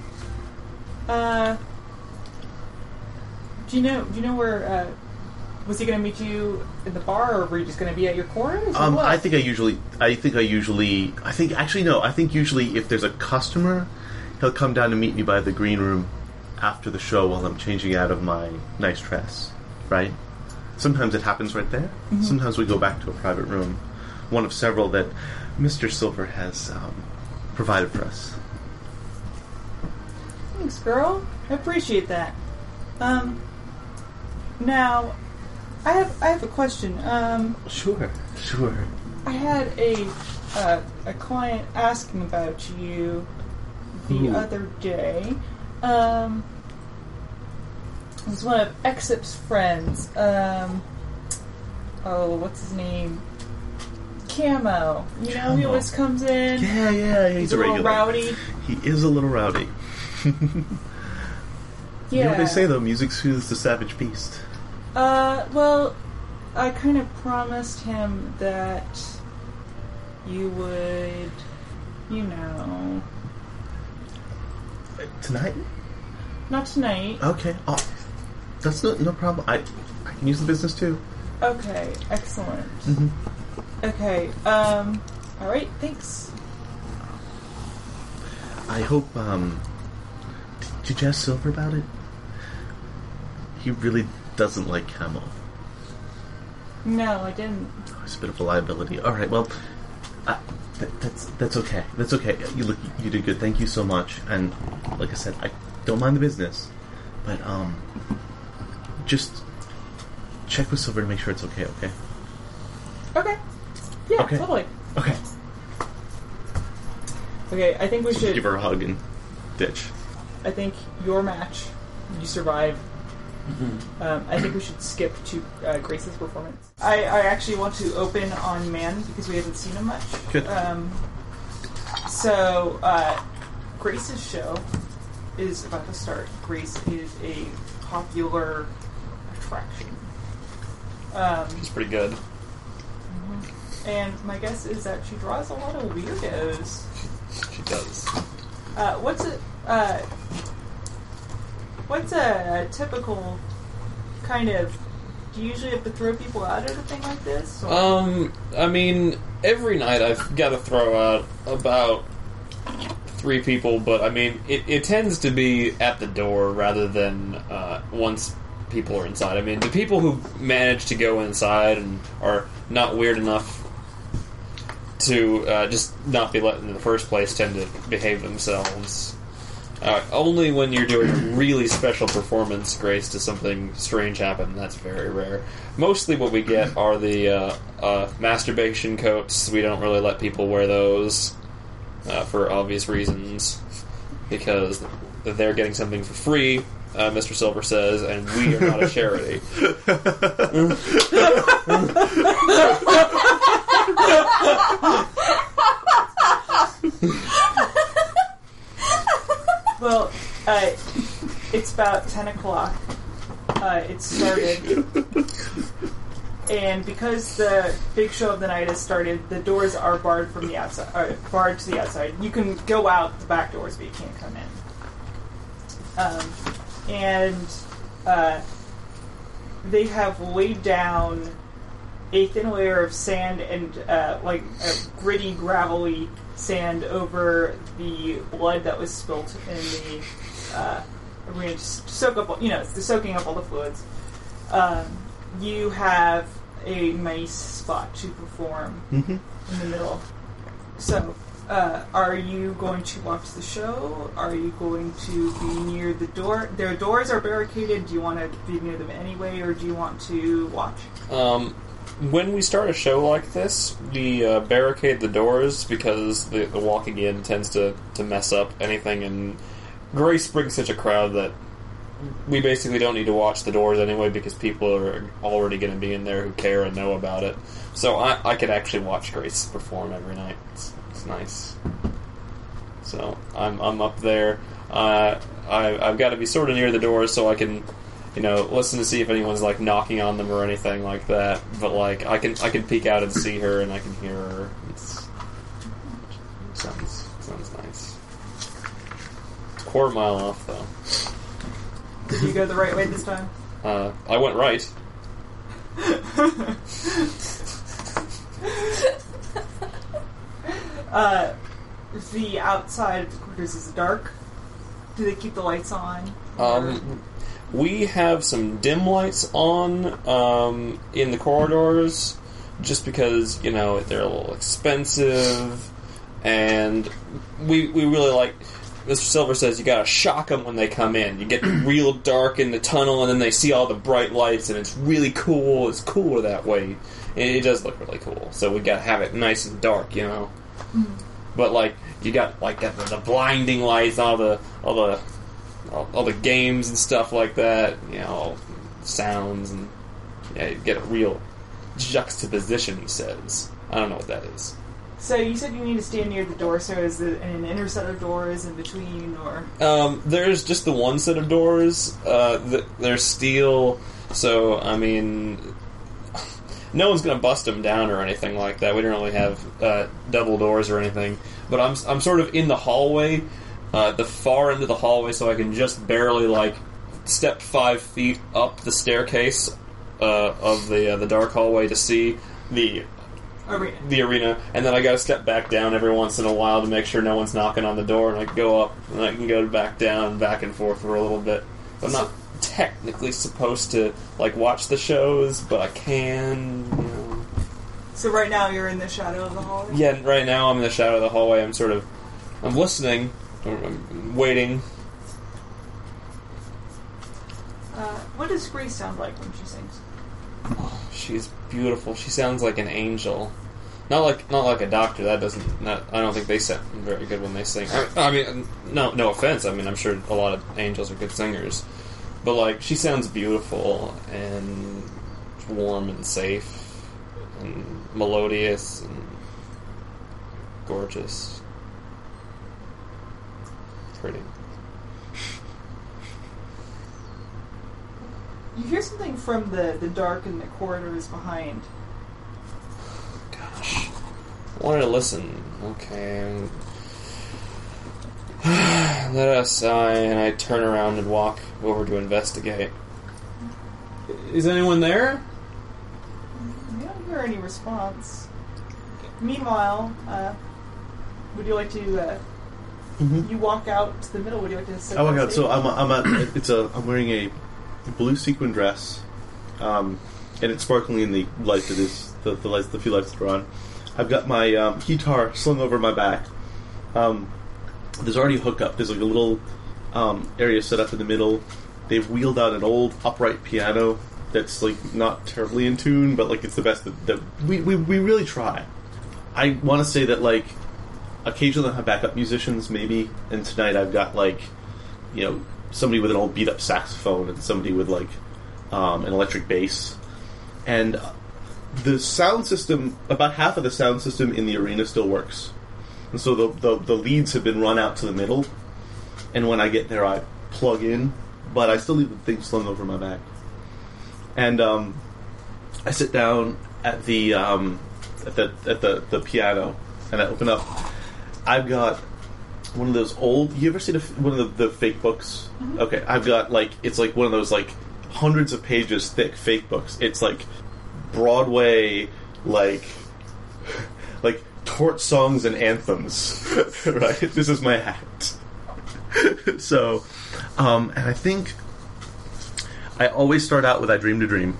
Do you know where? Was he going to meet you in the bar, or were you just going to be at your quarters? Or what? I think usually if there's a customer, he'll come down to meet me by the green room after the show while I'm changing out of my nice dress, right? Sometimes it happens right there. Mm-hmm. Sometimes we go back to a private room, one of several that Mr. Silver has provided for us. Thanks, girl. I appreciate that. Now, I have a question. Sure. I had a client asking about you the Ooh. other day. It was one of Exip's friends. What's his name? Camo. You know, he Camo. always comes in. Yeah, he's a a little regular. rowdy. He is a little rowdy. Yeah. You know what they say though, music soothes the savage beast. Well, I kind of promised him that you would, you know, Tonight? not tonight. Okay. Oh, that's no problem. I can use the business too. Okay, excellent. Mm-hmm. Okay, alright, thanks. I hope, did you ask Silver about it? He really doesn't like Camo. No, I didn't. Oh, it's a bit of a liability. Alright, well, that's okay. That's okay. You did good. Thank you so much. And, like I said, I don't mind the business. But, just check with Silver to make sure it's okay, okay? Okay. Yeah, Okay. totally. Okay. Okay, I think we should... Give her a hug and ditch. I think your match, you survive. I think we should skip to Grace's performance. I actually want to open on Man because we haven't seen him much. Good. So, Grace's show is about to start. Grace is a popular attraction. It's pretty good. And my guess is that she draws a lot of weirdos. she does. What's a typical kind of? Do you usually have to throw people out at a thing like this? Or? I mean, every night I've got to throw out about 3 people, but I mean, it tends to be at the door rather than once people are inside. I mean, the people who manage to go inside and are not weird enough to just not be let in the first place tend to behave themselves. Only when you're doing a really special performance, Grace, does something strange happen. That's very rare. Mostly what we get are the masturbation coats. We don't really let people wear those for obvious reasons, because they're getting something for free, Mr. Silver says, and we are not a charity. Well, it's about 10 o'clock. It started. And because the big show of the night has started, the doors are barred from the outside. Barred to the outside. You can go out the back doors, but you can't come in. They have laid down a thin layer of sand and like a gritty, gravelly sand over the blood that was spilt in the arena to soak up. They're soaking up all the fluids. You have a nice spot to perform in the middle. So, are you going to watch the show? Are you going to be near the door? Their doors are barricaded. Do you want to be near them anyway, or do you want to watch? When we start a show like this, we barricade the doors because the walking in tends to mess up anything, and Grace brings such a crowd that we basically don't need to watch the doors anyway because people are already going to be in there who care and know about it. So I could actually watch Grace perform every night. It's nice. So I'm up there. I've got to be sort of near the doors so I can, listen to see if anyone's like knocking on them or anything like that. But like I can peek out and see her and I can hear her. Sounds nice. It's a quarter mile off though. Did you go the right way this time? I went right. The outside of the quarters is dark. Do they keep the lights on? We have some dim lights on in the corridors, just because they're a little expensive, and we really like. Mr. Silver says you gotta shock them when they come in. You get real dark in the tunnel, and then they see all the bright lights, and it's really cool. It's cooler that way. It does look really cool. So we gotta have it nice and dark, Mm-hmm. But like you got like the blinding lights, all the games and stuff like that. Sounds and you get a real juxtaposition. He says, I don't know what that is. So you said you need to stand near the door, so is it an inner set of doors in between, or...? There's just the one set of doors. They're steel, so, I mean... No one's going to bust them down or anything like that. We don't really have double doors or anything. But I'm sort of in the hallway, the far end of the hallway, so I can just barely, step 5 feet up the staircase of the dark hallway to see the arena, and then I gotta step back down every once in a while to make sure no one's knocking on the door, and I can go up, and I can go back down, back and forth for a little bit. I'm not technically supposed to, watch the shows, but I can, So right now you're in the shadow of the hallway? Yeah, right now I'm in the shadow of the hallway. I'm listening, I'm waiting. What does Grace sound like when she sings? Oh, she's beautiful. She sounds like an angel. Not like a doctor. That doesn't. I don't think they sound very good when they sing. I mean, no offense. I mean, I'm sure a lot of angels are good singers, but she sounds beautiful and warm and safe and melodious and gorgeous, pretty. You hear something from the dark in the corridors behind. Gosh. I wanted to listen. Okay. Let us sigh, and I turn around and walk over to investigate. Is anyone there? I don't hear any response. Meanwhile, would you like to? You walk out to the middle. Would you like to? Sit I walk on out. stage? So I'm wearing a blue sequin dress, and it's sparkling in the light that is the few lights that are on. I've got my guitar slung over my back. There's already a hookup. There's like a little area set up in the middle. They've wheeled out an old upright piano that's like not terribly in tune, but like it's the best that we really try. I want to say that like occasionally I have backup musicians maybe, and tonight I've got like somebody with an old beat up saxophone and somebody with like an electric bass, and the sound system, about half of the sound system in the arena still works. And so the leads have been run out to the middle, and when I get there, I plug in, but I still leave the thing slung over my back. And I sit down at the piano, and I open up. I've got one of those old. You ever seen one of the fake books? Mm-hmm. Okay, I've got it's like one of those like hundreds of pages thick fake books. It's like Broadway like tort songs and anthems, right? This is my act. So, and I think I always start out with "I Dreamed a Dream."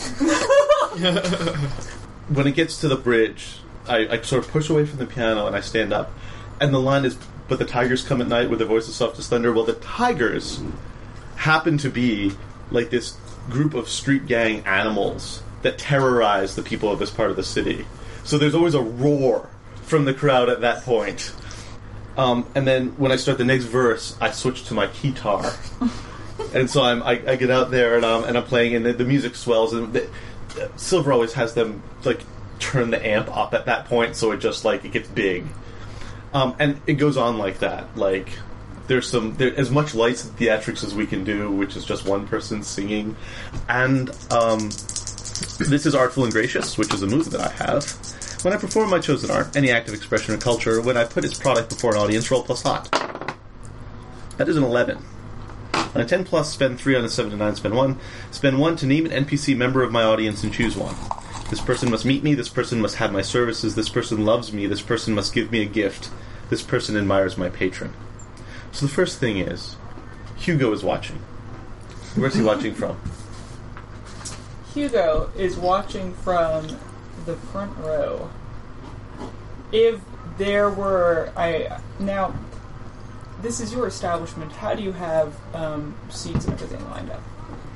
When it gets to the bridge, I sort of push away from the piano and I stand up, and the line is, "But the tigers come at night with their voices soft as thunder." Well, the tigers happen to be like this group of street gang animals that terrorize the people of this part of the city. So there's always a roar from the crowd at that point. And then when I start the next verse, I switch to my guitar. And so I get out there and I'm playing, and the music swells. And Silver always has them like turn the amp up at that point, so it just it gets big. And it goes on like that. Like there's as much lights and theatrics as we can do, which is just one person singing. And this is Artful and Gracious, which is a move that I have. When I perform my chosen art, any act of expression or culture, when I put its product before an audience, roll plus hot. That is an 11. On a 10 plus, spend 3. On a 7 to 9, spend 1. Spend 1 to name an NPC member of my audience and choose one. This person must meet me, this person must have my services, this person loves me, this person must give me a gift, this person admires my patron. So the first thing is, Hugo is watching. Where's he watching from? Hugo is watching from the front row. If there were... Now, this is your establishment. How do you have seats and everything lined up?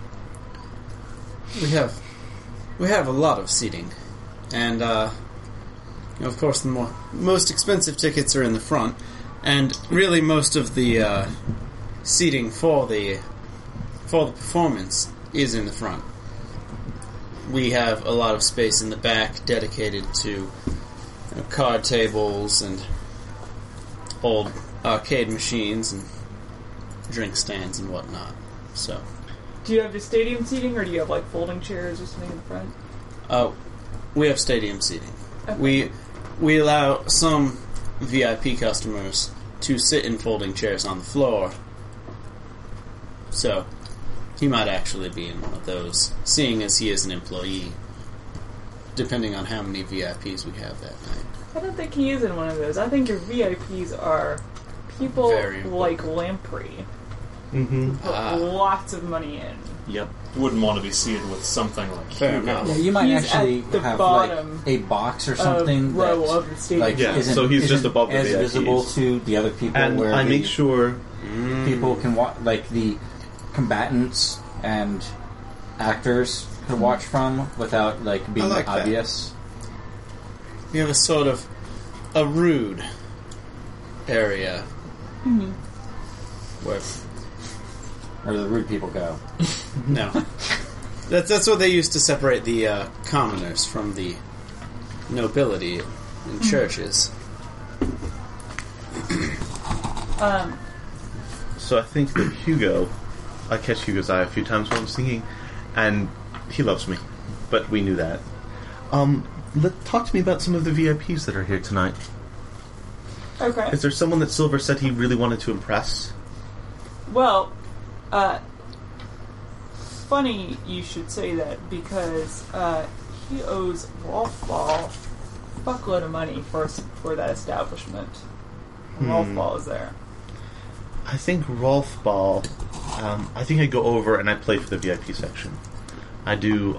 We have a lot of seating. And, of course, the most expensive tickets are in the front. And really most of the seating for the performance is in the front. We have a lot of space in the back dedicated to card tables and old arcade machines and drink stands and whatnot. So, do you have just stadium seating, or do you have folding chairs or something in the front? We have stadium seating. Okay. We allow some VIP customers to sit in folding chairs on the floor. So, he might actually be in one of those, seeing as he is an employee, depending on how many VIPs we have that night. I don't think he is in one of those. I think your VIPs are people like Lamprey. Mm-hmm. Put lots of money in. Yep. Wouldn't want to be seated with something like Fair Hugo. enough. Yeah, you might He's actually at the have bottom a box or something row that of the stadium. isn't, so he's just isn't above the as VIPs. visible to the other people. And where I the make sure people can watch, the combatants and actors could watch from without being I like that. obvious. We have a sort of a rude area where Where the rude people go. no, that's what they used to separate the commoners from the nobility in churches. So I think that Hugo, I catch Hugo's eye a few times while I'm singing, and he loves me. But we knew that. Talk to me about some of the VIPs that are here tonight. Okay. Is there someone that Silver said he really wanted to impress? Well, funny you should say that because he owes Rolf Ball a fuckload of money for that establishment. Rolf Ball is there. I think Rolf Ball. I think I go over and I play for the VIP section. I do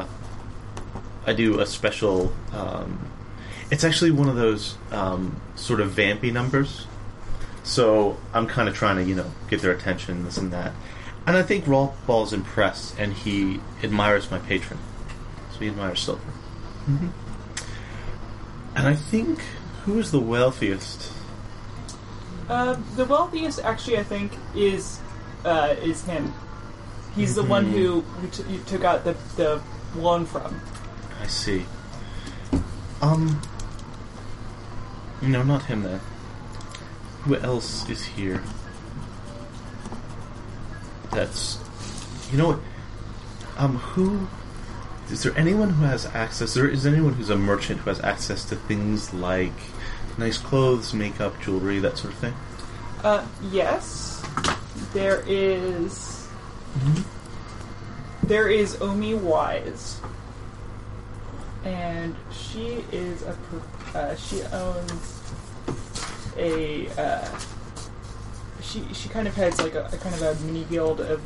a special. It's actually one of those sort of vampy numbers. So I'm kind of trying to, get their attention, this and that. And I think Rolf Ball's impressed, and he admires my patron. So he admires Silver. Mm-hmm. And I think, who is the wealthiest? The wealthiest, actually, I think, is him. He's the one who you took out the loan from. I see. No, not him then. Who else is here? That's... You know what? Who... Is there anyone who has access... Is anyone who's a merchant who has access to things like nice clothes, makeup, jewelry, that sort of thing? Yes. There is... There is Omi Wise. And she is she owns a she kind of heads like a kind of a mini guild of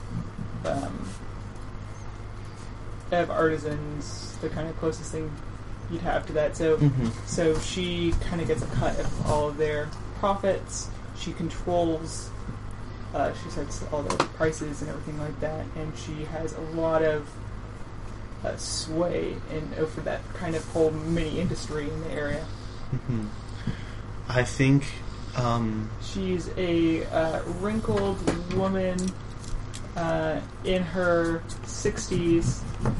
artisans, the kind of closest thing you'd have to that. So so she kind of gets a cut of all of their profits. She controls she sets all the prices and everything like that, and she has a lot of sway over that kind of whole mini industry in the area. I think she's a wrinkled woman in her 60s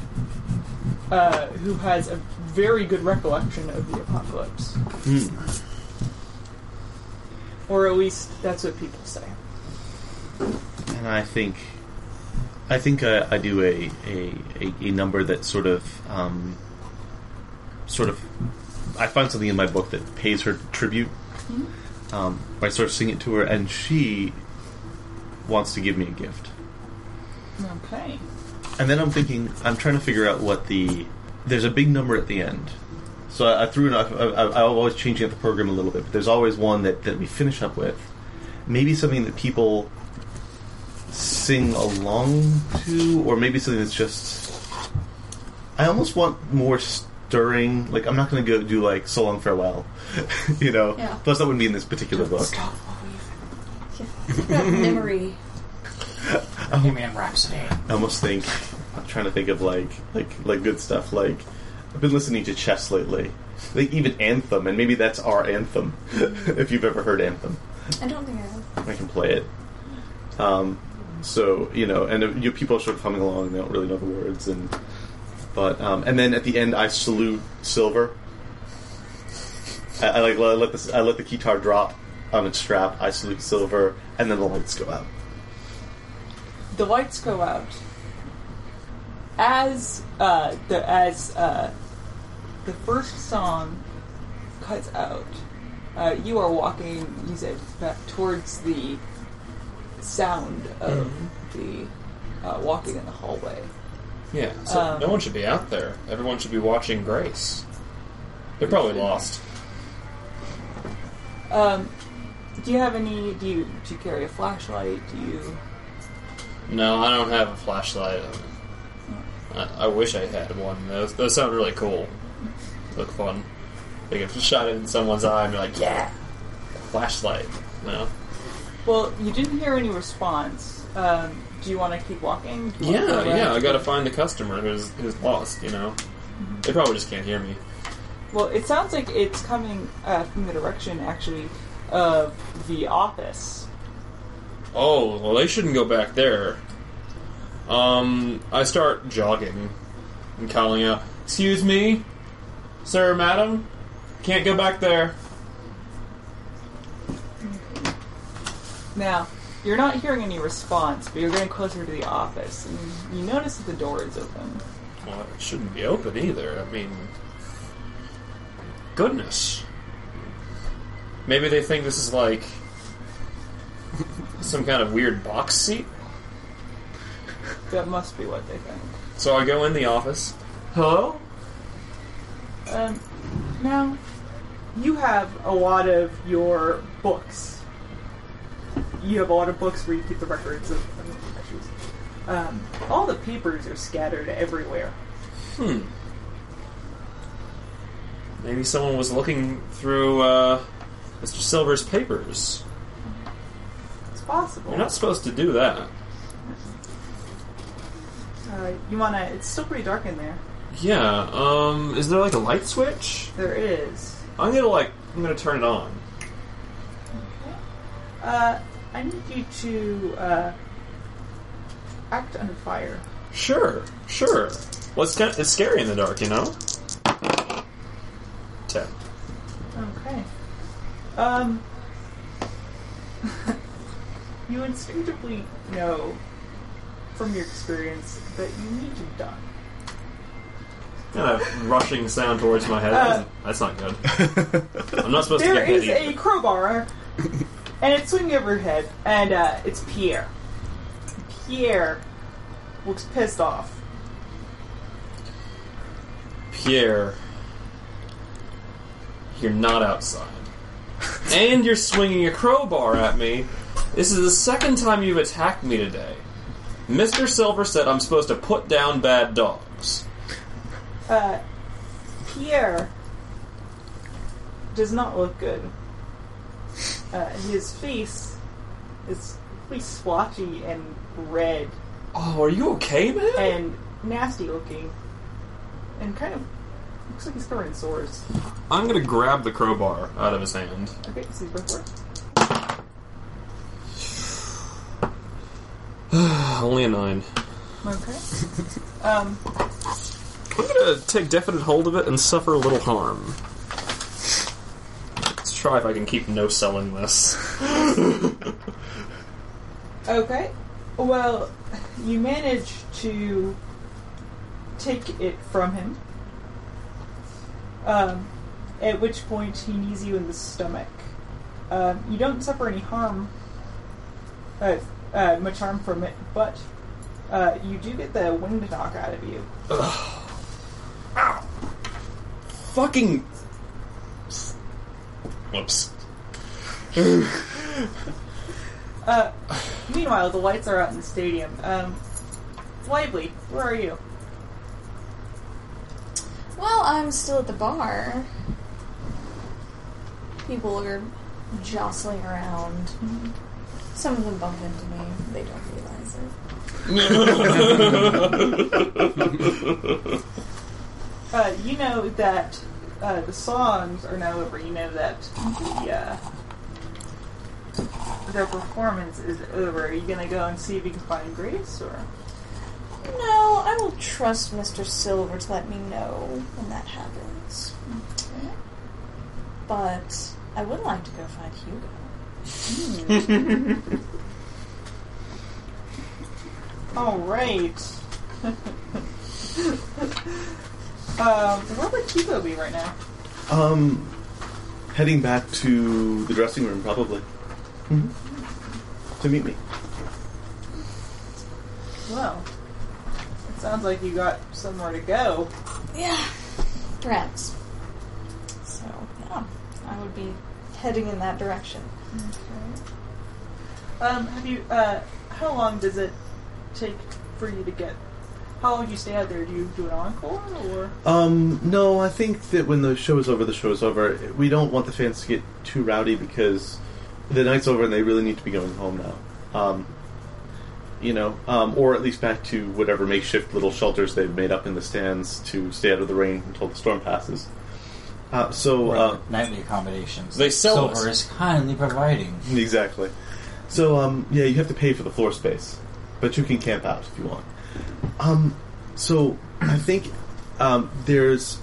who has a very good recollection of the apocalypse. Or at least that's what people say. And I think I do a number that sort of I find something in my book that pays her tribute. I sort of sing it to her, and she wants to give me a gift. Okay. And then I'm trying to figure out what there's a big number at the end. So I threw enough. I'm always changing up the program a little bit, but there's always one that we finish up with. Maybe something that people sing along to, or maybe something that's just... I almost want more stirring. Like, I'm not going to go do, like, So Long Farewell. Yeah. Plus, that wouldn't be in this particular book. Stop Memory. Bohemian Rhapsody. I almost think... I'm trying to think of, like good stuff. Like, I've been listening to Chess lately. Like, even Anthem, and maybe that's our anthem, if you've ever heard Anthem. I don't think I have. I can play it. So, and people are sort of humming along, they don't really know the words, and then at the end I salute Silver. I let the guitar drop on its strap, I salute Silver, and then the lights go out. The lights go out. As the first song cuts out, you are walking, you said, back towards the sound of the walking in the hallway. Yeah, so no one should be out there. Everyone should be watching Grace. They're probably lost. Do you have any? Do you carry a flashlight? Do you? No, I don't have a flashlight. I wish I had one. Those sound really cool. Look fun. They get shot in someone's eye and be like, yeah, flashlight. No. Well, you didn't hear any response. Do you want to keep walking? Yeah. I gotta find the customer who's lost. They probably just can't hear me. Well, it sounds like it's coming from the direction, actually, of the office. Oh, well, they shouldn't go back there. I start jogging and calling out, "Excuse me, sir, madam, can't go back there." Now, you're not hearing any response, but you're getting closer to the office, and you notice that the door is open. Well, it shouldn't be open either. I mean, goodness. Maybe they think this is like some kind of weird box seat. That must be what they think. So I go in the office. Hello? Now, you have a lot of your books. You have a lot of books where you keep the records of issues. All the papers are scattered everywhere. Maybe someone was looking through Mr. Silver's papers. It's possible. You're not supposed to do that. You wanna... It's still pretty dark in there. Yeah, is there like a light switch? There is. I'm gonna turn it on. I need you to, act under fire. Sure. Well, it's scary in the dark, you know? 10. Okay. You instinctively know, from your experience, that you need to duck. Kind of rushing sound towards my head. That's not good. I'm not supposed to There get hit is either. a crowbar, and it's swinging over your head, and it's Pierre. Pierre looks pissed off. Pierre, you're not outside. And you're swinging a crowbar at me. This is the second time you've attacked me today. Mr. Silver said I'm supposed to put down bad dogs. Pierre does not look good. His face is pretty splotchy and red Oh, are you okay, man? and nasty looking, and kind of looks like he's covered in sores. I'm gonna grab the crowbar out of his hand. Okay, so you go for it. Only a 9. Okay. I'm gonna take definite hold of it and suffer a little harm. Let's try if I can keep no-selling this. Okay. Well, you manage to take it from him. At which point he knees you in the stomach. You don't suffer any harm, much harm from it, but you do get the wind knock out of you. Ow! Fucking... Whoops. Meanwhile, the lights are out in the stadium. Lively, where are you? Well, I'm still at the bar. People are jostling around. Some of them bump into me. They don't realize it. You know that the songs are now over. You know that their performance is over. Are you gonna go and see if you can find Grace, or? No, I will trust Mr. Silver to let me know when that happens. Okay. But I would like to go find Hugo. All right. Where would Hugo be right now? Heading back to the dressing room, probably. Mm-hmm. To meet me. Well, it sounds like you got somewhere to go. Yeah, perhaps. So, yeah, I would be heading in that direction. Okay. Have you, how long does it take for you to get... How long do you stay out there? Do you do an encore, or...? No, I think that when the show is over, the show is over. We don't want the fans to get too rowdy because the night's over and they really need to be going home now. Or at least back to whatever makeshift little shelters they've made up in the stands to stay out of the rain until the storm passes. Nightly accommodations. They sell Silver us. is kindly providing. Exactly. So, you have to pay for the floor space, but you can camp out if you want. So I think there's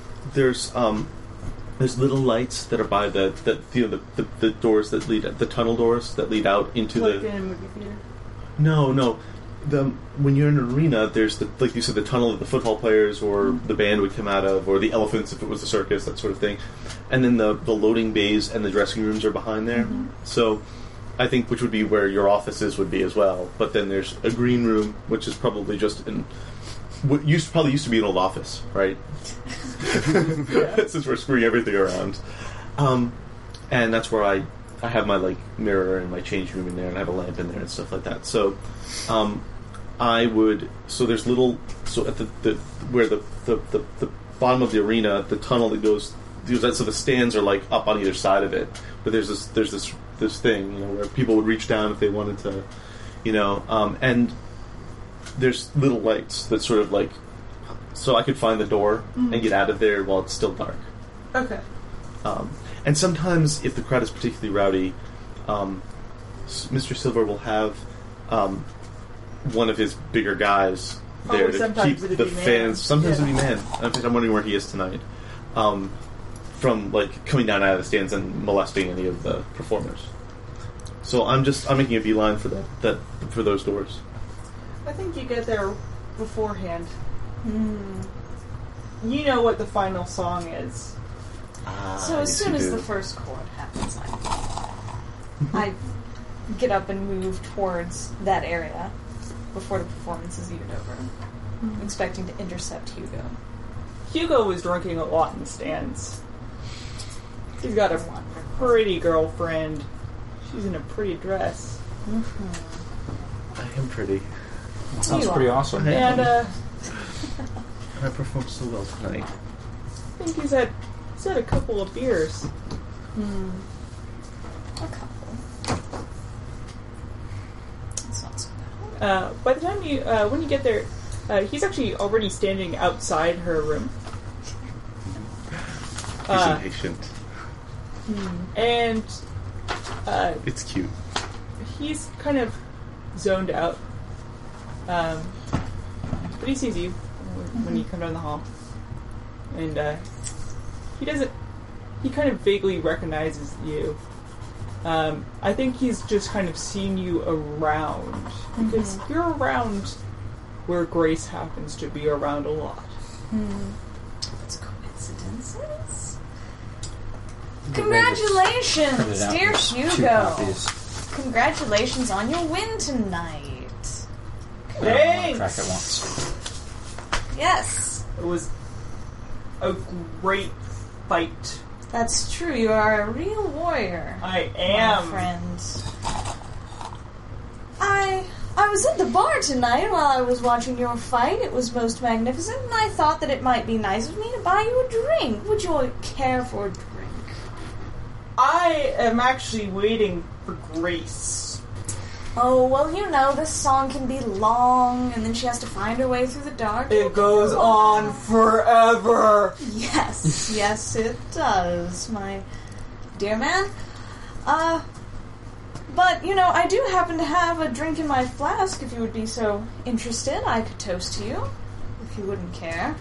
little lights that are by the doors that lead, the tunnel doors that lead out into like in a movie theater? No. When you're in an arena, there's like you said, the tunnel that the football players or the band would come out of, or the elephants if it was a circus, that sort of thing. And then the loading bays and the dressing rooms are behind there. Mm-hmm. So I think, which would be where your offices would be as well. But then there's a green room, which is probably just what used to be an old office, right? Since we're screwing everything around, and that's where I have my like mirror and my change room in there, and I have a lamp in there and stuff like that. So, there's little at the where the bottom of the arena, the tunnel that goes. So the stands are like up on either side of it, but there's this thing, you know, where people would reach down if they wanted to, you know, and there's little lights that sort of like, so I could find the door and get out of there while it's still dark. Okay. And sometimes, if the crowd is particularly rowdy, Mr. Silver will have one of his bigger guys there to keep the fans. Sometimes it'd be man. I'm wondering where he is tonight. From like coming down out of the stands and molesting any of the performers. So I'm making a beeline for for those doors. I think you get there beforehand. You know what the final song is. So as soon as the first chord happens, I get up and move towards that area before the performance is even over, expecting to intercept Hugo. Hugo was drinking a lot in the stands. He's got a pretty girlfriend. She's in a pretty dress. I am pretty. That sounds pretty awesome. And I performed so well tonight. I think he's had a couple of beers. A couple. That's not so bad. By the time when you get there, he's actually already standing outside her room. He's impatient. And it's cute. He's kind of zoned out. But he sees you when you come down the hall. And he kind of vaguely recognizes you. I think he's just kind of seen you around. Because you're around where Grace happens to be around a lot. It's coincidences? Congratulations, dear Hugo! Congratulations on your win tonight. Thanks! Track it once. Yes. It was a great fight. That's true, you are a real warrior. I am. My friend. I was at the bar tonight while I was watching your fight. It was most magnificent, and I thought that it might be nice of me to buy you a drink. Would you care for a drink? I am actually waiting for Grace. Oh, well, you know, this song can be long, and then she has to find her way through the dark. It goes on forever. Yes, yes, it does, my dear man. But, you know, I do happen to have a drink in my flask, if you would be so interested. I could toast to you, if you wouldn't care.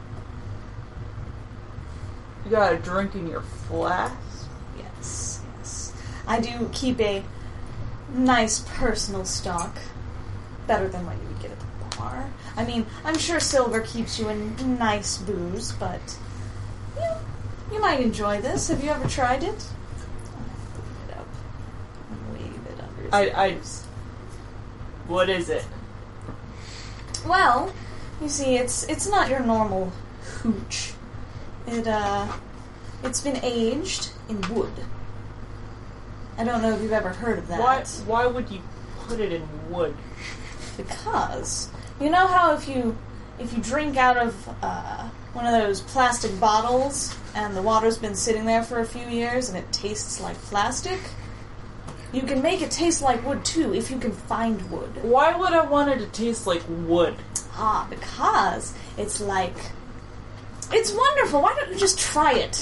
You got a drink in your flask? Yes, yes. I do keep a nice personal stock. Better than what you would get at the bar. I mean, I'm sure Silver keeps you in nice booze, but you might enjoy this. Have you ever tried it? I'll put it up and wave it under his nose. What is it? Well, you see, it's not your normal hooch. It's been aged in wood. I don't know if you've ever heard of that. Why would you put it in wood? Because you know how if you drink out of one of those plastic bottles and the water's been sitting there for a few years and it tastes like plastic, you can make it taste like wood too if you can find wood. Why would I want it to taste like wood? Because it's wonderful. Why don't you just try it?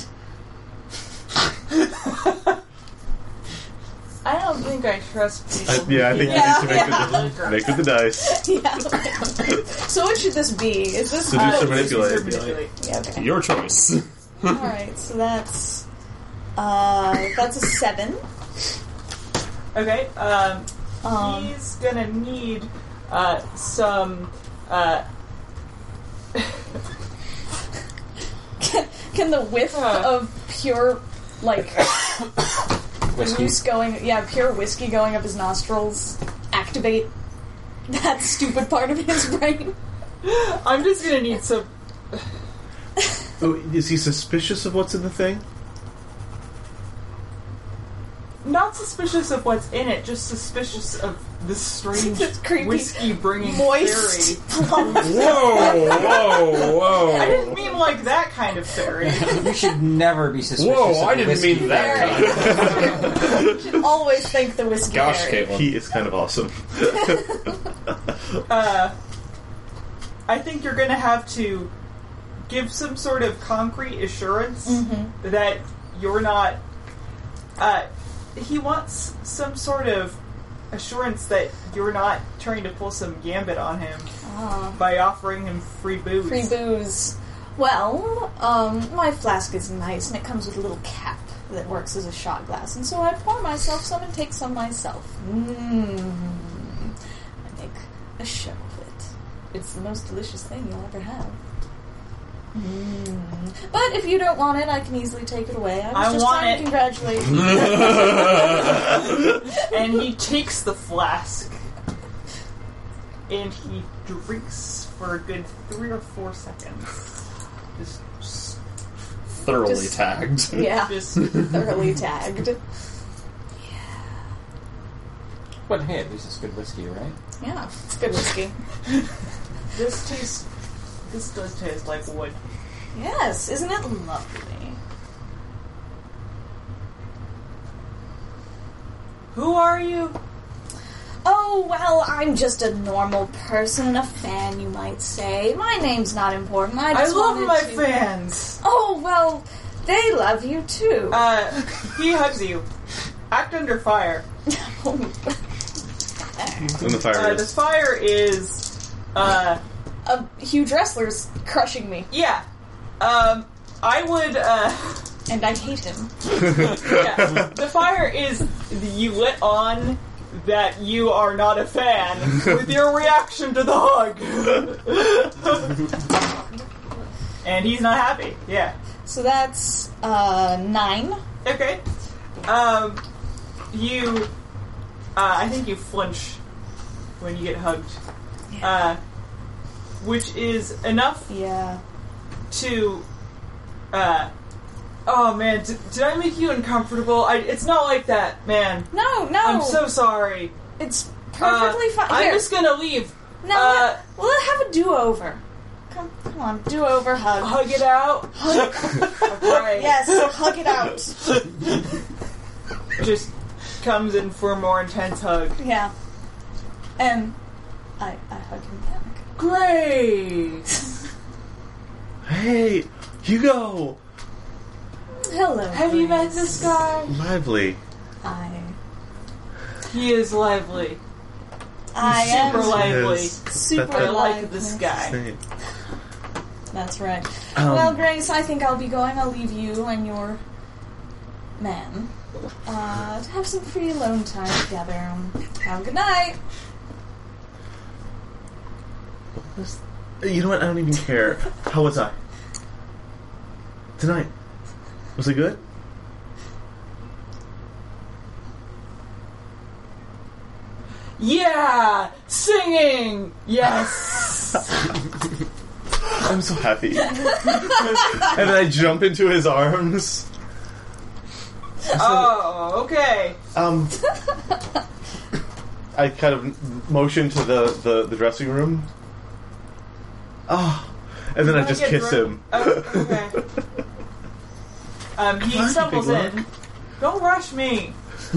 I don't think I trust people. I think you need to make with the dice. Yeah. So what should this be? Is this Seduce or manipulate? Yeah, okay. Your choice. Alright, so that's a 7. Okay, he's gonna need some Can the whiff of pure, like, Whiskey. booze pure whiskey going up his nostrils activate that stupid part of his brain. I'm just gonna need some. Oh, is he suspicious of what's in the thing? Not suspicious of what's in it, just suspicious of this strange This creepy, whiskey-bringing moist fairy. Whoa! I didn't mean like that kind of fairy. You should never be suspicious Whoa, of I didn't whiskey. mean that kind. You should always thank the whiskey Gosh, fairy. Caitlin. He is kind of awesome. I think you're gonna have to give some sort of concrete assurance that you're not... he wants some sort of assurance that you're not trying to pull some gambit on him by offering him free booze. Free booze. Well, my flask is nice, and it comes with a little cap that works as a shot glass, and so I pour myself some and take some myself. I make a show of it. It's the most delicious thing you'll ever have. But if you don't want it, I can easily take it away. I was just want trying it. to congratulate you. And he takes the flask and he drinks for a good 3 or 4 seconds. Just Thoroughly Just- tagged. Yeah, just thoroughly tagged. But hey, at least it's good whiskey, right? Yeah, it's good whiskey. this does taste like wood. Yes, isn't it lovely? Who are you? Oh, well, I'm just a normal person, a fan, you might say. My name's not important. I just love wanted my to... fans. Oh, well, they love you too. He hugs you. Act under fire. When the fire The is. A fire is huge wrestler's crushing me, yeah. I would and I hate him. yeah. The fire is you lit on that you are not a fan with your reaction to the hug. And he's not happy. Yeah. So that's 9. Okay. You I think you flinch when you get hugged. Which is enough Yeah. to oh man, did I make you uncomfortable? It's not like that, man. No, I'm so sorry. it's perfectly fine. I'm Here. just gonna leave. No, we'll have a do-over. Come on, do-over hug. Hug it out. Okay. Yes, hug it out. Just comes in for a more intense hug. Yeah. And I hug him back. Great. Hey, Hugo! Hello. Have you met Grace. this guy? Lively. He is lively. I Super am lively. Yes. super I like lively. this guy. Same. That's right. Um, Well, Grace, I think I'll be going. I'll leave you and your man to have some free alone time together. Have a good night. You know what? I don't even care. How was I? Tonight. Was it good? Yeah! Singing! Yes! I'm so happy. And then I jump into his arms. Oh, okay. I kind of motion to the dressing room. Oh. And then I just kiss him. Oh, okay. He Come on, stumbles big in. love. Don't rush me.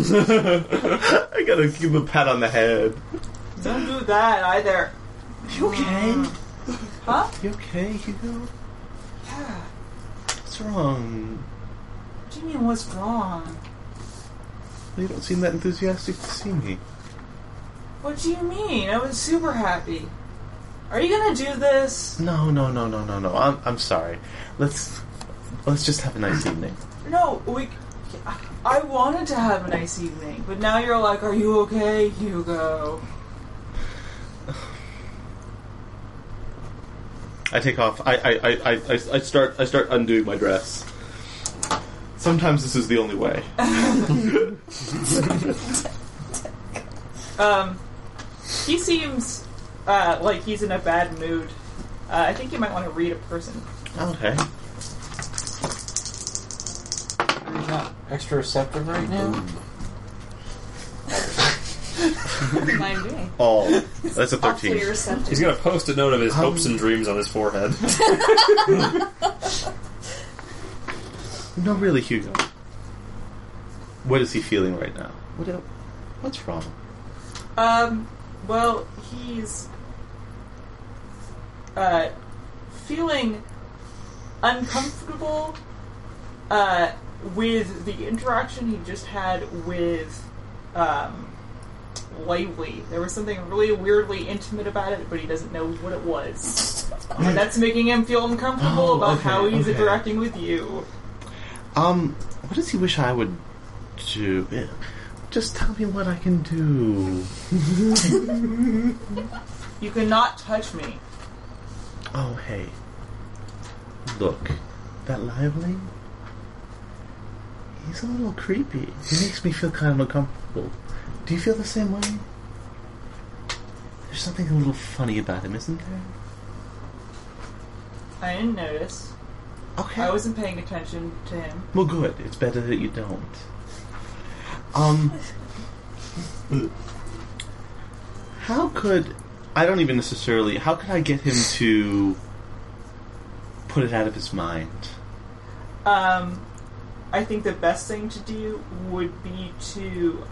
I gotta give him a pat on the head. Don't do that either. You okay? Huh? You okay, Hugo? Yeah. What's wrong? What do you mean, what's wrong? You don't seem that enthusiastic to see me. What do you mean? I was super happy. Are you gonna do this? No. I'm sorry. Let's just have a nice evening. No, I wanted to have a nice evening, but now you're like, are you okay, Hugo? I take off. I start undoing my dress. Sometimes this is the only way. He seems like he's in a bad mood. I think you might want to read a person. Okay. He's not extra receptive right now. Mind doing. Oh, that's a Awfully 13. receptive. He's got a post-it note of his hopes and dreams on his forehead. No, really, Hugo. What is he feeling right now? What's wrong? Well, he's feeling uncomfortable with the interaction he just had with Lively. There was something really weirdly intimate about it, but he doesn't know what it was. And that's making him feel uncomfortable about how he's interacting with you. What does he wish I would do? Just tell me what I can do. You cannot touch me. Oh, hey. Look, that Lively? He's a little creepy. He makes me feel kind of uncomfortable. Do you feel the same way? There's something a little funny about him, isn't there? I didn't notice. Okay. I wasn't paying attention to him. Well, good. It's better that you don't. How could I get him to put it out of his mind? I think the best thing to do would be to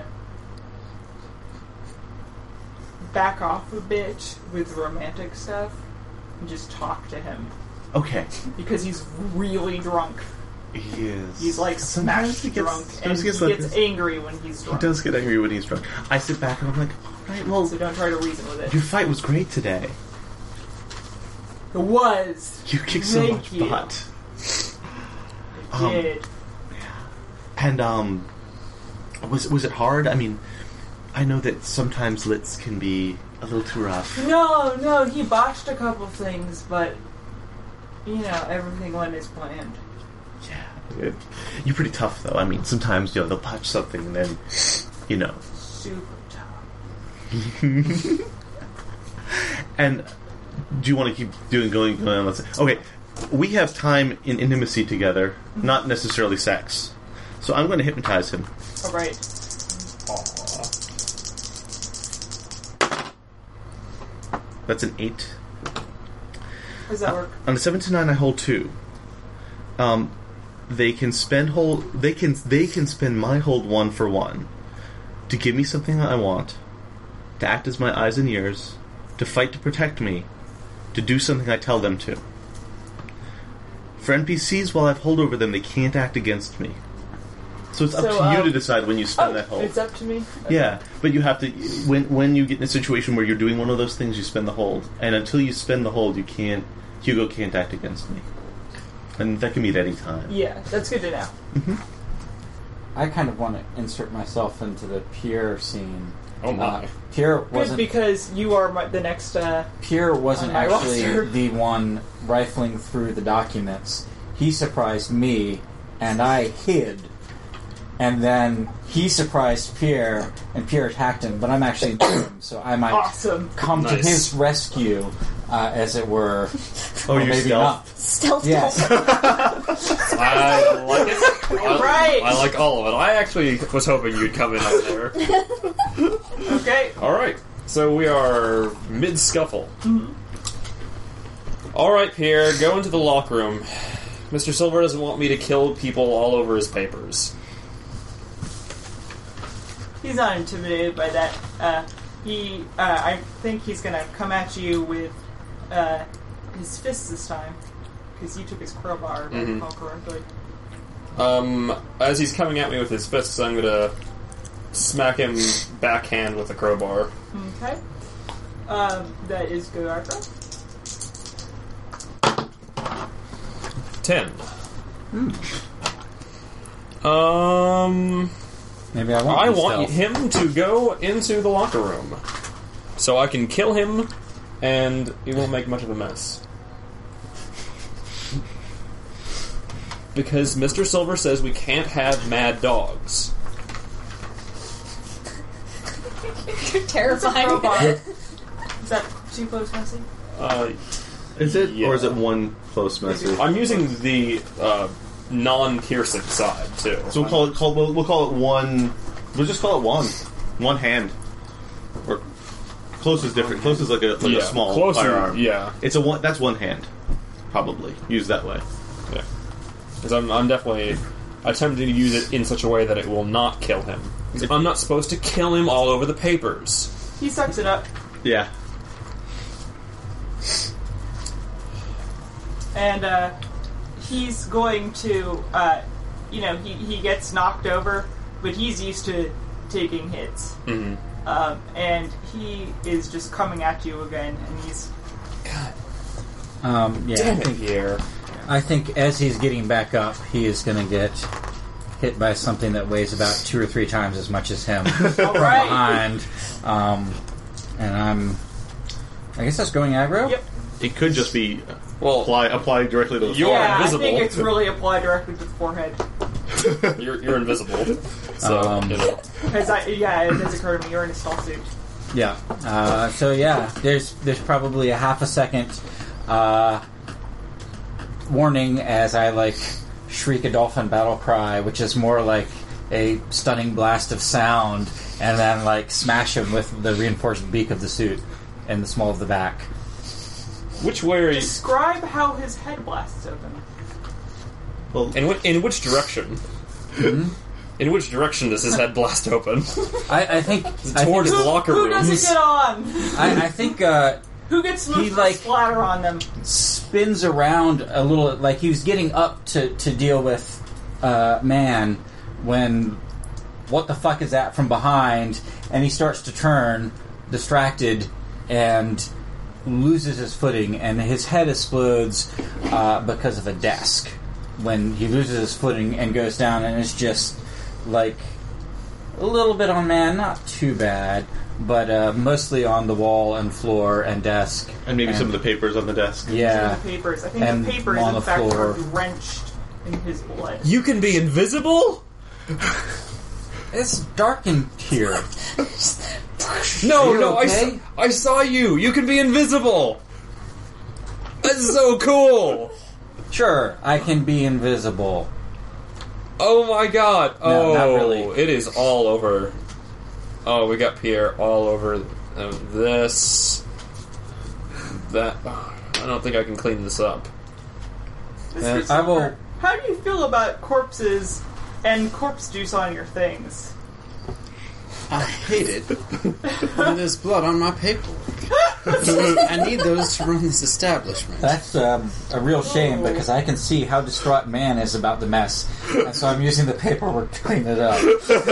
back off a bit with romantic stuff and just talk to him. Okay. Because he's really drunk. He is. He's like Sometimes smashed drunk, and he gets gets angry when he's He drunk. does get angry when he's drunk. I sit back and I'm like, alright, well, So don't try to reason with it. your fight was great today. It was. You kicked so Thank much you. butt. It did. And, was it hard? I mean, I know that sometimes lits can be a little too rough. No, he botched a couple things, but, everything went as planned. Yeah. You're pretty tough, though. I mean, sometimes, they'll botch something and then, Super tough. And do you want to keep going on? Let's say, okay, we have time in intimacy together, not necessarily sex. So I'm going to hypnotize him. Alright. That's an 8. How does that work? On a 7 to 9, I hold 2. They can spend my hold 1 for 1 to give me something that I want, to act as my eyes and ears, to fight to protect me, to do something I tell them to. For NPCs, while I've hold over them, they can't act against me. So it's up to you to decide when you spend that hold. It's up to me? Okay. Yeah, but you have to, when you get in a situation where you're doing one of those things, you spend the hold. And until you spend the hold, Hugo can't act against me. And that can be at any time. Yeah, that's good to know. Mm-hmm. I kind of want to insert myself into the Pierre scene. Oh my. Pierre Good, wasn't. because you are the next... Pierre wasn't on my actually roster. the one rifling through the documents. He surprised me, and I hid. And then he surprised Pierre, and Pierre attacked him, but I'm actually in the room, so I might Awesome. come to Nice. his rescue, as it were. Oh, Or you maybe stealth? not. Stealth. Yes. I like it. Right. I like all of it. I actually was hoping you'd come in on there. Okay. Alright, so we are mid-scuffle. Alright, Pierre, go into the locker room. Mr. Silver doesn't want me to kill people all over his papers. He's not intimidated by that. I think he's gonna come at you with his fists this time, because you took his crowbar, if I recall correctly. As he's coming at me with his fists, I'm gonna smack him backhand with a crowbar. Okay. That is good, Arthur. 10. Maybe I won't. I be want stealth. him to go into the locker room so I can kill him and he won't make much of a mess. Because Mr. Silver says we can't have mad dogs. You're terrifying. Robot. Is that too close, Messi? Is it, Yeah. or is it one close message? I'm using the non-piercing side too. So we'll call it one. We'll just call it one hand. Or close is different. Close is like a small closer, firearm. Yeah, It's a one. That's one hand. Probably used that way. yeah. Because I'm definitely attempting to use it in such a way that it will not kill him. I'm not supposed to kill him all over the papers. He sucks it up. Yeah. And he's going to, he gets knocked over, but he's used to taking hits. Mm-hmm. And he is just coming at you again, and he's... Yeah, Damn it, Pierre. I think as he's getting back up, he is going to get hit by something that weighs about 2 or 3 times as much as him from Alright. behind. And I guess that's going aggro? Yep. It could just be Well, apply directly to the You're Yeah, invisible. I think it's really applied directly to the forehead. you're invisible. So, Because, it does occur to me, you're in a stealth suit. Yeah. There's probably a half a second warning as I shriek a dolphin battle cry, which is more like a stunning blast of sound, and then smash him with the reinforced beak of the suit and the small of the back. which way are you? Describe how his head blasts open. Well, In which direction? In which direction does his head blast open? I think Towards the locker Who rooms. does it get on? I think Who gets most He, of the splatter on them? spins around a little, like he was getting up to deal with man when what the fuck is that from behind, and he starts to turn distracted and loses his footing, and his head explodes because of a desk when he loses his footing and goes down, and it's just like a little bit on man, not too bad, but mostly on the wall and floor and desk. and maybe some of the papers on the desk. Yeah. The papers. I think And the papers, on in the fact, floor. are drenched in his blood. You can be invisible? It's dark in here. No, You no, okay? I saw you. You can be invisible. That's so cool. Sure, I can be invisible. Oh my god. No, Oh, not really. it is all over. Oh, we got Pierre all over this. That. I don't think I can clean this up. Mr. I will- Silver, how do you feel about corpses and corpse juice on your things? I hate it when there's blood on my paperwork. I need those to run this establishment. That's a real shame because I can see how distraught man is about the mess, and so I'm using the paperwork to clean it up.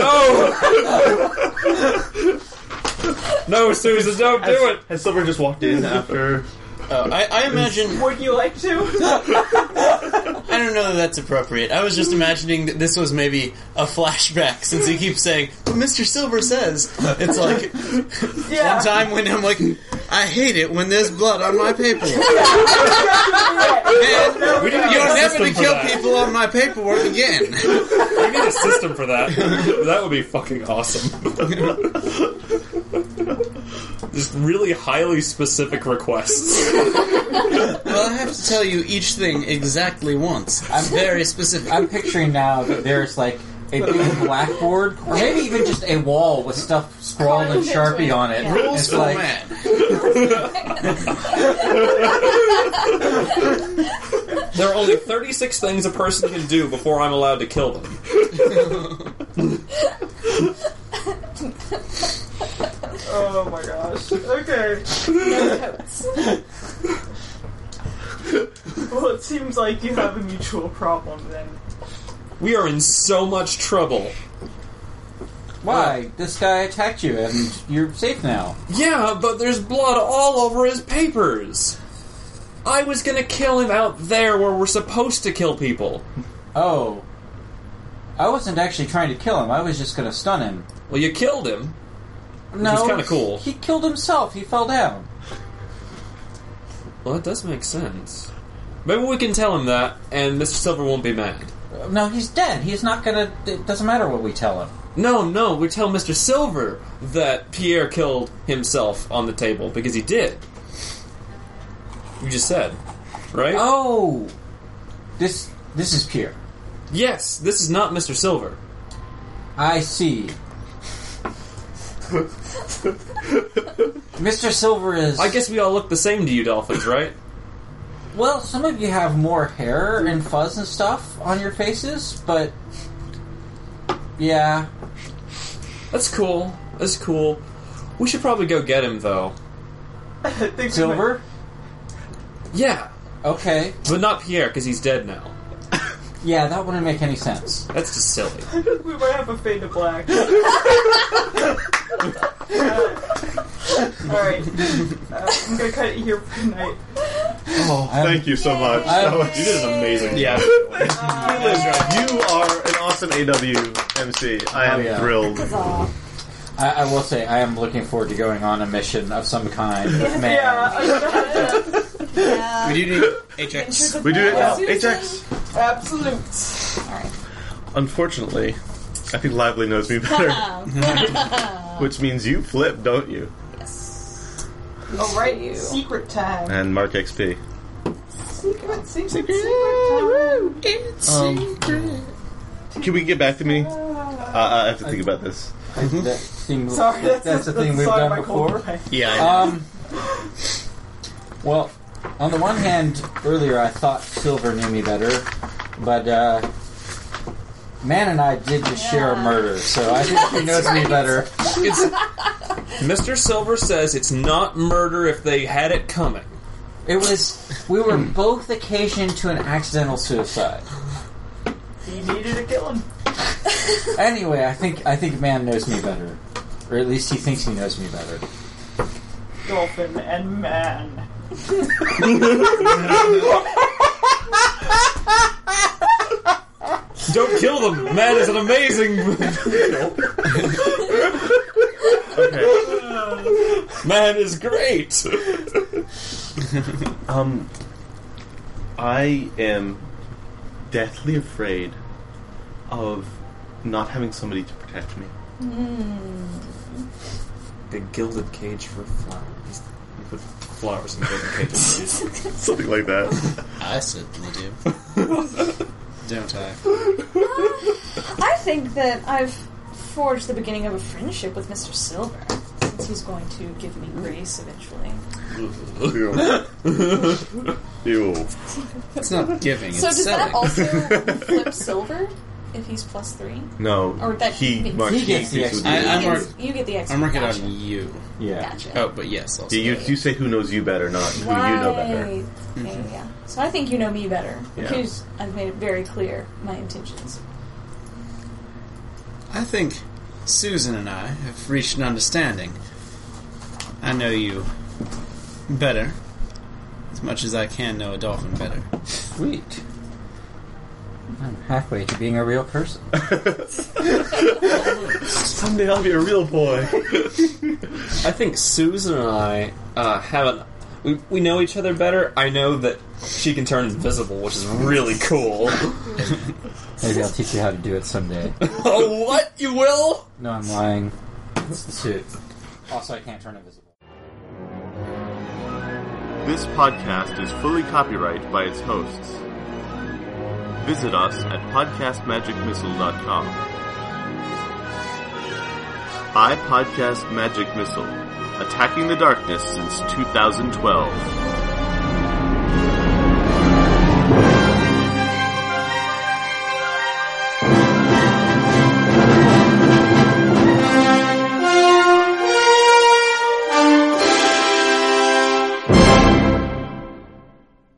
No, Susan, don't do it. Has Silver just walked in after? I imagine... Would you like to? I don't know that that's appropriate. I was just imagining that this was maybe a flashback, since he keeps saying, "But Mr. Silver says." It's like Yeah. one time when I'm like, I hate it when there's blood on my paperwork. And We need to you're get a never system to for kill that. people on my paperwork again. We need a system for that. That would be fucking awesome. Just really highly specific requests. Well, I have to tell you each thing exactly once. I'm very specific. I'm picturing now that there's a big blackboard, or maybe even just a wall with stuff scrawled in Sharpie on it. Rules It's for like, man. There are only 36 things a person can do before I'm allowed to kill them. Oh my gosh. Okay. Well, it seems like you have a mutual problem then. We are in so much trouble. why? This guy attacked you, and you're safe now. Yeah, but there's blood all over his papers. I was gonna kill him out there where we're supposed to kill people. Oh. I wasn't actually trying to kill him, I was just going to stun him. Well, you killed him. No, was kinda cool. He killed himself, he fell down. Well, that does make sense. Maybe we can tell him that, and Mr. Silver won't be mad. No, he's dead. He's not gonna... It doesn't matter what we tell him. No, we tell Mr. Silver that Pierre killed himself on the table, because he did. You just said, right? Oh! This is Pierre. Yes, this is not Mr. Silver. I see. Mr. Silver is... I guess we all look the same to you, dolphins, right? Well, some of you have more hair and fuzz and stuff on your faces, but... Yeah. That's cool. We should probably go get him, though. Silver? Yeah, Okay. but not Pierre, because he's dead now. Yeah, that wouldn't make any sense. That's just silly. We might have a fade to black. Alright. I'm gonna cut it here for tonight. Oh, thank you so much. You did an amazing Yeah. You are an awesome AW MC. I am thrilled. Huzzah. I will say, I am looking forward to going on a mission of some kind with man. Yeah. We do need HX. We do it now. Yeah. HX. Absolute. Alright. Unfortunately, I think Lively knows me better. Which means you flip, don't you? Yes. Alright, You. secret time. And Mark XP. Secret time. It's secret. Can we get back to me? I have to think about this. That seems, Sorry, that's the thing we've done before. Yeah, I know. Well, on the one hand, earlier I thought Silver knew me better, but Man and I did just share a murder, so I think he knows me better. Mr. Silver says it's not murder if they had it coming. We were both occasioned to an accidental suicide. He needed to kill him. Anyway, I think Man knows me better, or at least he thinks he knows me better. Dolphin and man. Don't kill them! Man is an amazing... Okay. Man is great! I am deathly afraid of not having somebody to protect me. A gilded cage for flowers. You put flowers in gilded cages. Something like that. I certainly do. Don't I? I think that I've forged the beginning of a friendship with Mr. Silver, since he's going to give me grace eventually. Ew. It's not giving, it's So does selling. that also flip Silver if he's +3? No. Or that he gets the increases with XP. you. I'm You get the X. I'm working Gotcha. on you. Yeah. Gotcha. Oh, but yes, also. Yeah, you say who knows you better, not who Right. you know better. Yeah. So I think you know me better, Yeah. because I've made it very clear my intentions. I think Susan and I have reached an understanding. I know you better, as much as I can know a dolphin better. Sweet. I'm halfway to being a real person. Someday I'll be a real boy. I think Susan and I haven't... We know each other better. I know that she can turn invisible, which is really cool. Maybe I'll teach you how to do it someday. Oh, what? You will? No, I'm lying. It's the suit. Also, I can't turn invisible. This podcast is fully copyrighted by its hosts. Visit us at podcastmagicmissile.com. I Podcast Magic Missile, attacking the darkness since 2012.